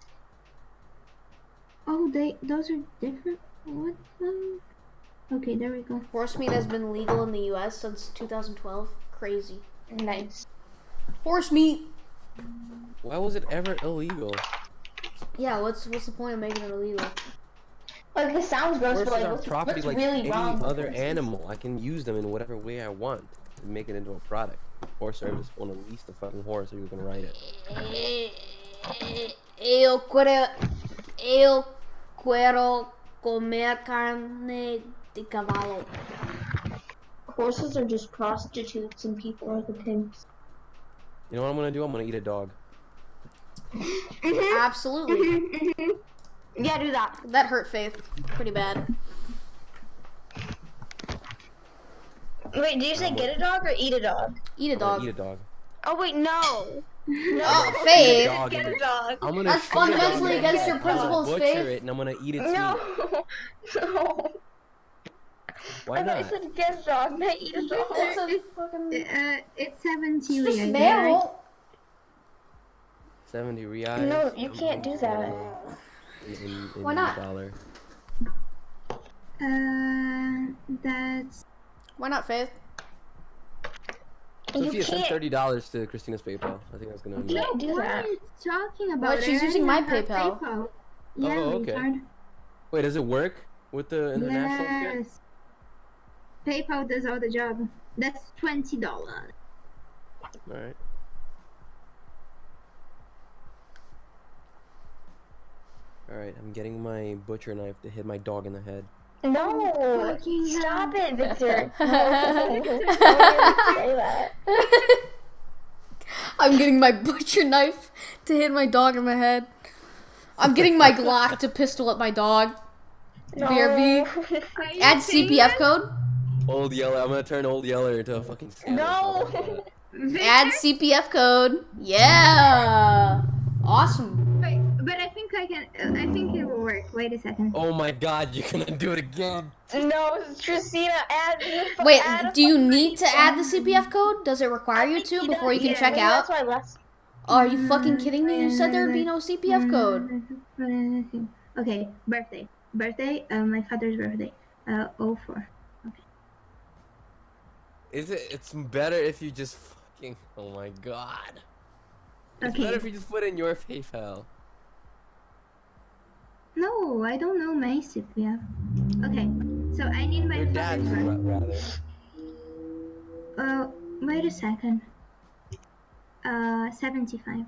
Oh, they those are different. What? The... Okay, there we go. Horse meat has been legal in the U S since two thousand twelve. Crazy. Nice. Horse meat. Why was it ever illegal? Yeah, what's what's the point of making it illegal? Like this sounds gross, Horses but like are what's, property what's like really any wrong with other horses? animal. I can use them in whatever way I want and make it into a product. Horse service want to lease the fucking horse, or you can ride it. Eu quiero, eu quiero comer carne de caballo. Horses are just prostitutes and people are the pimps. You know what I'm gonna do? I'm gonna eat a dog. Mm-hmm. Absolutely. Mm-hmm. Yeah, do that. That hurt Faith pretty bad. Wait, did you say get a dog or eat a dog? Eat a I'm gonna dog. eat a dog. Oh wait, no. No. Oh, Faith. Dog Get in a it. dog. I'm gonna That's shoot a dog fundamentally in the against head. your I'm gonna principles, butcher Faith. it and I'm gonna eat its meat. No. No. Why I thought you not? said get a dog, not eat a dog. It's a fucking Uh, it's seventy it's just reais. mammal. seventy reais. No, you can't do that. In, in, in Why not? Dollar. Uh, that's Why not, Faith? So You if you send can't. thirty dollars to Christina's PayPal, I think that's gonna. You can't do what that. are you talking about? What, she's I using already my have PayPal. PayPal. Yeah, Oh, okay. retard. Wait, does it work with the international shit? Yes. PayPal does all the job. That's twenty dollars. All right. All right, I'm getting my butcher knife to hit my dog in the head. No. Fucking Stop hell. it, Victor. No. Don't even say that. I'm getting my butcher knife to hit my dog in the head. I'm getting my Glock to pistol at my dog. No. B R V. Are you Add C P F serious? code. Old Yeller, I'm gonna turn Old Yeller into a fucking scammer. No. Victor? Add C P F code. Yeah. Awesome. Wait, but I think I can. uh, I think it will work. Wait a second. Oh my god, you're gonna do it again. No, Tristina, add. Wait, add a do you fucking- need to add the C P F code? Does it require you to before you can yeah, check Maybe out? That's why last. Oh, are you fucking kidding me? You said there'd be no C P F code. Okay, birthday. Birthday. Uh, my father's birthday. Uh, oh four. Is it? It's better if you just fucking. Oh my god. It's Okay. better if you just put in your PayPal. No, I don't know my C P F. Okay, so I need my Your father's dad's birthday. ra- rather. Uh, wait a second. Uh, seventy-five.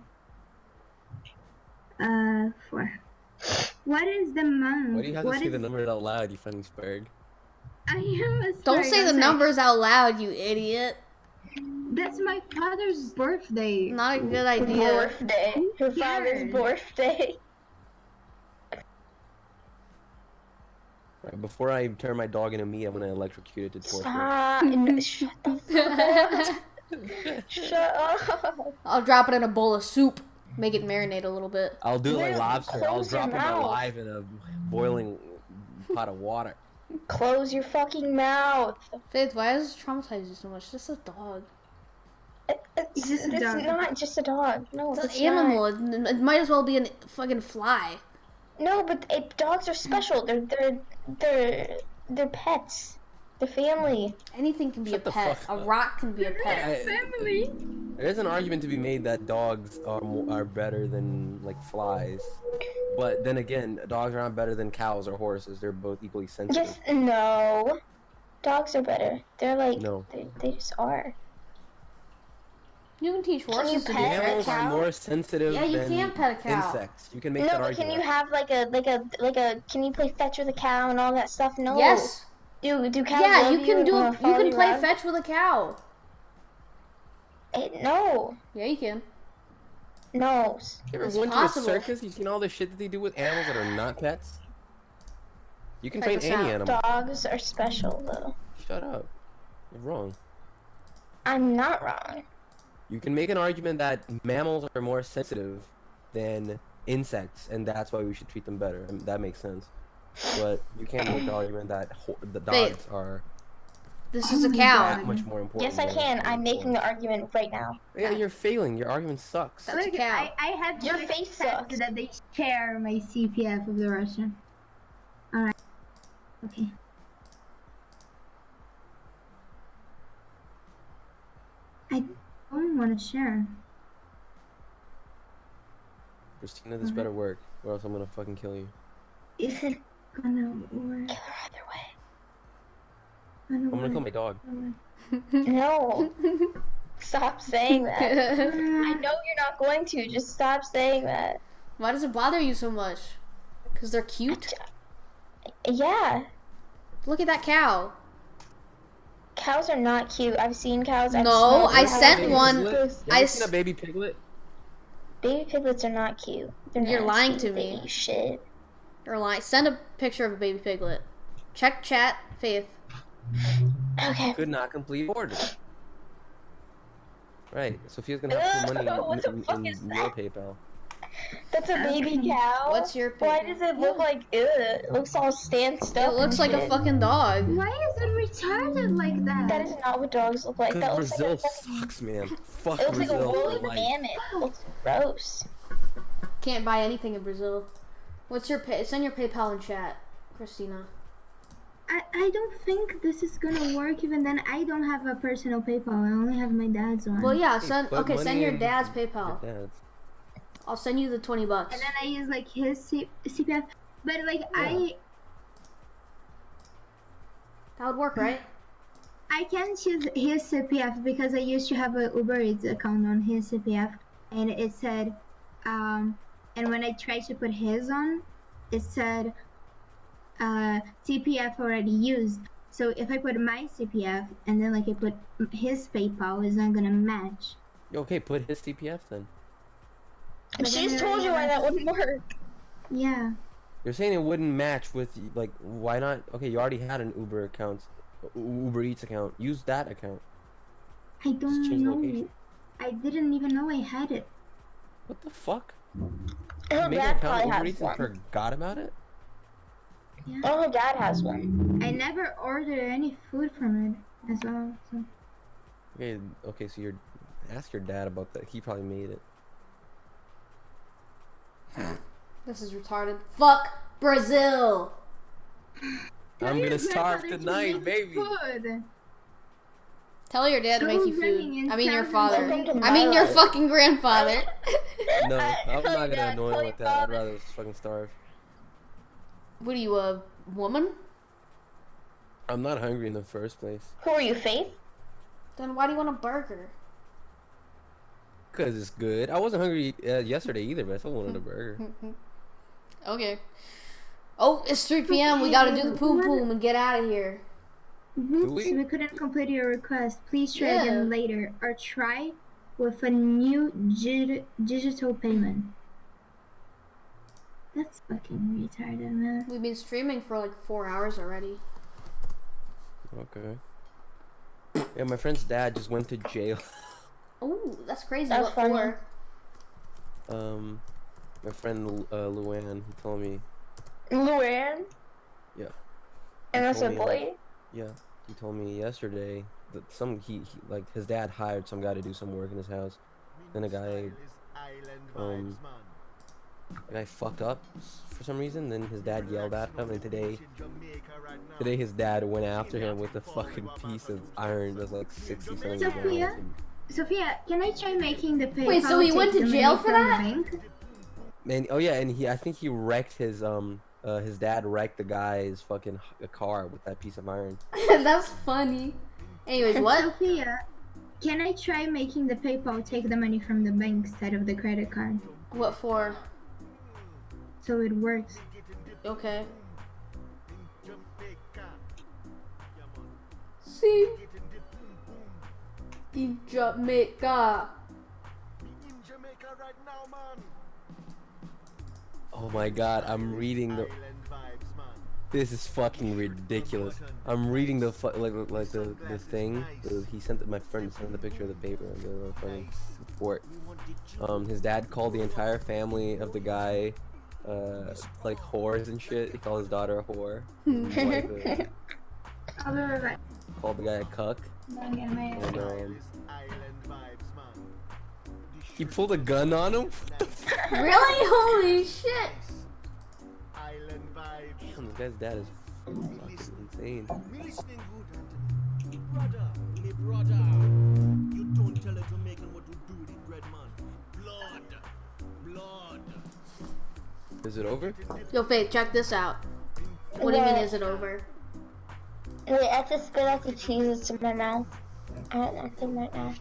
Uh, four. What is the month? Why do you have to What say is- the number out loud, you fucking spurg? I am a Don't spurg, say I'm the sorry. numbers out loud, you idiot. That's my father's birthday. Not a good idea. Birthday. Her father's cares? birthday. Right, before I turn my dog into meat, I'm gonna electrocute it to torture. Stop. No, shut the fuck up. Shut up. I'll drop it in a bowl of soup. Make it marinate a little bit. I'll do it like Dude, lobster. I'll close your drop him mouth. alive in a boiling pot of water. Close your fucking mouth. Faith, why does it traumatize you so much? It's just a dog. It, it's It's just a it's dog. not just a dog. No, It's it's, an animal. It, it might as well be a fucking fly. Not. No, but eh, dogs are special. They're they're they're they're pets. They're family. Anything can be Shut a the pet. fuck A up. rock can be a pet. I- Family. There is an argument to be made that dogs are mo- are better than like flies, but then again, dogs are not better than cows or horses. They're both equally sensitive. Just no. Dogs are better. They're like No. they, they just are. You can teach you horses to do pet a Animals tricks. are cow? more sensitive Yeah, you than can pet a cow. insects. You can make No, that but argument. can you have like a like a like a can you play fetch with a cow and all that stuff? No. Yes. Do do cows Yeah, love you can and do. wanna A, you follow can play around? fetch with a cow. Eh, no. Yeah, you can. No. You ever It's went possible. to a circus? You seen all the shit that they do with animals that are not pets? You can Check train this any out. animal. Dogs are special though. Shut up. You're wrong. I'm not wrong. You can make an argument that mammals are more sensitive than insects, and that's why we should treat them better. And that makes sense. but you can't make the argument that ho- the Faith. dogs are This is a Oh my cow. that much more important. Yes, I than can. I'm the making horse. the argument right now. Yeah, you're failing. Your argument sucks. That's a Look, cow. I, I have to Your face accept sucks. that they share my C P F of the Russian. Alright. Okay. I don't want to share. Christina, this Mhm. better work, or else I'm gonna fucking kill you. Is it gonna work? Kill her either way. Gonna I'm gonna kill work? my dog. No. Stop saying that. I know you're not going to. Just stop saying that. Why does it bother you so much? Because they're cute? Yeah. Look at that cow. Cows are not cute. I've seen cows. I've No, smelled I cows. sent Baby one- piglet? You I ever s- seen a baby piglet? Baby piglets are not cute. They're You're nasty. lying to They me. eat shit. Or lie. Send a picture of a baby piglet. Check chat, Faith. Okay. Could not complete order. Right, Sophia's gonna have some money in, What the in, fuck in is your that? PayPal. That's a baby cow. What's your Why picture? does it look like ugh? It looks all stanced up. It looks and like a shit. fucking dog. Why is it retarded like that? That is not what dogs look like. Because That looks Brazil like a fucking. sucks, man. Fuck It looks like a Brazil woolly for life. mammoth. It looks gross. Can't buy anything in Brazil. What's your pay? Send your PayPal in chat, Christina. I, I don't think this is gonna work. Even then, I don't have a personal PayPal. I only have my dad's one. Well, yeah. Hey, Send. put Okay, money send your in dad's your PayPal. dad's. I'll send you the twenty bucks. And then I use like his C- CPF. But like I That would work, right? I can't choose his C P F because I used to have a Uber Eats account on his C P F, and it said, um, and when I tried to put his on, it said, uh, C P F already used. So if I put my C P F and then like I put his PayPal, it's not gonna match. Okay, put his C P F then. But She then just I told you why that realized- wouldn't work. Yeah. You're saying it wouldn't match with, like, why not? Okay, you already had an Uber account, U- Uber Eats account. Use that account. I don't change know. location. I didn't even know I had it. What the fuck? Her You made dad an account probably Uber has Eats and one. forgot about it? Oh, her dad has one. I never ordered any food from it as well. So. Okay, okay, so you're ask your dad about that. He probably made it. This is retarded. Fuck Brazil. I'm Your gonna starve grandfather to tonight, make baby. Food. Tell your dad to Go make you running food. and I mean your tell father. them to I mean my your life. fucking grandfather. No, I- I'm not oh, gonna God, annoy tell him your with that. I'd father. rather just fucking starve. What are you, a woman? I'm not hungry in the first place. Who are you, Faith? Then why do you want a burger? Cause it's good. I wasn't hungry uh, yesterday either, but I still wanted a burger. Okay. Oh, it's three p m We gotta do the poom poom and get out of here. Whoops, we? we? couldn't complete your request. Please try Yeah. again later, or try with a new gi- digital payment. That's fucking retarded, man. We've been streaming for like four hours already. Okay. Yeah, my friend's dad just went to jail. Oh, that's crazy. That's what funny. for? Um, my friend uh, Luann, he told me. Luann? Yeah. And He that's a told me, boy? Yeah, he told me yesterday that some he, he like his dad hired some guy to do some work in his house. Then a guy, um, a guy fucked up for some reason. Then his dad yelled at him, and today, today his dad went after him with a fucking piece of iron that's like sixty something Sophia? pounds. Sophia, can I try making the PayPal? Wait, so he take went to the money jail for from that? the bank? And oh yeah, and he I think he wrecked his um uh his dad wrecked the guy's fucking h- car with that piece of iron. That's funny. Anyways, what? Sophia, can I try making the PayPal take the money from the bank instead of the credit card? What for? So it works. Okay. See? In Jamaica. Oh my god, I'm reading the. This is fucking ridiculous. I'm reading the fu- like like the the thing. The, he sent my friend sent the picture of the paper and the fucking report. Um, his dad called the entire family of the guy uh, like whores and shit. He called his daughter a whore. Hmm. His wife, uh, I'll be right back. called the guy a cuck. Don't get me. And um, he pulled a gun on him. Really? Holy shit! Damn, this guy's dad is fucking insane. Me listening good, Anthony. Brother, me brother. You don't tell a Jamaican what to do with it, bread man. Blood. Blood. Is it over? Yo, Faith, check this out. What do you mean, is it over? Wait, I have to spit out the cheese into my mouth. I don't want them right now.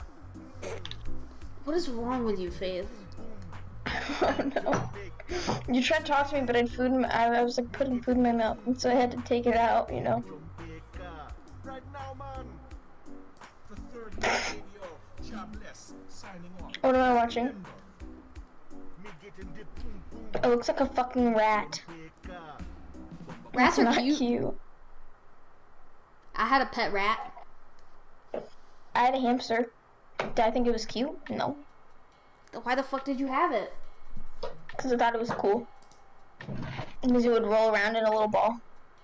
What is wrong with you, Faith? Oh no. You tried to talk to me, but I had food in my, I was like putting food in my mouth, and so I had to take it out, you know. Right now, man. The third radio, jobless, signing off. What am I watching? Me getting the boom boom. It looks like a fucking rat. Rats That's are not cute. cute. I had a pet rat. I had a hamster. Did I think it was cute? No. Why the fuck did you have it? Because I thought it was cool. Because it would roll around in a little ball.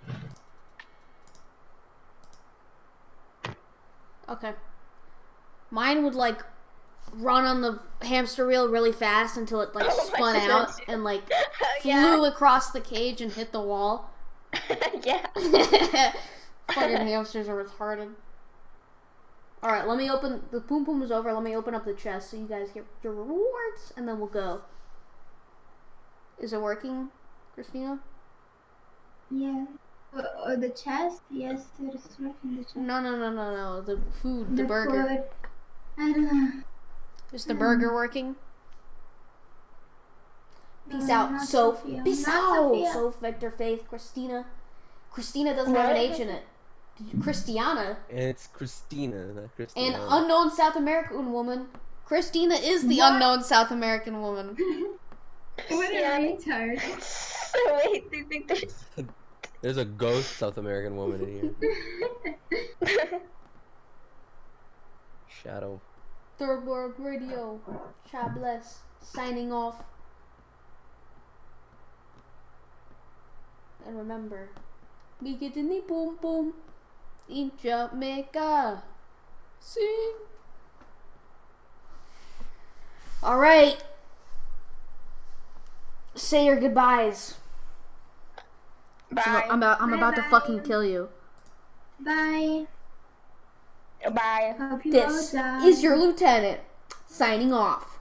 Okay. Mine would like run on the hamster wheel really fast until it like Oh my spun out goodness. and like Yeah. flew across the cage and hit the wall. Yeah. Fucking hamsters are retarded. Alright, let me open the poom poom is over. Let me open up the chest so you guys get your rewards and then we'll go. Is it working, Christina? Yeah. Uh, uh, the chest? Yes, it is working. The chest. No, no, no, no, no. The food, the, burger. food. I don't know. Is the burger working? Peace No, out, not Soph. Sophia. Peace Not out, Sophia. Soph, Victor, Faith, Christina. Christina doesn't have an H in it. Did you- Christiana, And it's Christina, not an Christina. unknown South American woman. Christina is the What? unknown South American woman. What a Yeah. retard. So wait, do you think there's... There's a ghost South American woman in here. Shadow. Third World Radio. God bless. Signing off. And remember, we get in the boom boom in Jamaica. Sing. Alright. Say your goodbyes. Bye. I'm about, I'm about to Bye-bye. fucking kill you. Bye. Bye. Hope you all This die. is your lieutenant signing off.